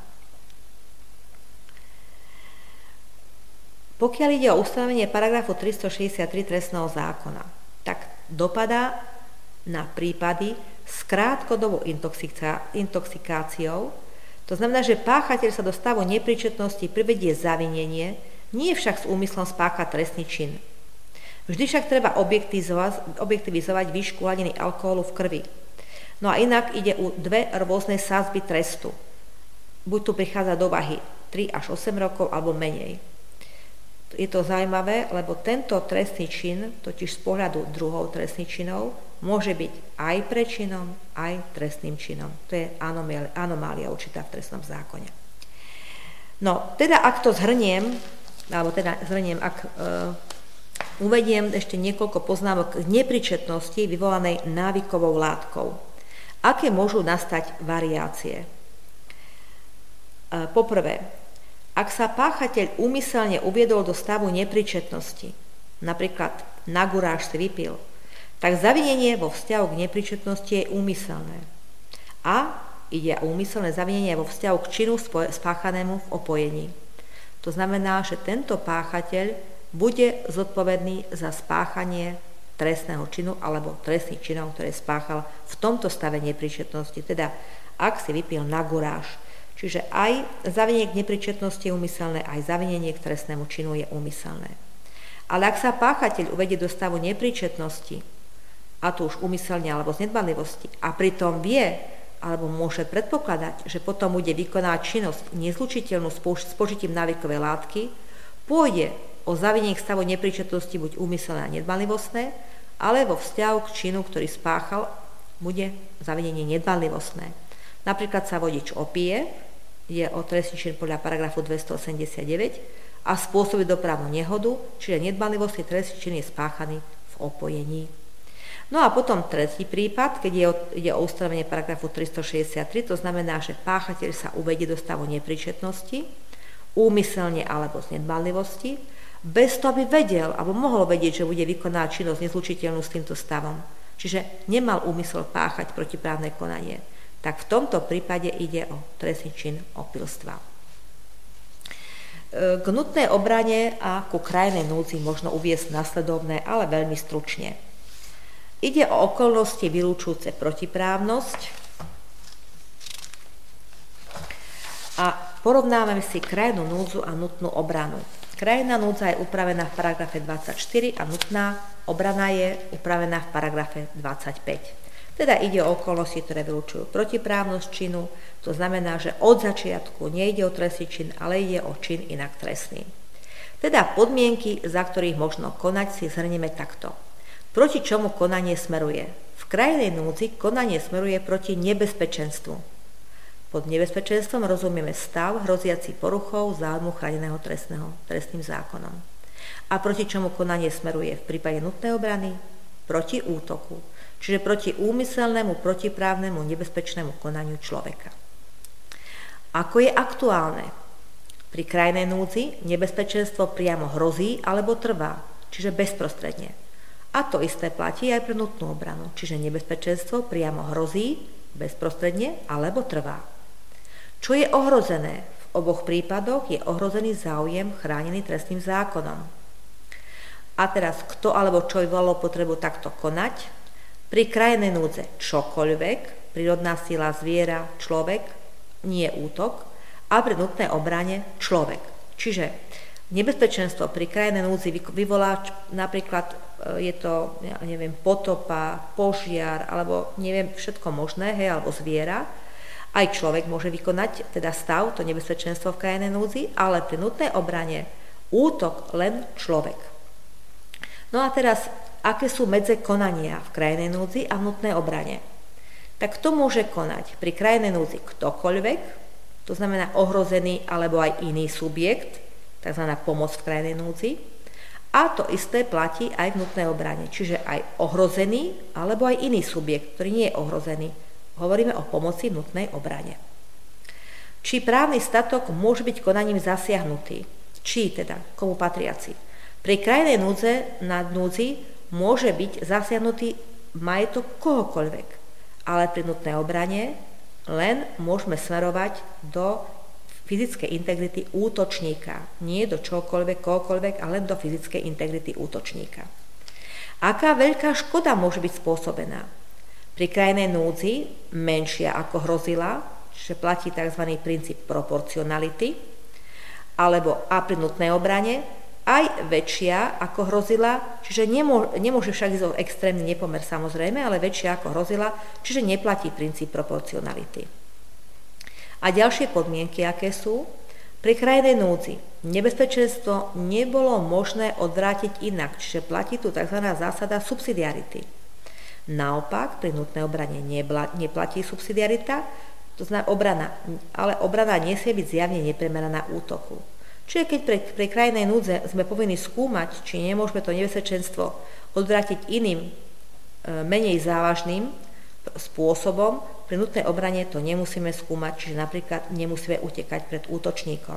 Pokiaľ ide o ustanovenie paragrafu tristošesťdesiattri trestného zákona, tak dopadá na prípady s krátkodobou intoxikáciou. To znamená, že páchateľ sa do stavu nepríčetnosti privedie zavinenie, nie však s úmyslom spáchať trestný čin. Vždy však treba objektivizovať, objektivizovať výšku hladiny alkoholu v krvi. No a inak ide o dve rôzne sázby trestu. Buď tu prichádza do váhy tri až osem rokov, alebo menej. Je to zaujímavé, lebo tento trestný čin, totiž z pohľadu druhov trestných činov, môže byť aj prečinom, aj trestným činom. To je anomália, anomália určitá v trestnom zákone. No, teda ak to zhrniem, alebo teda zhrniem, ak e, uvediem ešte niekoľko poznámok k nepríčetnosti vyvolanej návykovou látkou. Aké môžu nastať variácie? E, poprvé, ak sa páchateľ úmyselne uviedol do stavu nepríčetnosti, napríklad na guráž si vypil, tak zavinenie vo vzťahu k nepríčetnosti je úmyselné. A ide o úmyselné zavinenie vo vzťahu k činu spáchanému v opojení. To znamená, že tento páchateľ bude zodpovedný za spáchanie trestného činu alebo trestných činov, ktoré spáchal v tomto stave nepríčetnosti. Teda, ak si vypil na guráž. Čiže aj zavinenie k nepríčetnosti je úmyselné, aj zavinenie k trestnému činu je úmyselné. Ale ak sa páchateľ uvedie do stavu nepríčetnosti, a to už úmyselne alebo z nedbanlivosti, a pritom vie, alebo môže predpokladať, že potom bude vykonávať činnosť nezlučiteľnú s požitím návykovej látky, pôjde o zavinenie k stavu nepríčetnosti buď úmyselné a nedbanlivostné, ale vo vzťahu k činu, ktorý spáchal, bude zavinenie nedbanlivostné. Napríklad sa vodič opije, je o trestný čin podľa paragrafu dvestoosemdesiatdeväť a spôsobí dopravnú nehodu, čiže nedbanlivostný trestný čin je spáchaný v opojení. No a potom tretí prípad, keď je o, ide o ustanovenie paragrafu tristošesťdesiattri, to znamená, že páchateľ sa uvedie do stavu nepríčetnosti, úmyselne alebo z nedbanlivosti, bez toho, aby vedel, alebo mohol vedieť, že bude vykonávať činnosť nezlučiteľnú s týmto stavom. Čiže nemal úmysel páchať protiprávne konanie. Tak v tomto prípade ide o trestný čin opilstva. K nutnej obrane a ku krajnej núdzi možno uviesť nasledovné, ale veľmi stručne. Ide o okolnosti vylúčujúce protiprávnosť a porovnávame si krajnú núdzu a nutnú obranu. Krajná núdza je upravená v paragrafe dvadsaťštyri a nutná obrana je upravená v paragrafe dvadsaťpäť. Teda ide o okolnosti, ktoré vylúčujú protiprávnosť činu, to znamená, že od začiatku nejde o trestný čin, ale ide o čin inak trestný. Teda podmienky, za ktorých možno konať, si zhrnieme takto. Proti čomu konanie smeruje? V krajnej núdzi konanie smeruje proti nebezpečenstvu. Pod nebezpečenstvom rozumieme stav hroziaci poruchou záujmu chráneného trestného trestným zákonom. A proti čomu konanie smeruje v prípade nutnej obrany? Proti útoku, čiže proti úmyselnému, protiprávnemu, nebezpečnému konaniu človeka. Ako je aktuálne? Pri krajnej núdzi nebezpečenstvo priamo hrozí alebo trvá, čiže bezprostredne. A to isté platí aj pre nutnú obranu, čiže nebezpečenstvo priamo hrozí bezprostredne alebo trvá. Čo je ohrozené? V oboch prípadoch je ohrozený záujem chránený trestným zákonom. A teraz, kto alebo čo vyvolalo potrebu takto konať? Pri krajnej núdze čokoľvek, prírodná sila, zviera, človek, nie útok, a pri nutnej obrane človek. Čiže nebezpečenstvo pri krajnej núdzi vyvolá napríklad, je to, ja neviem, potopa, požiar, alebo neviem, všetko možné, hej, alebo zviera. Aj človek môže vykonať, teda stav, to nebezpečenstvo v krajnej núdzi, ale pri nutnej obrane útok len človek. No a teraz, aké sú medze konania v krajnej núdzi a v nutnej obrane? Tak kto môže konať? Pri krajnej núdzi ktokoľvek, to znamená ohrozený alebo aj iný subjekt, tzv. Pomoc v krajnej núdzi. A to isté platí aj v nutnej obrane, čiže aj ohrozený alebo aj iný subjekt, ktorý nie je ohrozený. Hovoríme o pomoci v nutnej obrane. Či právny statok môže byť konaním zasiahnutý? Či teda, komu patriaci? Pri krajnej núdze na núdzi môže byť zasiahnutý majetok kohokoľvek, ale pri nutnej obrane len môžeme smerovať do fyzickej integrity útočníka. Nie do čokoľvek, kohokoľvek, ale len do fyzickej integrity útočníka. Aká veľká škoda môže byť spôsobená? Pri krajnej núdzi menšia ako hrozila, čiže platí tzv. Princíp proporcionality, alebo a pri nutnej obrane aj väčšia ako hrozila, čiže nemô, nemôže však ísť o extrémny nepomer samozrejme, ale väčšia ako hrozila, čiže neplatí princíp proporcionality. A ďalšie podmienky, aké sú? Pri krajnej núdzi nebezpečenstvo nebolo možné odvrátiť inak, čiže platí tu tzv. Zásada subsidiarity. Naopak, pri nutnej obrane neplatí subsidiarita, to znamená obrana, ale obrana nesmie byť zjavne neprimeraná útoku. Čiže keď pri, pri krajnej núdze sme povinni skúmať, či nemôžeme to nebezpečenstvo odvrátiť iným, e, menej závažným spôsobom, pri nutnej obrane to nemusíme skúmať, čiže napríklad nemusíme utekať pred útočníkom.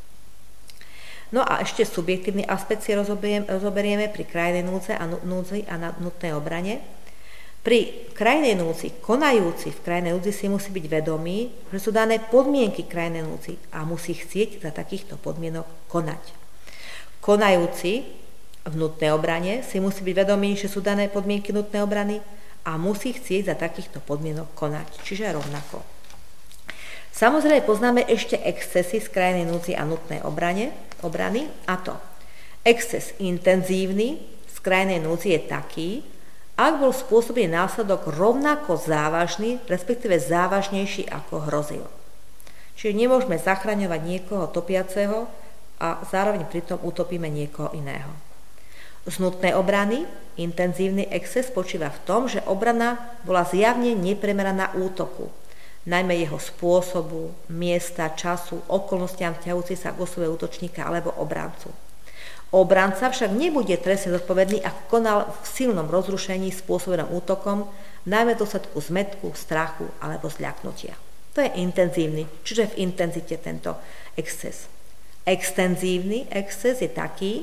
No a ešte subjektívny aspekt si rozoberieme pri krajnej núdze a núdzi a na nutnej obrane. Pri krajnej núdzi, konajúci v krajnej núdzi si musí byť vedomý, že sú dané podmienky krajnej núdzi a musí chcieť za takýchto podmienok konať. Konajúci v nutnej obrane si musí byť vedomý, že sú dané podmienky nutnej obrany a musí chcieť za takýchto podmienok konať, čiže rovnako. Samozrejme poznáme ešte excesy z krajnej núdzi a nutnej obrane, obrany, a to exces intenzívny z krajnej núdzi je taký, ak bol spôsobený následok rovnako závažný, respektíve závažnejší ako hrozil. Čiže nemôžeme zachraňovať niekoho topiaceho a zároveň pritom utopíme niekoho iného. Z nutnej obrany intenzívny exces spočíva v tom, že obrana bola zjavne neprimeraná útoku, najmä jeho spôsobu, miesta, času, okolnostiam vzťahujúcich sa k osobe útočníka alebo obrancu. Obranca však nebude trestne zodpovedný, ak konal v silnom rozrušení spôsobenom útokom, najmä v dôsledku zmätku, strachu alebo zľaknutia. To je intenzívny, čiže v intenzite tento exces. Extenzívny exces je taký,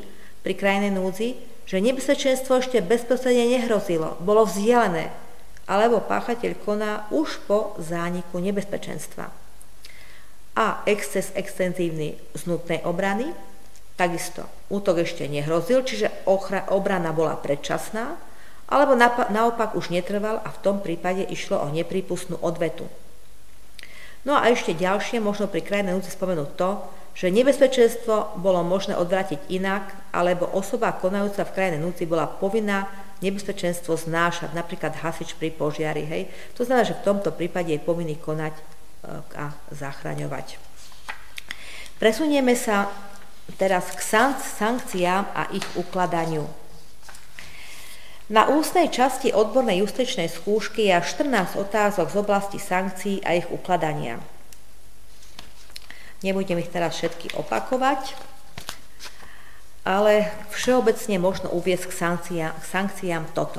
pri krajnej núdzi, že nebezpečenstvo ešte bezprostredne nehrozilo, bolo vzdialené, alebo páchateľ koná už po zániku nebezpečenstva. A exces extenzívny z nutnej obrany, takisto útok ešte nehrozil, čiže ochra- obrana bola predčasná, alebo napa- naopak už netrval a v tom prípade išlo o neprípustnú odvetu. No a ešte ďalšie, možno pri krajnej núdzi spomenúť to, že nebezpečenstvo bolo možné odvrátiť inak, alebo osoba konajúca v krajnej núdzi bola povinná nebezpečenstvo znášať, napríklad hasič pri požiari. Hej. To znamená, že v tomto prípade je povinný konať a zachraňovať. Presunieme sa teraz k sankciám a ich ukladaniu. Na ústnej časti odbornej justičnej skúšky je až štrnásť otázok z oblasti sankcií a ich ukladania. Nebudem ich teraz všetky opakovať, ale všeobecne možno uviesť k sankciám, k sankciám toto.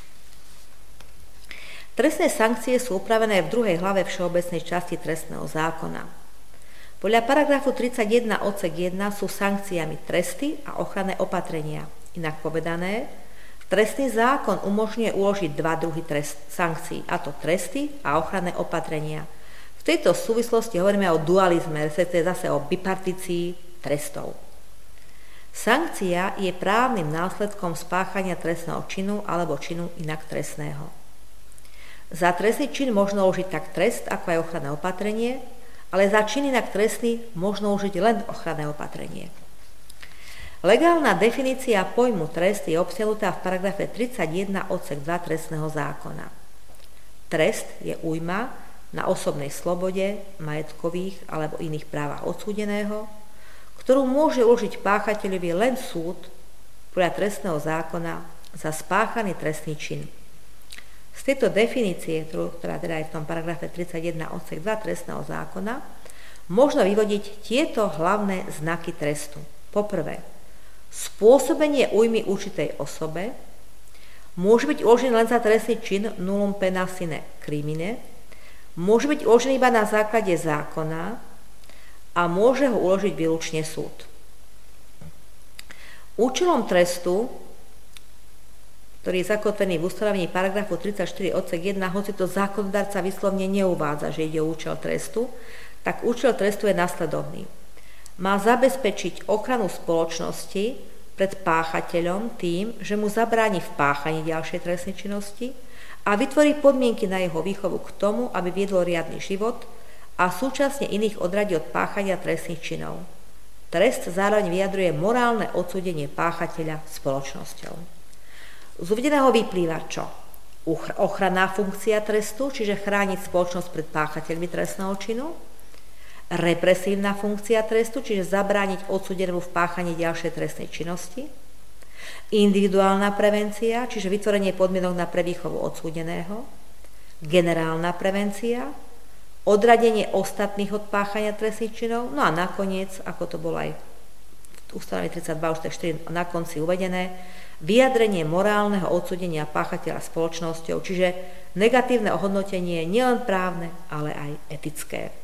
Trestné sankcie sú upravené v druhej hlave všeobecnej časti trestného zákona. Podľa paragrafu tridsaťjeden odsek jeden sú sankciami tresty a ochranné opatrenia. Inak povedané, trestný zákon umožňuje uložiť dva druhy trest, sankcií, a to tresty a ochranné opatrenia. V tejto súvislosti hovoríme o dualizme, respektíve zase o bipartícii trestov. Sankcia je právnym následkom spáchania trestného činu alebo činu inak trestného. Za trestný čin možno užiť tak trest, ako aj ochranné opatrenie, ale za čin inak trestný možno užiť len ochranné opatrenie. Legálna definícia pojmu trest je obsiahnutá v paragrafe tridsaťjeden odsek dva trestného zákona. Trest je újma na osobnej slobode, majetkových alebo iných právach odsúdeného, ktorú môže uložiť páchateľovi len súd podľa trestného zákona za spáchaný trestný čin. Z tejto definície, ktorá teda je v tom paragrafe tridsaťjeden odsek dva trestného zákona, možno vyvodiť tieto hlavné znaky trestu. Poprvé, spôsobenie újmy určitej osobe môže byť uložený len za trestný čin nullum pena sine crimine, môže byť uložený iba na základe zákona a môže ho uložiť výlučne súd. Účelom trestu, ktorý je zakotvený v ustanovení paragrafu tridsaťštyri odsek jeden, hoci to zákonodarca vyslovne neuvádza, že ide o účel trestu, tak účel trestu je nasledovný. Má zabezpečiť ochranu spoločnosti pred páchateľom tým, že mu zabráni v páchaní ďalšej trestnej činnosti a vytvorí podmienky na jeho výchovu k tomu, aby viedol riadny život a súčasne iných odradí od páchania trestných činov. Trest zároveň vyjadruje morálne odsúdenie páchateľa spoločnosťou. Z uvedeného vyplýva čo? Ochranná funkcia trestu, čiže chrániť spoločnosť pred páchateľmi trestného činu. Represívna funkcia trestu, čiže zabrániť odsúdenému v páchaní ďalšej trestnej činnosti. Individuálna prevencia, čiže vytvorenie podmienok na prevýchovu odsúdeného. Generálna prevencia, odradenie ostatných od páchania trestných činov. No a nakoniec, ako to bolo aj v ustanovení tridsaťdva odsek štyri na konci uvedené, vyjadrenie morálneho odsúdenia páchateľa spoločnosťou, čiže negatívne ohodnotenie nielen právne, ale aj etické.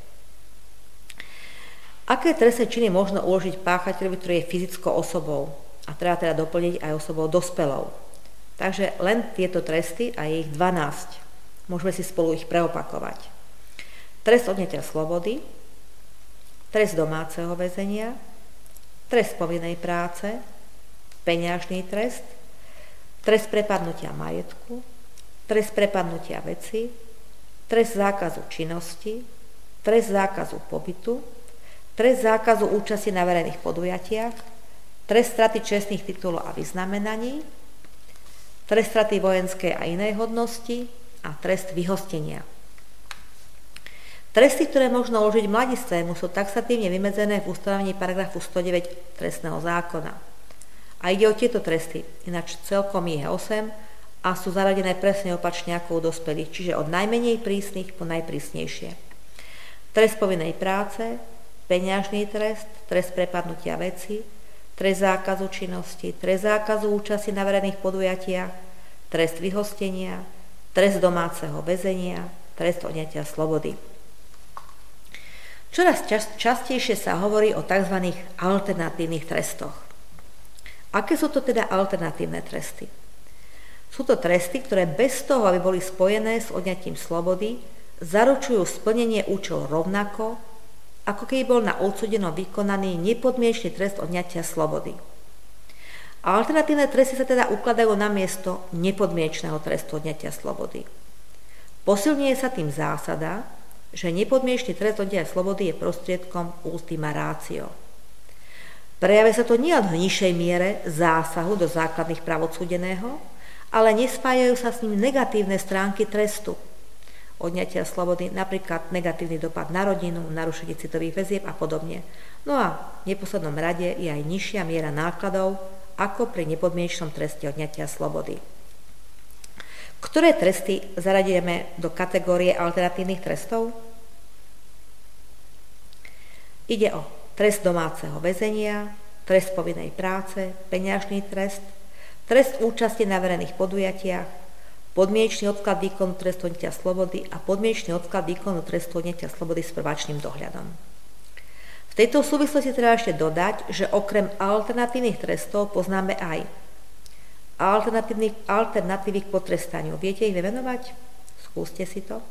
Aké trestné činy možno uložiť páchateľovi, ktorý je fyzickou osobou? A treba teda doplniť aj osobou dospelou. Takže len tieto tresty, a je ich dvanásť. Môžeme si spolu ich preopakovať. Trest odňatia slobody, trest domáceho väzenia, trest povinnej práce, peňažný trest, trest prepadnutia majetku, trest prepadnutia veci, trest zákazu činnosti, trest zákazu pobytu, trest zákazu účasti na verejných podujatiach, trest straty čestných titulov a vyznamenaní, trest straty vojenskej a inej hodnosti a trest vyhostenia. Tresty, ktoré možno uložiť mladistvému, sú taxatívne vymedzené v ustanovení paragrafu stodeväť trestného zákona. A ide o tieto tresty, ináč celkom ich je osem a sú zaradené presne opačne ako u dospelých, čiže od najmenej prísnych po najprísnejšie. Trest povinnej práce, peňažný trest, trest prepadnutia veci, trest zákazu činnosti, trest zákazu účasti na verejných podujatiach, trest vyhostenia, trest domáceho väzenia, trest odňatia slobody. Čoraz častejšie sa hovorí o tzv. Alternatívnych trestoch. Aké sú to teda alternatívne tresty? Sú to tresty, ktoré bez toho, aby boli spojené s odňatím slobody, zaručujú splnenie účelu rovnako, ako keby bol na odsudenom vykonaný nepodmienečný trest odňatia slobody. Alternatívne tresty sa teda ukladajú na miesto nepodmienečného trestu odňatia slobody. Posilňuje sa tým zásada, že nepodmienečný trest odňatia slobody je prostriedkom ultima ratio. Prejavuje sa to nielen v nižšej miere zásahu do základných práv odsúdeného, ale nespájajú sa s ním negatívne stránky trestu odňatia slobody, napríklad negatívny dopad na rodinu, narušenie citových väzieb a podobne. No a v neposlednom rade je aj nižšia miera nákladov ako pri nepodmienečnom treste odňatia slobody. Ktoré tresty zaradíme do kategórie alternatívnych trestov? Ide o trest domáceho väzenia, trest povinnej práce, peňažný trest, trest účasti na verejných podujatiach, podmienečný odklad výkonu trestu odňatia slobody a podmienečný odklad výkonu trestu odňatia slobody s prváčnym dohľadom. V tejto súvislosti treba ešte dodať, že okrem alternatívnych trestov poznáme aj alternatívy k potrestaniu. Viete ich vymenovať? Skúste si to.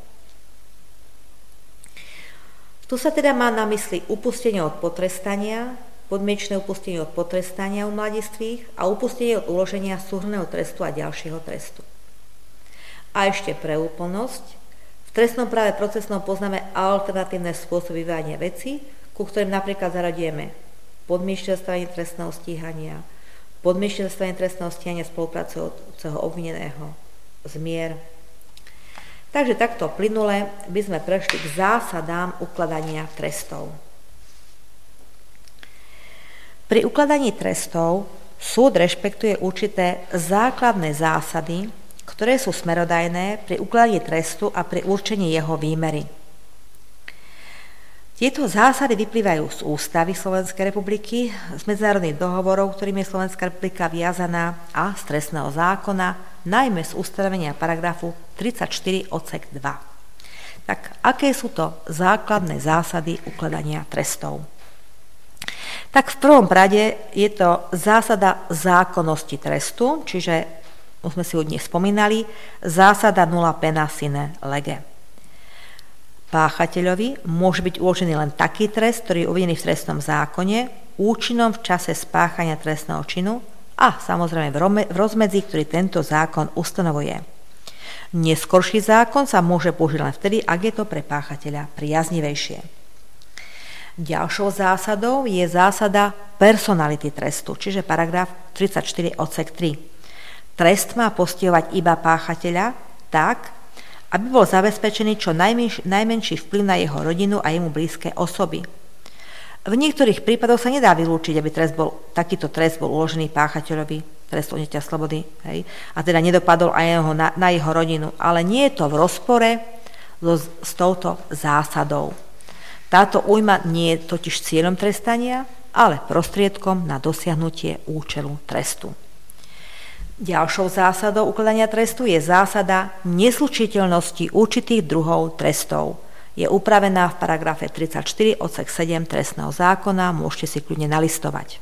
Tu sa teda má na mysli upustenie od potrestania, podmienečné upustenie od potrestania u mladistvých a upustenie od uloženia súhrnného trestu a ďalšieho trestu. A ešte pre úplnosť, v trestnom práve procesnom poznáme alternatívne spôsoby vyvádzania veci, ku ktorým napríklad zaradíme podmienečné zastavenie trestného stíhania, podmienečné zastavenie trestného stíhania spolupracujúceho obvineného, zmier. Takže takto plynule by sme prešli k zásadám ukladania trestov. Pri ukladaní trestov súd rešpektuje určité základné zásady, ktoré sú smerodajné pri ukladaní trestu a pri určení jeho výmery. Tieto zásady vyplývajú z ústavy Slovenskej republiky, z medzinárodných dohovorov, ktorými je Slovenská republika viazaná, a z trestného zákona, najmä z ustanovenia paragrafu tridsaťštyri odsek dva. Tak aké sú to základné zásady ukladania trestov? Tak v prvom rade je to zásada zákonnosti trestu, čiže už sme si ho dnes spomínali, zásada nulla pena sine lege. Páchateľovi môže byť uložený len taký trest, ktorý je uvedený v trestnom zákone, účinnom v čase spáchania trestného činu a samozrejme v rozmedzi, ktorý tento zákon ustanovuje. Neskorší zákon sa môže použiť len vtedy, ak je to pre páchateľa priaznivejšie. Ďalšou zásadou je zásada personality trestu, čiže paragraf tridsaťštyri odsek tri. Trest má postihovať iba páchateľa tak, aby bol zabezpečený čo najmenší, najmenší vplyv na jeho rodinu a jemu blízke osoby. V niektorých prípadoch sa nedá vylúčiť, aby trest bol, takýto trest bol uložený páchateľovi, trest odňatia slobody, hej, a teda nedopadol aj jeho, na, na jeho rodinu. Ale nie je to v rozpore so, s touto zásadou. Táto újma nie je totiž cieľom trestania, ale prostriedkom na dosiahnutie účelu trestu. Ďalšou zásadou ukladania trestu je zásada neslučiteľnosti určitých druhov trestov. Je upravená v paragrafe tridsaťštyri odsek sedem trestného zákona, môžete si kľudne nalistovať.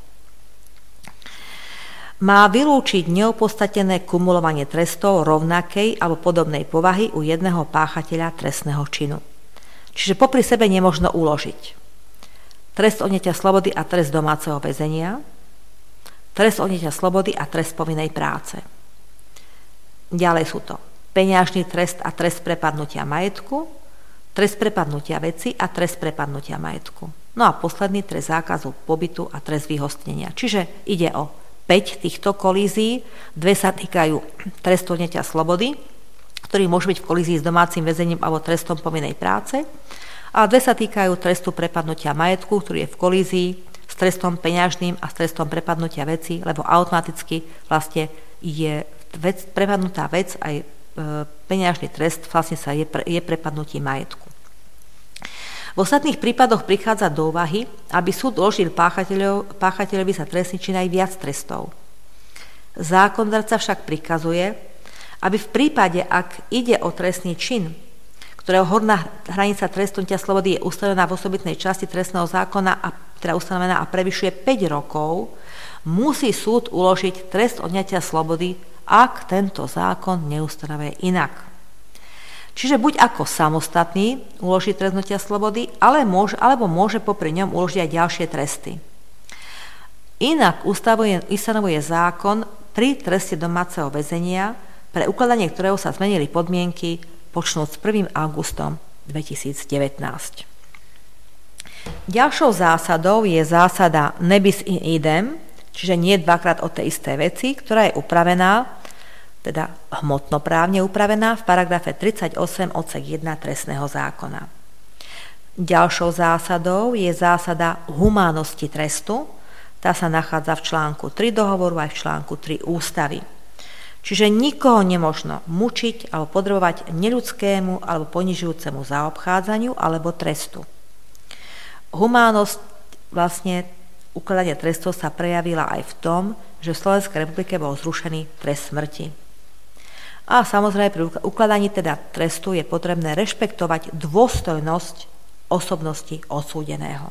Má vylúčiť neopodstatnené kumulovanie trestov rovnakej alebo podobnej povahy u jedného páchateľa trestného činu. Čiže popri sebe nemožno uložiť trest odňatia slobody a trest domáceho väzenia, trest odňatia slobody a trest povinnej práce. Ďalej sú to peňažný trest a trest prepadnutia majetku, trest prepadnutia veci a trest prepadnutia majetku. No a posledný trest zákazu pobytu a trest vyhostnenia. Čiže ide o päť týchto kolízií, dve sa týkajú trestu odňatia slobody, ktorý môže byť v kolízii s domácim väzením alebo trestom povinnej práce, a dve sa týkajú trestu prepadnutia majetku, ktorý je v kolízii s trestom peňažným a s trestom prepadnutia veci, lebo automaticky vlastne je vec, prepadnutá vec aj e, peňažný trest vlastne sa je, pre, je prepadnutím majetku. V ostatných prípadoch prichádza do úvahy, aby súd uložil páchateľov, páchateľovi za trestný čin aj viac trestov. Zákondarca však prikazuje, aby v prípade, ak ide o trestný čin, ktorého horná hranica trestu odňatia slobody je ustanovená v osobitnej časti trestného zákona a teda ustanovená a prevyšuje päť rokov, musí súd uložiť trest odňatia slobody, ak tento zákon neustanovuje inak. Čiže buď ako samostatný uloží trest odňatia slobody, ale môže, alebo môže popri ňom uložiť aj ďalšie tresty. Inak ustanovuje, ustanovuje zákon pri treste domáceho väzenia, pre ukladanie ktorého sa zmenili podmienky počnúť s prvým augustom dvetisícdevätnásť. Ďalšou zásadou je zásada ne bis in idem, čiže nie dvakrát o tej isté veci, ktorá je upravená, teda hmotnoprávne upravená v paragrafe tridsaťosem odsek jeden trestného zákona. Ďalšou zásadou je zásada humánnosti trestu, tá sa nachádza v článku tri dohovoru aj v článku tri ústavy. Čiže nikoho nemožno mučiť alebo podrobovať neľudskému alebo ponižujúcemu zaobchádzaniu alebo trestu. Humánnosť vlastne ukladania trestov sa prejavila aj v tom, že v Slovenskej republike bol zrušený trest smrti. A samozrejme pri ukladaní teda trestu je potrebné rešpektovať dôstojnosť osobnosti odsúdeného.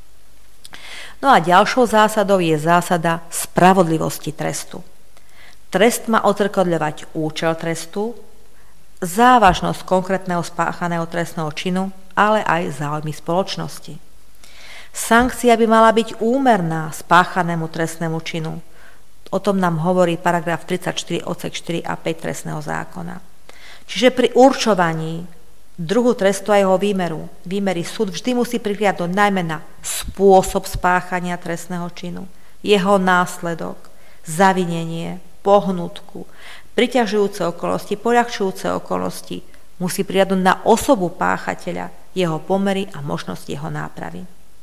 No a ďalšou zásadou je zásada spravodlivosti trestu. Trest má odzrkadľovať účel trestu, závažnosť konkrétneho spáchaného trestného činu, ale aj záujmy spoločnosti. Sankcia by mala byť úmerná spáchanému trestnému činu. O tom nám hovorí paragraf tridsaťštyri odsek štyri a päť trestného zákona. Čiže pri určovaní druhu trestu a jeho výmeru, výmery súd vždy musí prihliadnúť najmä na spôsob spáchania trestného činu, jeho následok, zavinenie, pohnutku, priťažujúce okolnosti, poľahčujúce okolnosti, musí prihliadnúť na osobu páchateľa, jeho pomery a možnosti jeho nápravy.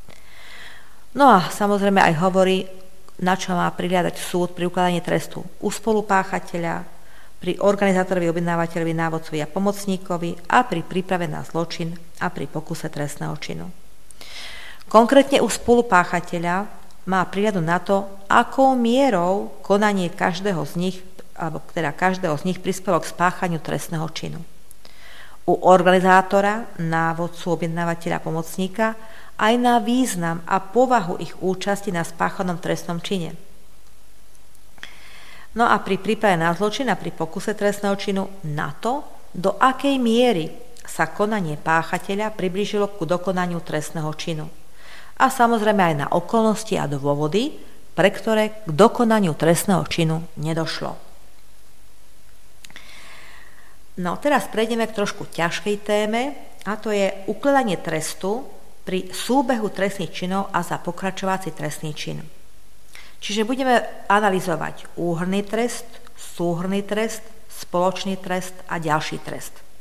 No a samozrejme aj hovorí, na čo má prihliadať súd pri ukladaní trestu u spolupáchateľa, pri organizátorovi, objednávateľovi, návodcovi a pomocníkovi a pri príprave na zločin a pri pokuse trestného činu. Konkrétne u spolupáchateľa má prihliadnúť na to, akou mierou konanie každého z nich, alebo teda každého z nich prispelo k spáchaniu trestného činu. U organizátora, návodcu, objednávateľa a pomocníka aj na význam a povahu ich účasti na spáchanom trestnom čine. No a pri príprave na zločin a pri pokuse trestného činu na to, do akej miery sa konanie páchateľa priblížilo ku dokonaniu trestného činu. A samozrejme aj na okolnosti a dôvody, pre ktoré k dokonaniu trestného činu nedošlo. No teraz prejdeme k trošku ťažkej téme, a to je ukladanie trestu pri súbehu trestných činov a za pokračovací trestný čin. Čiže budeme analyzovať úhrnný trest, súhrnný trest, spoločný trest a ďalší trest.